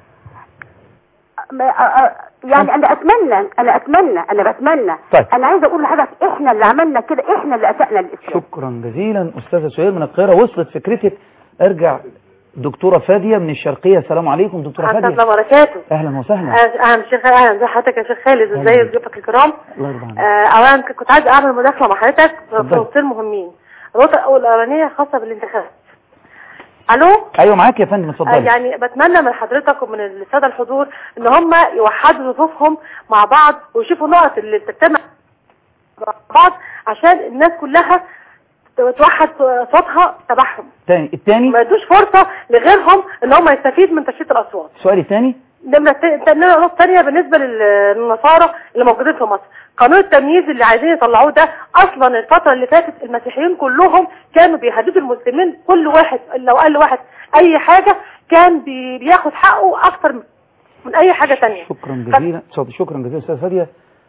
I: يعني انا بتمنى
A: طيب.
I: انا عايزه اقول لحضرتك احنا اللي عملنا كده، احنا اللي اسأنا الاسلام.
A: شكرا جزيلا استاذه سهير من القاهره، وصلت فكرتك. ارجع دكتوره فاديه من الشرقيه. السلام عليكم دكتوره فاديه.
J: السلام عليكم وبركاته.
A: اهلا وسهلا.
J: اهلا شيخ، اهلا بحضرتك يا شيخ خالد، ازاي ضيوفك الكرام؟
A: الله يرضى عنك.
J: اولا كنت عايز اعمل مداخله مع حضرتك في نقطتين مهمين. النقطه الاولانيه خاصه بالانتخابات. الو.
A: ايوه معاك يا فندم، اتفضلي.
J: يعني بتمنى من حضرتك ومن الساده الحضور ان هم يوحدوا صفوفهم مع بعض ويشوفوا النقط اللي بتجتمع مع بعض عشان الناس كلها توحد صوتها تبعهم.
A: الثاني
J: ما يدوش فرصه لغيرهم ان هم يستفيد من تشتيت الاصوات.
A: السؤال الثاني
J: النقطة الثانية بالنسبة للنصارى اللي موجودين في مصر، قانون التمييز اللي عايزين يطلعوه ده، اصلا الفترة اللي فاتت المسيحيين كلهم كانوا بيهددوا المسلمين، كل واحد لو قال لواحد اي حاجة كان بياخد حقه اكتر من اي حاجة تانية.
A: شكرا جزيلا. شكرا جزيلا استاذ فادية.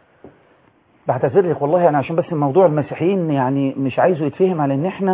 A: بعتذر لك والله انا عشان بس موضوع المسيحيين يعني مش عايزه يتفهم على ان احنا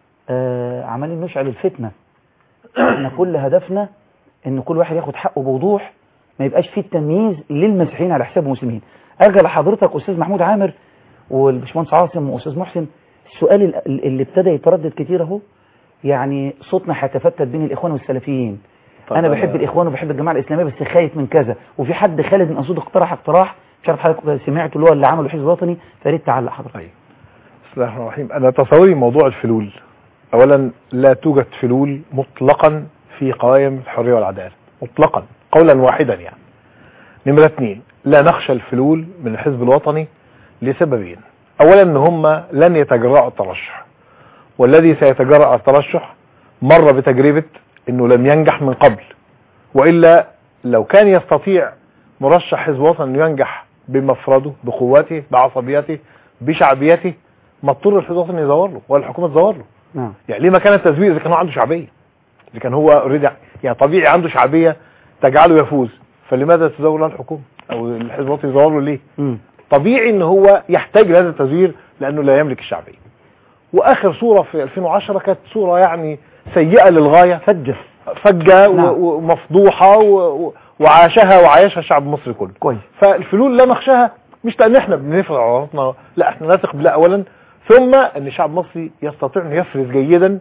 A: عمالين نشعل الفتنة. احنا كل هدفنا ان كل واحد ياخد حقه بوضوح، ما يبقاش فيه التمييز للمسيحيين على حساب المسلمين. ارجع لحضرتك استاذ محمود عامر والباشمهندس عاصم واستاذ محسن، السؤال اللي ابتدى يتردد كتير اهو، يعني صوتنا هيتفتت بين الاخوان والسلفيين. انا بحب الاخوان وبحب الجماعه الاسلاميه بس خايف من كذا، وفي حد خالد من اسود اقتراح مش عارف حضرتك سمعته اللي عمله الحزب الوطني، فريد تعلق حضرتك.
D: بسم الله الرحمن الرحيم. انا تصوري موضوع الفلول، اولا لا توجد فلول مطلقا في قوائم الحريه والعداله مطلقا قولا واحدا يعني. نمرة 2، لا نخشى الفلول من الحزب الوطني لسببين. اولا ان هم لن يتجرأوا الترشح، والذي سيتجرأ الترشح مر بتجربة انه لم ينجح من قبل، وإلا لو كان يستطيع مرشح حزب وطني انه ينجح بمفرده بقوته بعصبيته بشعبيته، ما اضطر الحزب الوطني يزور له ولا الحكومة تزور له.
A: نعم.
D: يعني ليه ما كان التزوير اذا كان هو عنده شعبية، اذا كان هو اوريدي يعني طبيعي عنده شعبية تجعله يفوز، فلماذا تزور له الحكومة او الحزب الوطني يزور له ليه؟ طبيعي ان هو يحتاج لهذا التزوير لانه لا يملك الشعبية. واخر صورة في 2010 كانت صورة يعني سيئة للغاية، فجة نعم. ومفضوحة وعاشها وعايشها الشعب المصري كله.
A: كويس.
D: فالفلول لا نخشاها، مش لان احنا بنفرض عوراتنا، لا احنا نثق بالله اولا، ثم ان الشعب المصري يستطيع انه يفرز جيدا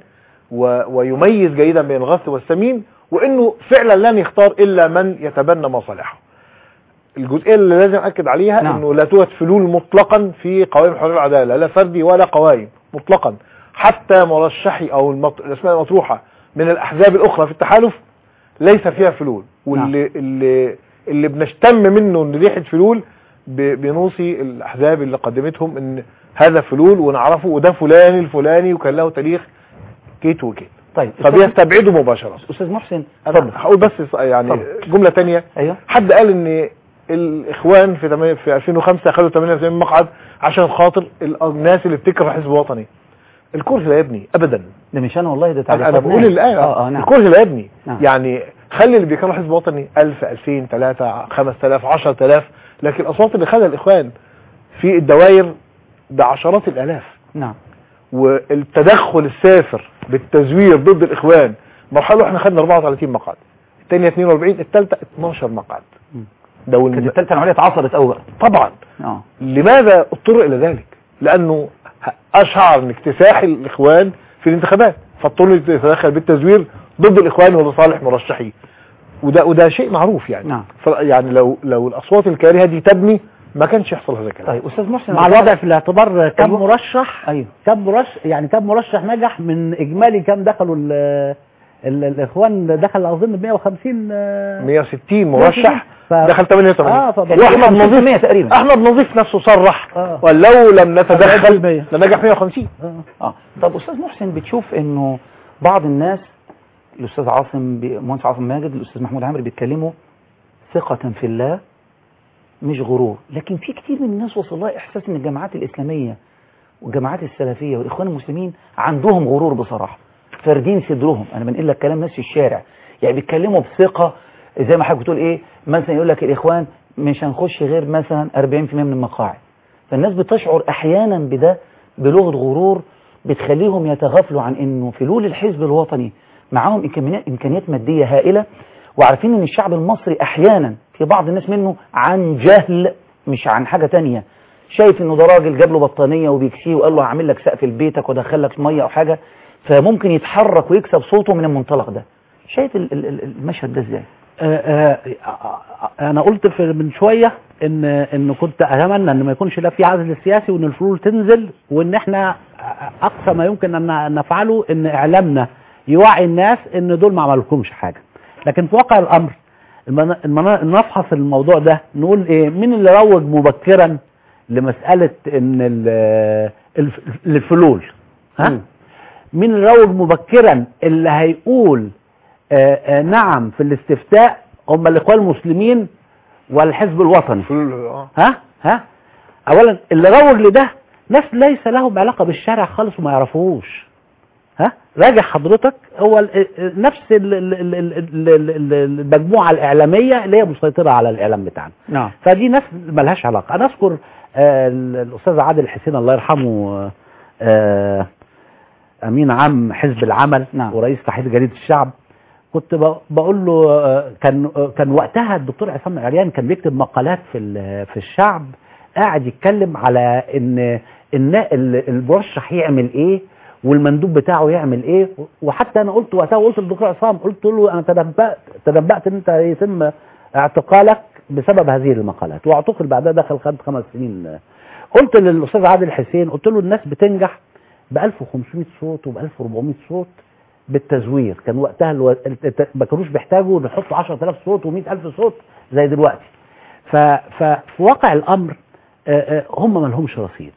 D: ويميز جيدا بين الغث والسمين، وانه فعلا لن يختار الا من يتبنى مصالحه. الجزئيه اللي لازم اكد عليها نعم. انه لا توجد فلول مطلقا في قوائم الحريه والعداله، لا فردي ولا قوائم مطلقا، حتى مرشحي او الاسماء المطروحه من الاحزاب الاخرى في التحالف ليس فيها فلول. واللي اللي بنشتم منه ان ريحه فلول بنوصي الاحزاب اللي قدمتهم ان هذا فلول ونعرفه وده فلان الفلاني وكان له تاريخ كيت وكيت.
A: طيب
D: فبيستبعدوا مباشره.
A: استاذ محسن
D: انا هقول بس يعني جمله ثانيه.
A: أيوه؟
D: حد قال ان الاخوان في 2005 خدوا 88 مقعد عشان خاطر الناس اللي بتكره حزب وطني. الكره لا يبني ابدا.
A: ده مش انا والله، ده تعليق
D: انا بقول الايه.
A: نعم.
D: الكره لا يبني.
A: نعم.
D: يعني خلي اللي بيكرهوا حزب وطني 1000 2000 3 5000 10000، لكن الاصوات اللي خدها الاخوان في الدوائر بعشرات الالاف.
A: نعم.
D: والتدخل السافر بالتزوير ضد الاخوان، مرحله احنا خدنا 34 مقعد، الثانيه 42، الثالثه 12 مقعد.
A: كانت الثالثه العمليه اتعصرت قوي
D: طبعا. لماذا اضطر الى ذلك؟ لانه اشعر ان اكتساح الاخوان في الانتخابات، فاضطر يتدخل بالتزوير ضد الاخوان ولصالح مرشحيه، وده شيء معروف يعني.
A: نعم.
D: يعني لو الاصوات الكارهه دي تبني ما كانش يحصل هذا الكلام.
A: طيب استاذ محسن،
F: مع الوضع في الاعتبار كم مرشح؟
A: ايوه
F: كم مرشح نجح من اجمالي كم دخلوا الاخوان؟ دخل اظن 160
D: مرشح دخل 88.
A: واحمد نظيف تقريبا،
D: احمد نظيف نفسه صرح ولو لم نتدخل لنجح 150.
A: طب استاذ محسن، بتشوف انه بعض الناس، الاستاذ مهندس عاصم ماجد، الاستاذ محمود عامر، بيتكلموا ثقة في الله مش غرور، لكن في كتير من الناس وصل لها احساس ان الجماعات الاسلاميه والجماعات السلفيه والاخوان المسلمين عندهم غرور بصراحه، فاردين صدرهم. انا بنقل لك كلام ناس في الشارع يعني بيتكلموا بثقه، زي ما حضرتك بتقول ايه، مثلا يقول لك الاخوان مش هنخش غير مثلا 40% من المقاعد، فالناس بتشعر احيانا بده بلغه غرور بتخليهم يتغافلوا عن انه فلول الحزب الوطني معاهم امكانيات مادية هائلة، وعارفين ان الشعب المصري احيانا في بعض الناس منه عن جهل مش عن حاجة تانية، شايف انه ده راجل جاب له بطانية وبيكسيه وقال له هعمل لك سقف لبيتك ودخل لك مية او حاجة، فممكن يتحرك ويكسب صوته من المنطلق ده. شايف المشهد ده ازاي؟
F: انا قلت من شوية ان كنت اتمنى ان ما يكونش لا في عزل سياسي وان الفلول تنزل، وان احنا اقصى ما يمكن ان نفعله ان اعلامنا يوعي الناس ان دول ما عملكمش حاجة. لكن في واقع الامر نفحص الموضوع ده نقول ايه، مين اللي روج مبكرا لمسألة ان الفلول؟ ها؟ مين اللي روج مبكرا اللي هيقول نعم في الاستفتاء؟ هم الاخوان المسلمين والحزب الوطني. ها اولا اللي روج لده ناس ليس لهم علاقة بالشارع خالص وما يعرفوش. ها راجع حضرتك، هو نفس المجموعة الإعلامية اللي هي مسيطرة على الإعلام بتاعنا.
A: نعم.
F: فدي ناس ملهاش علاقة. أنا أذكر الأستاذ عادل حسين الله يرحمه، أمين عام حزب العمل. نعم. ورئيس تحرير جريدة الشعب. كنت بقول له كان وقتها الدكتور عصام عريان كان بيكتب مقالات في الشعب، قاعد يتكلم على إن المرشح يعمل إيه والمندوب بتاعه يعمل ايه. وحتى انا قلت وقتها، وقلت للدكتور عصام، قلت له انا تنبأت ان انت يتم اعتقالك بسبب هذه المقالات، واعتقل بعدها دخل 5 سنين. قلت للاستاذ عادل حسين، قلت له الناس بتنجح ب 1500 صوت وب 1400 صوت بالتزوير. كان وقتها ما كانوش بيحتاجوا نحطوا 10000 صوت و100000 صوت زي دلوقتي. ففي واقع الامر هم ما لهمش رصيد.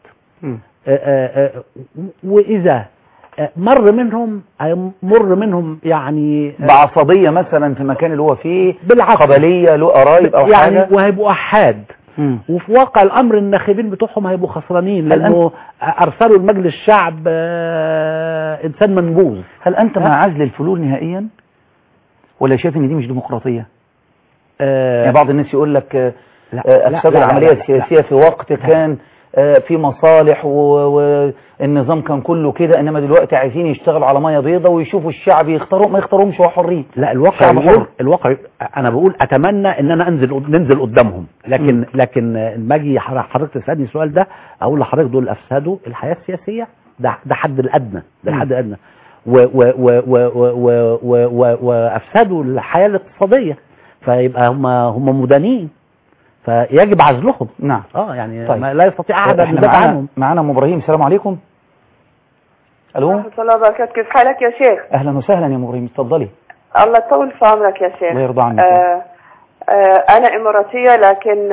F: وإذا مر منهم يعني
A: بعصبية مثلا في المكان اللي هو فيه،
F: بالعكس
A: قبلية له قرايب أو
F: يعني
A: حاجة،
F: وهيبقوا أحاد. وفي واقع الأمر الناخبين بتوعهم هيبقوا خسرانين، لأنه أرسلوا لمجلس الشعب إنسان منبوذ.
A: هل أنت مع عزل الفلول نهائيا ولا شايف إن دي مش ديمقراطية؟ يعني بعض الناس يقول لك أفسدوا العملية السياسية في وقت كان في مصالح والنظام كان كله كده، انما دلوقتي عايزين يشتغلوا على ميه بيضاء ويشوفوا الشعب يختاروا ما يختاروهمش هو حرين.
F: لا الواقع انا بقول اتمنى ان انا ننزل قدامهم، لكن لما اجي حضرتك تسالني السؤال ده اقول لحضرتك دول افسدوا الحياه السياسيه، ده حد الادنى، ده الحد الادنى، وافسدوا الحياه الاقتصاديه، فيبقى هم مدانين فيجب عزلهم.
A: نعم.
F: يعني
A: طيب.
F: لا يستطيع احد ان يدافع عنهم.
A: معانا ام ابراهيم. السلام عليكم. الو.
K: ورحمة الله وبركاته. كيف حالك يا شيخ؟
A: اهلا وسهلا يا ام ابراهيم، اتفضلي.
K: الله يطول في عمرك يا شيخ.
A: الله يرضى عنك.
K: انا اماراتيه لكن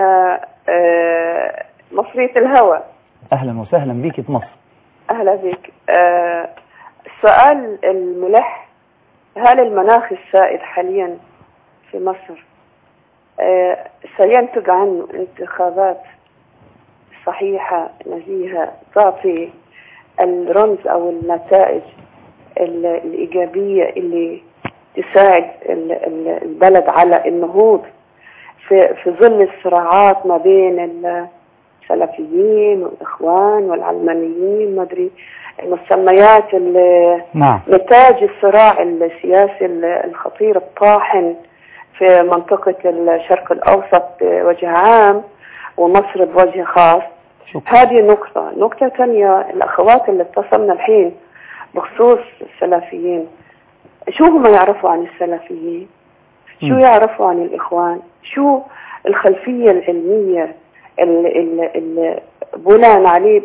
K: مصرية الهوى.
A: اهلا وسهلا بيك في مصر.
K: اهلا بك. السؤال الملح، هل المناخ السائد حاليا في مصر سينتج عنه انتخابات صحيحة نزيهة تعطي الرمز أو النتائج الإيجابية اللي تساعد البلد على النهوض في ظل الصراعات ما بين السلفيين والإخوان والعلمانيين، ما أدري المسميات نتاج الصراع السياسي الخطير الطاحن في منطقة الشرق الأوسط بوجه عام ومصر بوجه خاص. هذه نقطة ثانية، الأخوات اللي اتصلنا الحين بخصوص السلفيين، شو هم يعرفوا عن السلفيين؟ شو يعرفوا عن الإخوان؟ شو الخلفية العلمية اللي بناء عليه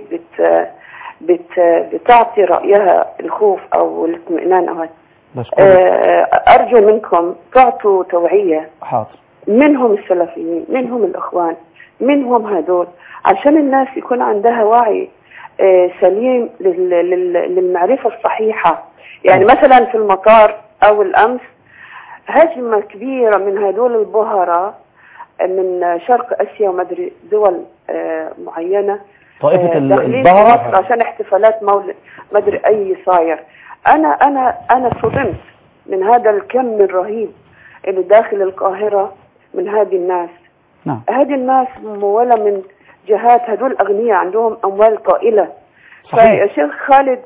K: بتعطي رأيها الخوف أو الاطمئنان أو أرجو منكم تعطوا توعية.
A: حاضر.
K: منهم السلفيين، منهم الإخوان، منهم هدول، عشان الناس يكون عندها وعي سليم للمعرفة الصحيحة. يعني مثلا في المطار أو الأمس هجمة كبيرة من هدول البهرة من شرق آسيا ومدري دول معينة،
A: طائفة
K: البهرة عشان احتفالات مولد مدري أي صاير. أنا صدمت من هذا الكم الرهيب اللي داخل القاهرة من هذه الناس.
A: نعم.
K: هذه الناس ممولة من جهات، هدول أغنياء عندهم أموال طائلة.
A: صحيح.
K: فيا شيخ خالد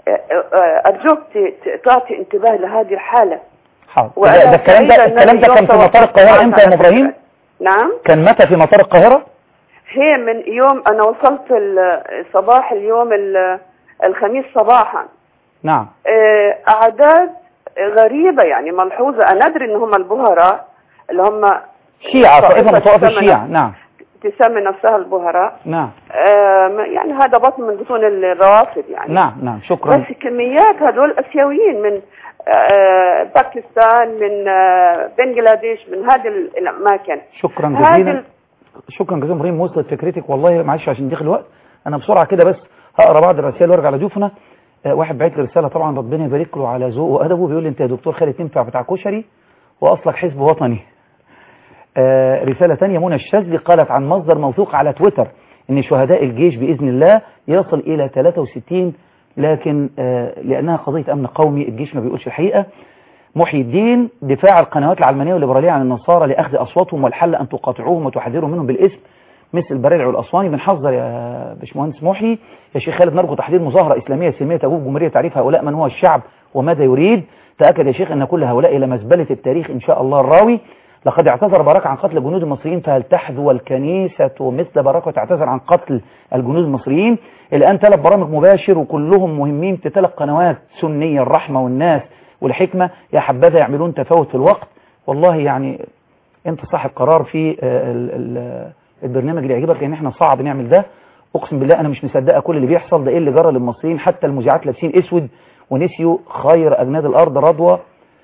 K: ارجوك تعطي انتباه لهذه الحالة.
A: حاضر. ده الكلام ده كان في مطار القاهرة امتى يا ام ابراهيم؟
K: نعم.
A: كان متى في مطار القاهرة؟
K: هي من يوم انا وصلت صباح اليوم الخميس صباحا.
A: نعم.
K: اعداد غريبة يعني ملحوظة. انا ادري ان هم البهراء اللي هم
A: شيعة، طائفة من طوائف الشيعة. نعم.
K: تسمي نفسها البهراء.
A: نعم.
K: يعني هذا بطن من بطون الروافد يعني.
A: نعم شكرا.
K: بس كميات هذول اسيويين من باكستان، من بنغلاديش، من هذه الاماكن.
A: شكرا جزيلا. شكرا جزيلا ابراهيم، وصلت فكرتك والله. معلش عشان ضيق الوقت انا بسرعه كده بس هقرا بعض الرسائل وارجع لضيوفنا. واحد بعت لي رساله طبعا ربنا يبارك له على ذوقه وادبه، بيقول لي انت يا دكتور خالد تنفع بتاع كشري واصلك حزب وطني. رساله ثانيه منى الشاذلي قالت عن مصدر موثوق على تويتر ان شهداء الجيش باذن الله يصل الى 63، لكن لانها قضيه امن قومي الجيش ما بيقولش الحقيقه. محي الدين دفاع القنوات العلمانيه والليبراليه عن النصارى لاخذ اصواتهم، والحل ان تقاطعوهم وتحذروا منهم بالاسم مثل البريلعي والاسواني. بنحذر يا باشمهندس محي. يا شيخ خالد نرجو تحضير مظاهره اسلاميه سلميه تجوب جمهوريه تعريف هؤلاء من هو الشعب وماذا يريد. تاكد يا شيخ ان كل هؤلاء الى مزبله التاريخ ان شاء الله. الراوي لقد اعتذر باراك عن قتل الجنود المصريين، فهل تحذو الكنيسه مثل باراك وتعتذر عن قتل الجنود المصريين؟ الان 3 برامج مباشر وكلهم مهمين في 3 قنوات سنيه، الرحمه والناس والحكمة، يا حبذا يعملون تفاوت في الوقت. والله يعني انت صاحب قرار في البرنامج اللي يعجبك، لان احنا صعب نعمل ده. اقسم بالله انا مش مصدقه كل اللي بيحصل ده. ايه اللي جرى للمصريين؟ حتى المذيعات لابسين اسود ونسيوا خير اجناد الارض رضوى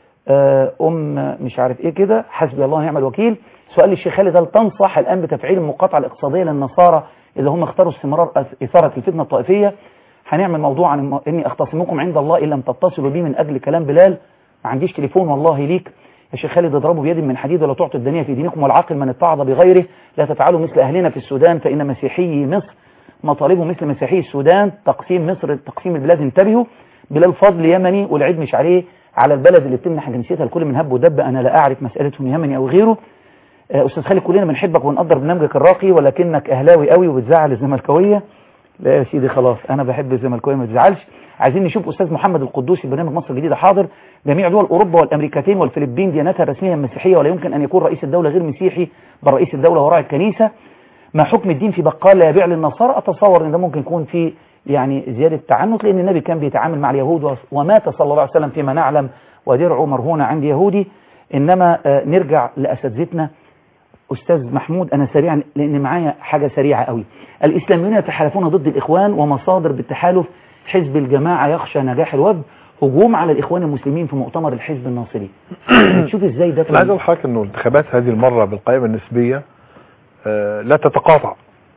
A: مش عارف ايه كده. حسبي الله ونعم الوكيل. سؤال للشيخ خالد، هل تنصح الان بتفعيل المقاطعه الاقتصاديه للنصارى اذا هم اختاروا استمرار اثاره الفتنه الطائفيه؟ هنعمل موضوع عن اني اختصمكم عند الله ان لم تتصلوا بي من اجل كلام بلال. ما عنديش تليفون والله ليك يا شيخ خالد. اضربوا بيد من حديد ولا تعطوا الدنيا في دينكم، والعاقل من اتعظ بغيره. لا تفعلوا مثل اهلنا في السودان فان مسيحي مصر مطالبه مثل مسيحي السودان. تقسيم مصر تقسيم البلاد. انتبهوا. بلال فضل يمني والعيب مش على البلد اللي بتمنح جنسيتها الكل من هب ودب. انا لا اعرف مسالتهم يمني او غيره. استاذ خالد كلنا بنحبك ونقدر برنامجك الراقي، ولكنك اهلاوي قوي وبتزعل الزملكاويه. لا يا سيدي خلاص انا بحب الزملكاويه ما تزعلش. عايزين نشوف استاذ محمد القدوسي برنامج مصر الجديده. حاضر. جميع دول اوروبا والامريكتين والفلبين ديانتها الرسميه مسيحيه، ولا يمكن ان يكون رئيس الدوله غير مسيحي، بل رئيس الدوله وراء الكنيسه. ما حكم الدين في بقال لا يبيع للنصارى؟ اتصور ان ده ممكن يكون في يعني زياده تعنت، لان النبي كان بيتعامل مع اليهود ومات صلى الله عليه وسلم فيما نعلم ودرعه مرهونه عند يهودي. انما نرجع لاساتذتنا. أستاذ محمود أنا سريعا لأن معايا حاجة سريعة قوي. الإسلاميون يتحالفون ضد الإخوان، ومصادر بالتحالف حزب الجماعة يخشى نجاح الوفد، هجوم على الإخوان المسلمين في مؤتمر الحزب الناصري. نشوف إزاي ده.
D: أنا عايز أقول لحضرتك إنه الانتخابات هذه المرة بالقائمة النسبية لا تتقاطع.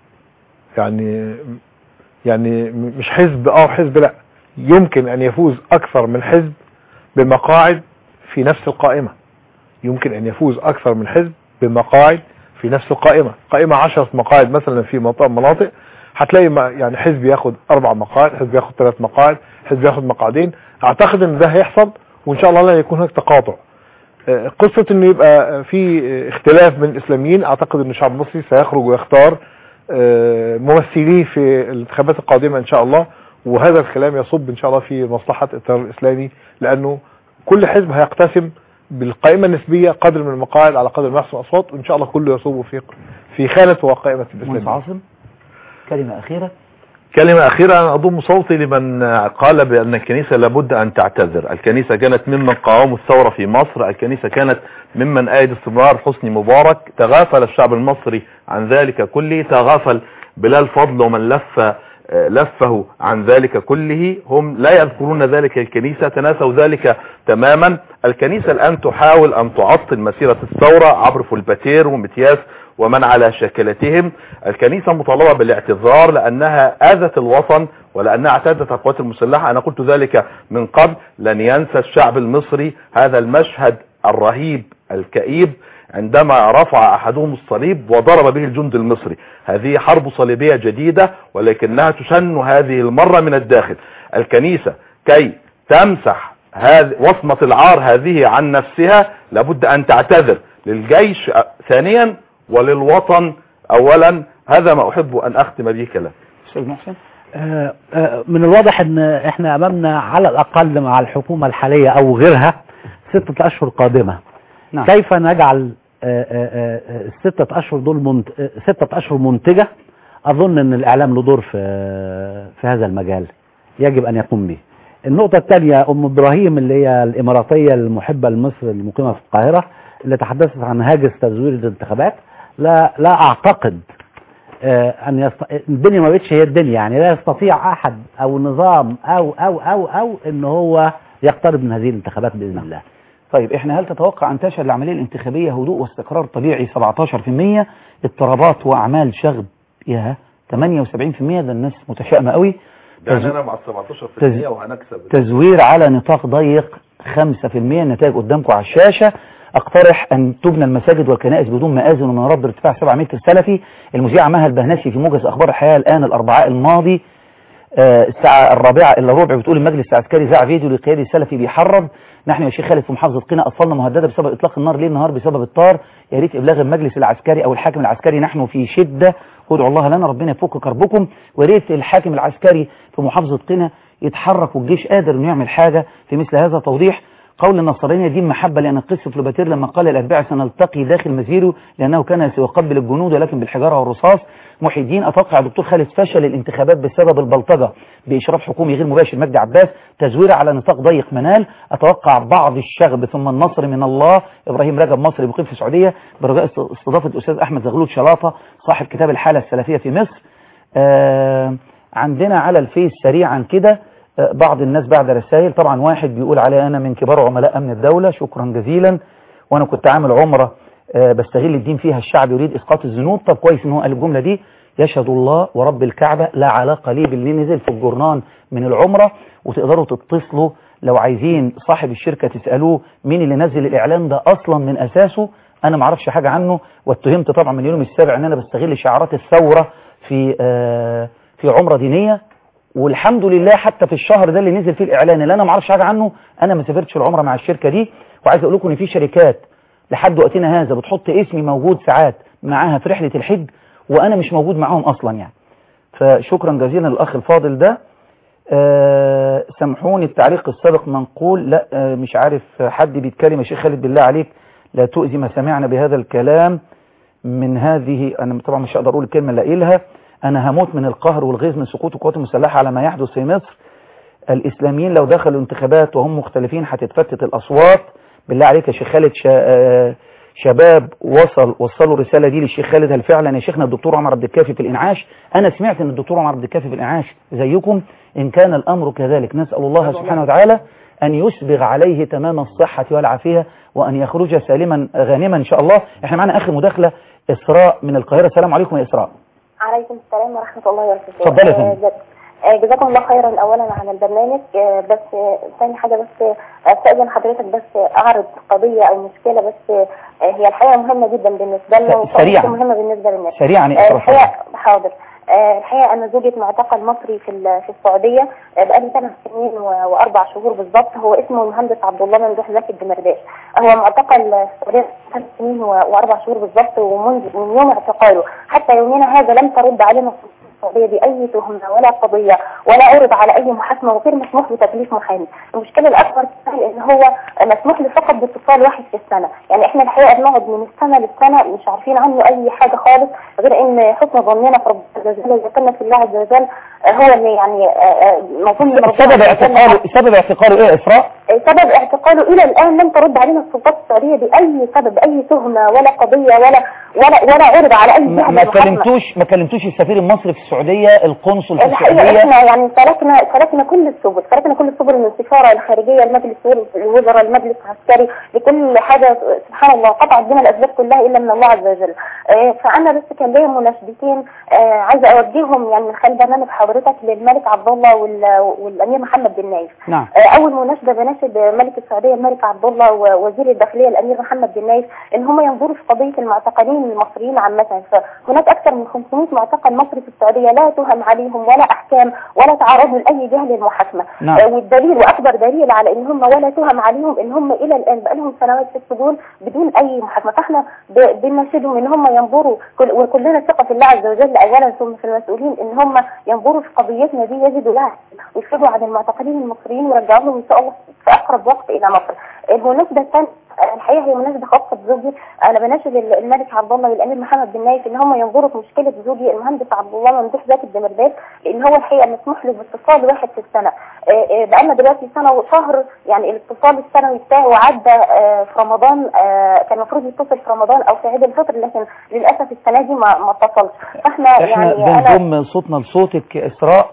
D: يعني مش حزب وحزب لا، يمكن أن يفوز أكثر من حزب بمقاعد في نفس القائمة. يمكن أن يفوز أكثر من حزب بمقاعد في نفس القائمة. قائمة 10 مقاعد مثلا في مناطق، هتلاقي يعني حزب ياخد 4 مقاعد، حزب ياخد 3 مقاعد، حزب ياخد مقعدين. اعتقد ان ده هيحصل وان شاء الله لا يكون هناك تقاطع. قصة انه يبقى في اختلاف بين الاسلاميين، اعتقد ان الشعب المصري سيخرج ويختار ممثليه في الانتخابات القادمة ان شاء الله، وهذا الكلام يصب ان شاء الله في مصلحة التيار الاسلامي، لانه كل حزب هيقتسم بالقائمة النسبية قدر من المقاعد على قدر ما يحصل أصوات، وإن شاء الله كله يصوب في خانة وقائمة الإسلام.
A: عاصم كلمة
E: أخيرة. أنا أضم صوتي لمن قال بأن الكنيسة لابد أن تعتذر. الكنيسة كانت ممن قاوموا الثورة في مصر، الكنيسة كانت ممن أيد استمرار حسني مبارك. تغافل الشعب المصري عن ذلك كله، تغافل بلال فضل ومن لفه عن ذلك كله. هم لا يذكرون ذلك. الكنيسة تناسوا ذلك تماما. الكنيسة الآن تحاول أن تعطل مسيرة الثورة عبر فولباتير ومتياس ومن على شاكلتهم. الكنيسة مطالبة بالاعتذار لأنها آذت الوطن ولأنها اعتادت القوات المسلحة. أنا قلت ذلك من قبل. لن ينسى الشعب المصري هذا المشهد الرهيب الكئيب عندما رفع أحدهم الصليب وضرب به الجند المصري. هذه حرب صليبية جديدة ولكنها تشن هذه المرة من الداخل. الكنيسة كي تمسح وصمة العار هذه عن نفسها لابد أن تعتذر للجيش ثانيا وللوطن أولا. هذا ما أحب أن أختم به كلام.
A: أستاذ محسن.
F: من الواضح ان احنا امامنا على الاقل مع الحكومة الحالية او غيرها 6 اشهر قادمة. نعم. كيف نجعل 6 اشهر دول 6 اشهر منتجة؟ اظن ان الاعلام له دور في هذا المجال يجب ان يقوم به. النقطة الثانية ام ابراهيم اللي هي الاماراتية المحبة لمصر المقيمة في القاهرة اللي تحدثت عن هاجس تزوير الانتخابات. لا اعتقد ان الدنيا ما بقتش هي الدنيا، يعني لا يستطيع احد او نظام او ان هو يقترب من هذه الانتخابات باذن الله.
A: طيب احنا هل تتوقع ان تشهد العمليه الانتخابيه هدوء واستقرار طبيعي 17%، اضطرابات واعمال شغب يا 78%؟ ده الناس متشائمه قوي.
E: يعني انا مع 17% وهنكسب.
A: تزوير على نطاق ضيق 5%. النتائج قدامكم على الشاشه. اقترح ان تبنى المساجد والكنائس بدون مآذن ومنارات بارتفاع 7 متر سلفي. المذيع مها البهنسي في موجز اخبار الحياه الان الاربعاء الماضي الساعه 4:15 بتقول المجلس العسكري ذاع فيديو لقيادي سلفي بيحرض: نحن يا شيخ خالد في محافظه قنا اطفالنا مهدده بسبب اطلاق النار ليل نهار بسبب الطار، يا ريت ابلاغ المجلس العسكري او الحاكم العسكري، نحن في شده، ادعوا الله لنا ربنا يفك كربكم. ويا ريت الحاكم العسكري في محافظه قنا يتحرك والجيش قادر انه يعمل حاجه في مثل هذا. توضيح: قول النصرانية دين محبة، لأن القس فلوباتير لما قال الأتباع سنلتقي داخل مسيره لأنه كان سيقبل الجنود ولكن بالحجارة والرصاص. محي الدين: أتوقع دكتور خالد فشل الانتخابات بسبب البلطجة بإشراف حكومي غير مباشر. مجدي عباس: تزوير على نطاق ضيق منال. أتوقع بعض الشغب ثم النصر من الله. إبراهيم رجب مصري مقيم في السعودية برجاء استضافة الأستاذ أحمد زغلول شلاطة صاحب كتاب الحالة السلفية في مصر. عندنا على الفيس سريعا كده بعض الناس بعد رسائل. طبعا واحد بيقول علي أنا من كبار عملاء أمن الدولة، شكرا جزيلا، وأنا كنت عامل عمرة بستغل الدين فيها، الشعب يريد إسقاط الذنوب. طب كويس إن هو قال الجملة دي. يشهد الله ورب الكعبة لا علاقة لي باللي نزل في الجرنان من العمرة. وتقدروا تتصلوا لو عايزين صاحب الشركة تسألوه مين اللي نزل الإعلان ده أصلا من أساسه. أنا ما اعرفش حاجة عنه، واتهمت طبعا من اليوم السابع أن أنا بستغل شعارات الثورة في عمرة دينية. والحمد لله حتى في الشهر ده اللي نزل فيه الإعلان اللي أنا ما اعرفش حاجة عنه، أنا ما سافرتش العمرة مع الشركة دي. وعايز أقول لكم إن في شركات لحد وقتنا هذا بتحط اسمي موجود ساعات معاها في رحلة الحج وأنا مش موجود معاهم أصلا يعني. فشكرا جزيلا للأخ الفاضل ده. سامحوني التعليق السابق منقول، لا مش عارف حد بيتكلم. يا شيخ خالد بالله عليك لا تؤذي ما سمعنا بهذا الكلام من هذه. أنا طبعا مش هقدر أقول الكلمة اللي قايلها. أنا هموت من القهر والغيظ من سقوط القوات المسلحة على ما يحدث في مصر. الإسلاميين لو دخلوا انتخابات وهم مختلفين هتتفتت الأصوات. بالله عليك يا شيخ خالد شباب وصلوا الرسالة دي للشيخ خالد. هل فعلا يا شيخنا الدكتور عمر عبد الكافي في الإنعاش؟ أنا سمعت أن الدكتور عمر عبد الكافي في الإنعاش زيكم. إن كان الأمر كذلك نسأل الله سبحانه وتعالى أن يسبغ عليه تمام الصحة والعافية وأن يخرج سالما غانما إن شاء الله. إحنا معنا آخر مداخلة إسراء من القاهرة. السلام عليكم يا إسراء.
L: عليكم السلام ورحمة الله وبركاته.
A: اتفضلي يا فندم.
L: جزاكم الله خيرا أولا على البرنامج. بس ثاني حاجة بس أستأذن حضرتك بس أعرض قضية أو مشكلة بس هي الحقيقة مهمة جدا بالنسبة لنا
A: سريعا
L: مهمة بالنسبة للناس.
A: سريعا
L: الحقيقة حاضر. الحقيقة أنا زوجة معتقل مصري في السعودية بقالي 8 سنين و4 شهور بالضبط. هو اسمه المهندس عبد الله ممدوح زكي الدمرداش. هو معتقل في السعودية 8 سنين و4 شهور بالضبط، ومن يوم اعتقاله حتى يومنا هذا لم ترد علينا السعودية بأي تهمة ولا قضية ولا عرض على أي محاكمة، وغير مسموح بتكليف محامي. المشكلة الأكبر إن هو مسموح له فقط باتصال واحد في السنة. يعني إحنا الحقيقة بنقعد من السنة للسنة مش عارفين عنه أي حاجة خالص، غير إن حسن ظننا في رب عز وجل إذا كنا في الله عز وجل هو اللي يعني المفروض.
A: سبب اعتقاله إيه يا إسراء؟
L: سبب اعتقاله إلى الآن لم ترد علينا السلطات السعودية بأي سبب، أي تهمة ولا قضية ولا عرض على أي جهة.
A: ما كلمتوش السفير المصري في السعودية، القنصل في
L: السعودية؟ احنا يعني سلكنا كل السبل من السفارة الخارجية، المجلس الوزراء، المجلس العسكري، لكل حاجة. سبحان الله قطعت بنا الأسباب كلها إلا من الله عز وجل. فأنا بس كان ليا مناشدتين عايزة أوجههم يعني من خلال برنامج حضرتك للملك عبد الله والأمير محمد بن نايف.
A: نعم.
L: أول مناشدة بناشد بناشد ملك السعوديه الملك عبد الله ووزير الداخليه الامير محمد بن نايف ان هم ينظروا في قضيه المعتقلين المصريين عامه. فهناك اكثر من 500 معتقل مصري في السعوديه لا تهم عليهم ولا احكام ولا تعرضوا لاي جهه للمحاكمه. والدليل واكبر دليل على ان هم ولا تهم عليهم ان هم الى الان بقى لهم سنوات في السجون بدون اي محاكمه. فاحنا بنناشدهم ان هم ينظروا وكلنا ثقه في الله عز وجل اولا ثم في المسؤولين ان هم ينظروا في قضيتنا دي يجدوا لها ويفرجوا عن المعتقلين المصريين ويرجعوهم ان شاء الله في اقرب وقت الى مصر. المناسبه الثانيه الحقيقه هي مناسبه خاصه بزوجي. انا بناشد الملك عبد الله والامير محمد بن نايف ان هم ينظروا في مشكله زوجي المهندس عبد الله ممدوح زكي الدمرداش لان هو الحقيقه مسموح له باتصال واحد في السنه. بقالنا دلوقتي سنه وشهر يعني الاتصال السنوي بتاعه عدى في رمضان. كان المفروض يتصل في رمضان او في عيد الفطر لكن للاسف السنه دي ما اتصلش. فاحنا يعني
A: بنضم صوتنا لصوتك إسراء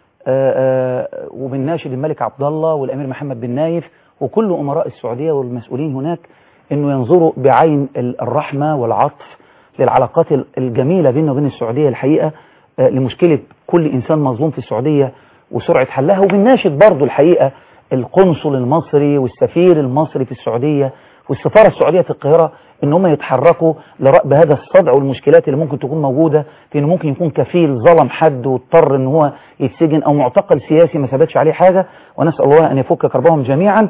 A: وبنناشد الملك عبد الله والامير محمد بن نايف وكل امراء السعوديه والمسؤولين هناك انه ينظروا بعين الرحمه والعطف للعلاقات الجميله بيننا وبين السعوديه الحقيقه لمشكله كل انسان مظلوم في السعوديه وسرعه حلها. وبنناشد برضو الحقيقه القنصل المصري والسفير المصري في السعوديه والسفاره السعوديه في القاهره ان هم يتحركوا لرأب هذا الصدع والمشكلات اللي ممكن تكون موجوده في انه ممكن يكون كفيل ظلم حد واضطر ان هو يتسجن او معتقل سياسي ما ثبتش عليه حاجه ونسال الله ان يفك كربهم جميعا.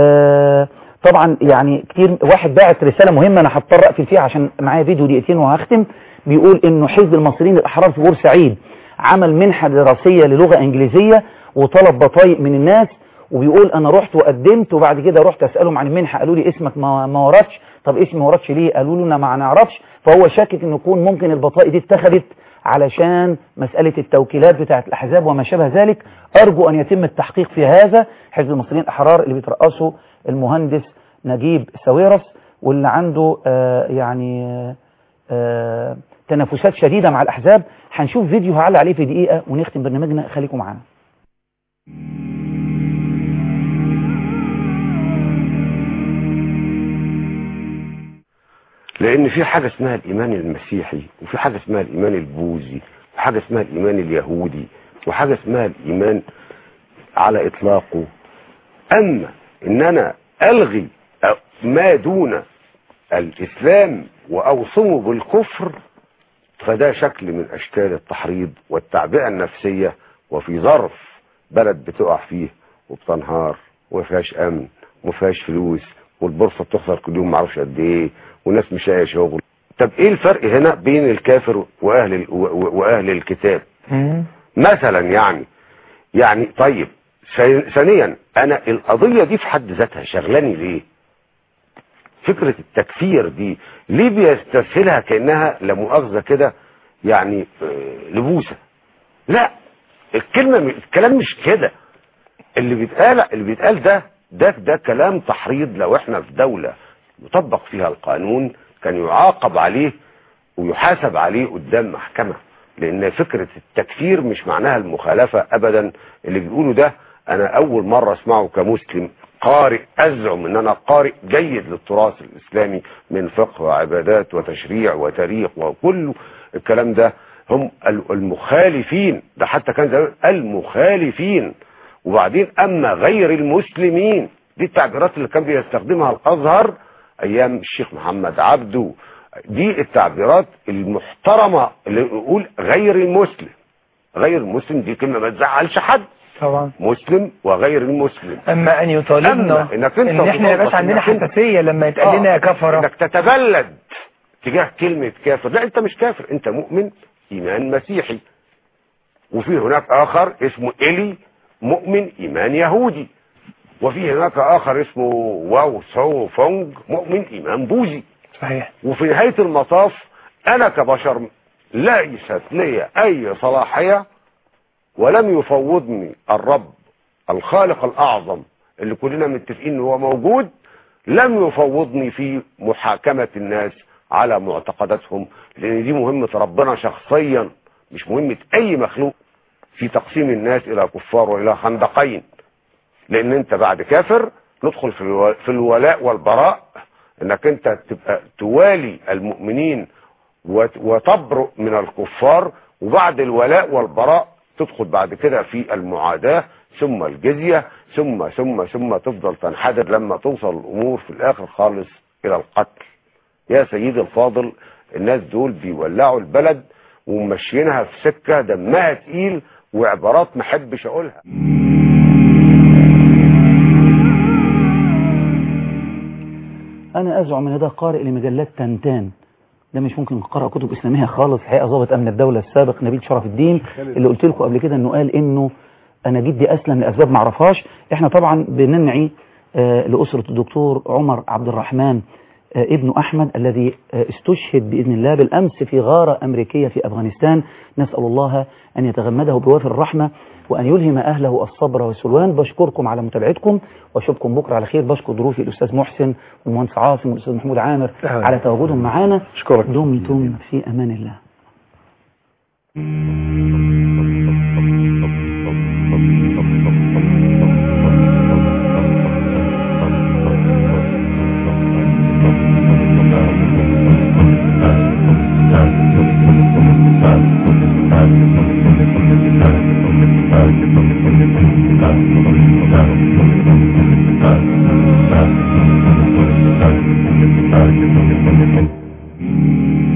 A: طبعا يعني كتير واحد باعت رساله مهمه انا هضطر اقفل فيها عشان معايا فيديو دقيقتين وهختم. بيقول انه حزب المصريين الاحرار في بورسعيد عمل منحه دراسيه للغه انجليزيه وطلب بطايق من الناس وبيقول انا رحت وقدمت وبعد كده رحت اسالهم عن المنحه قالوا لي اسمك ما وردش. طب اسمي ما وردش ليه؟ قالوا لنا ما نعرفش. فهو شاكك ان يكون ممكن البطايق دي اتخذت علشان مساله التوكيلات بتاعه الاحزاب وما شابه ذلك. ارجو ان يتم التحقيق في هذا. حزب المصريين الاحرار اللي بيترأسه المهندس نجيب ساويرس واللي عنده تنافسات شديده مع الاحزاب. هنشوف فيديو هعلق عليه في دقيقه ونختم برنامجنا. خليكم معانا.
M: لان في حاجة اسمها الايمان المسيحي وفي حاجة اسمها الايمان البوذي وحاجة اسمها الايمان اليهودي وحاجة اسمها الايمان على اطلاقه. اما ان انا الغي ما دون الاسلام واوصمه بالكفر فده شكل من اشكال التحريض والتعبئة النفسية وفي ظرف بلد بتقع فيه وبتنهار ومفيهاش امن ومفيهاش فلوس والبورصة بتخسر كل يوم معرفش قد ايه والناس مش لاقيه شغل. طب ايه الفرق هنا بين الكافر واهل الكتاب مثلا يعني طيب ثانيا انا القضية دي في حد ذاتها شغلاني ليه؟ فكرة التكفير دي ليه بيستسهلها كأنها لا مؤاخذة كده يعني لبوسة؟ لا الكلام مش كده. اللي بيتقال ده كلام تحريض. لو احنا في دولة يطبق فيها القانون كان يعاقب عليه ويحاسب عليه قدام محكمة. لان فكرة التكفير مش معناها المخالفة ابدا. اللي بيقوله ده انا اول مرة اسمعه كمسلم قارئ ازعم ان انا قارئ جيد للتراث الاسلامي من فقه وعبادات وتشريع وتاريخ وكل الكلام ده. هم المخالفين ده حتى كان زمان المخالفين. وبعدين اما غير المسلمين دي التعبيرات اللي كان بيستخدمها الازهر ايام الشيخ محمد عبده. دي التعبيرات المحترمة اللي يقول غير المسلم. غير المسلم دي كلمة ما تزعلش حد طبعا. مسلم وغير المسلم.
N: اما ان يطالبنا ان احنا يبقى عندنا حساسية لما يتقال لنا يا كفرة
M: انك تتبلد تجاه كلمة كافر. لا انت مش كافر انت مؤمن ايمان مسيحي. وفي هناك اخر اسمه إلي مؤمن ايمان يهودي. وفي هناك اخر اسمه واو سو فونج مؤمن ايمان بوذي.
N: صحيح.
M: وفي نهاية المطاف انا كبشر ليست لي اي صلاحية ولم يفوضني الرب الخالق الاعظم اللي كلنا متفقين ان هو موجود. لم يفوضني في محاكمة الناس على معتقداتهم لان دي مهمة ربنا شخصيا مش مهمة اي مخلوق في تقسيم الناس الى كفار والى خندقين. لان انت بعد كافر ندخل في الولاء والبراء انك انت تبقى توالي المؤمنين وتبرؤ من الكفار. وبعد الولاء والبراء تدخل بعد كده في المعاداة ثم الجزية ثم تفضل تنحدر لما توصل الأمور في الآخر خالص إلى القتل. يا سيدي الفاضل، الناس دول بيولعوا البلد وممشينها في سكة دمها تقيل وعبارات ما احبش اقولها.
A: انا ازعم ان ده قارئ لمجلات تنتان، ده مش ممكن قرأ كتب اسلاميه خالص. حقيقه ضابط امن الدوله السابق نبيل شرف الدين اللي قلت لكم قبل كده انه قال انه انا جدي اسلم لاسباب ما اعرفهاش. احنا طبعا بننعي لاسره الدكتور عمر عبد الرحمن ابن أحمد الذي استشهد بإذن الله بالأمس في غارة أمريكية في أفغانستان. نسأل الله أن يتغمده بوافر الرحمة وأن يلهم أهله الصبر والسلوان. بشكركم على متابعتكم وأشوفكم بكرة على خير. بشكر ضيوفي الأستاذ محسن والمهندس عاصم والأستاذ محمود عامر على تواجدهم معنا. دمتم في أمان الله.
O: Thank you.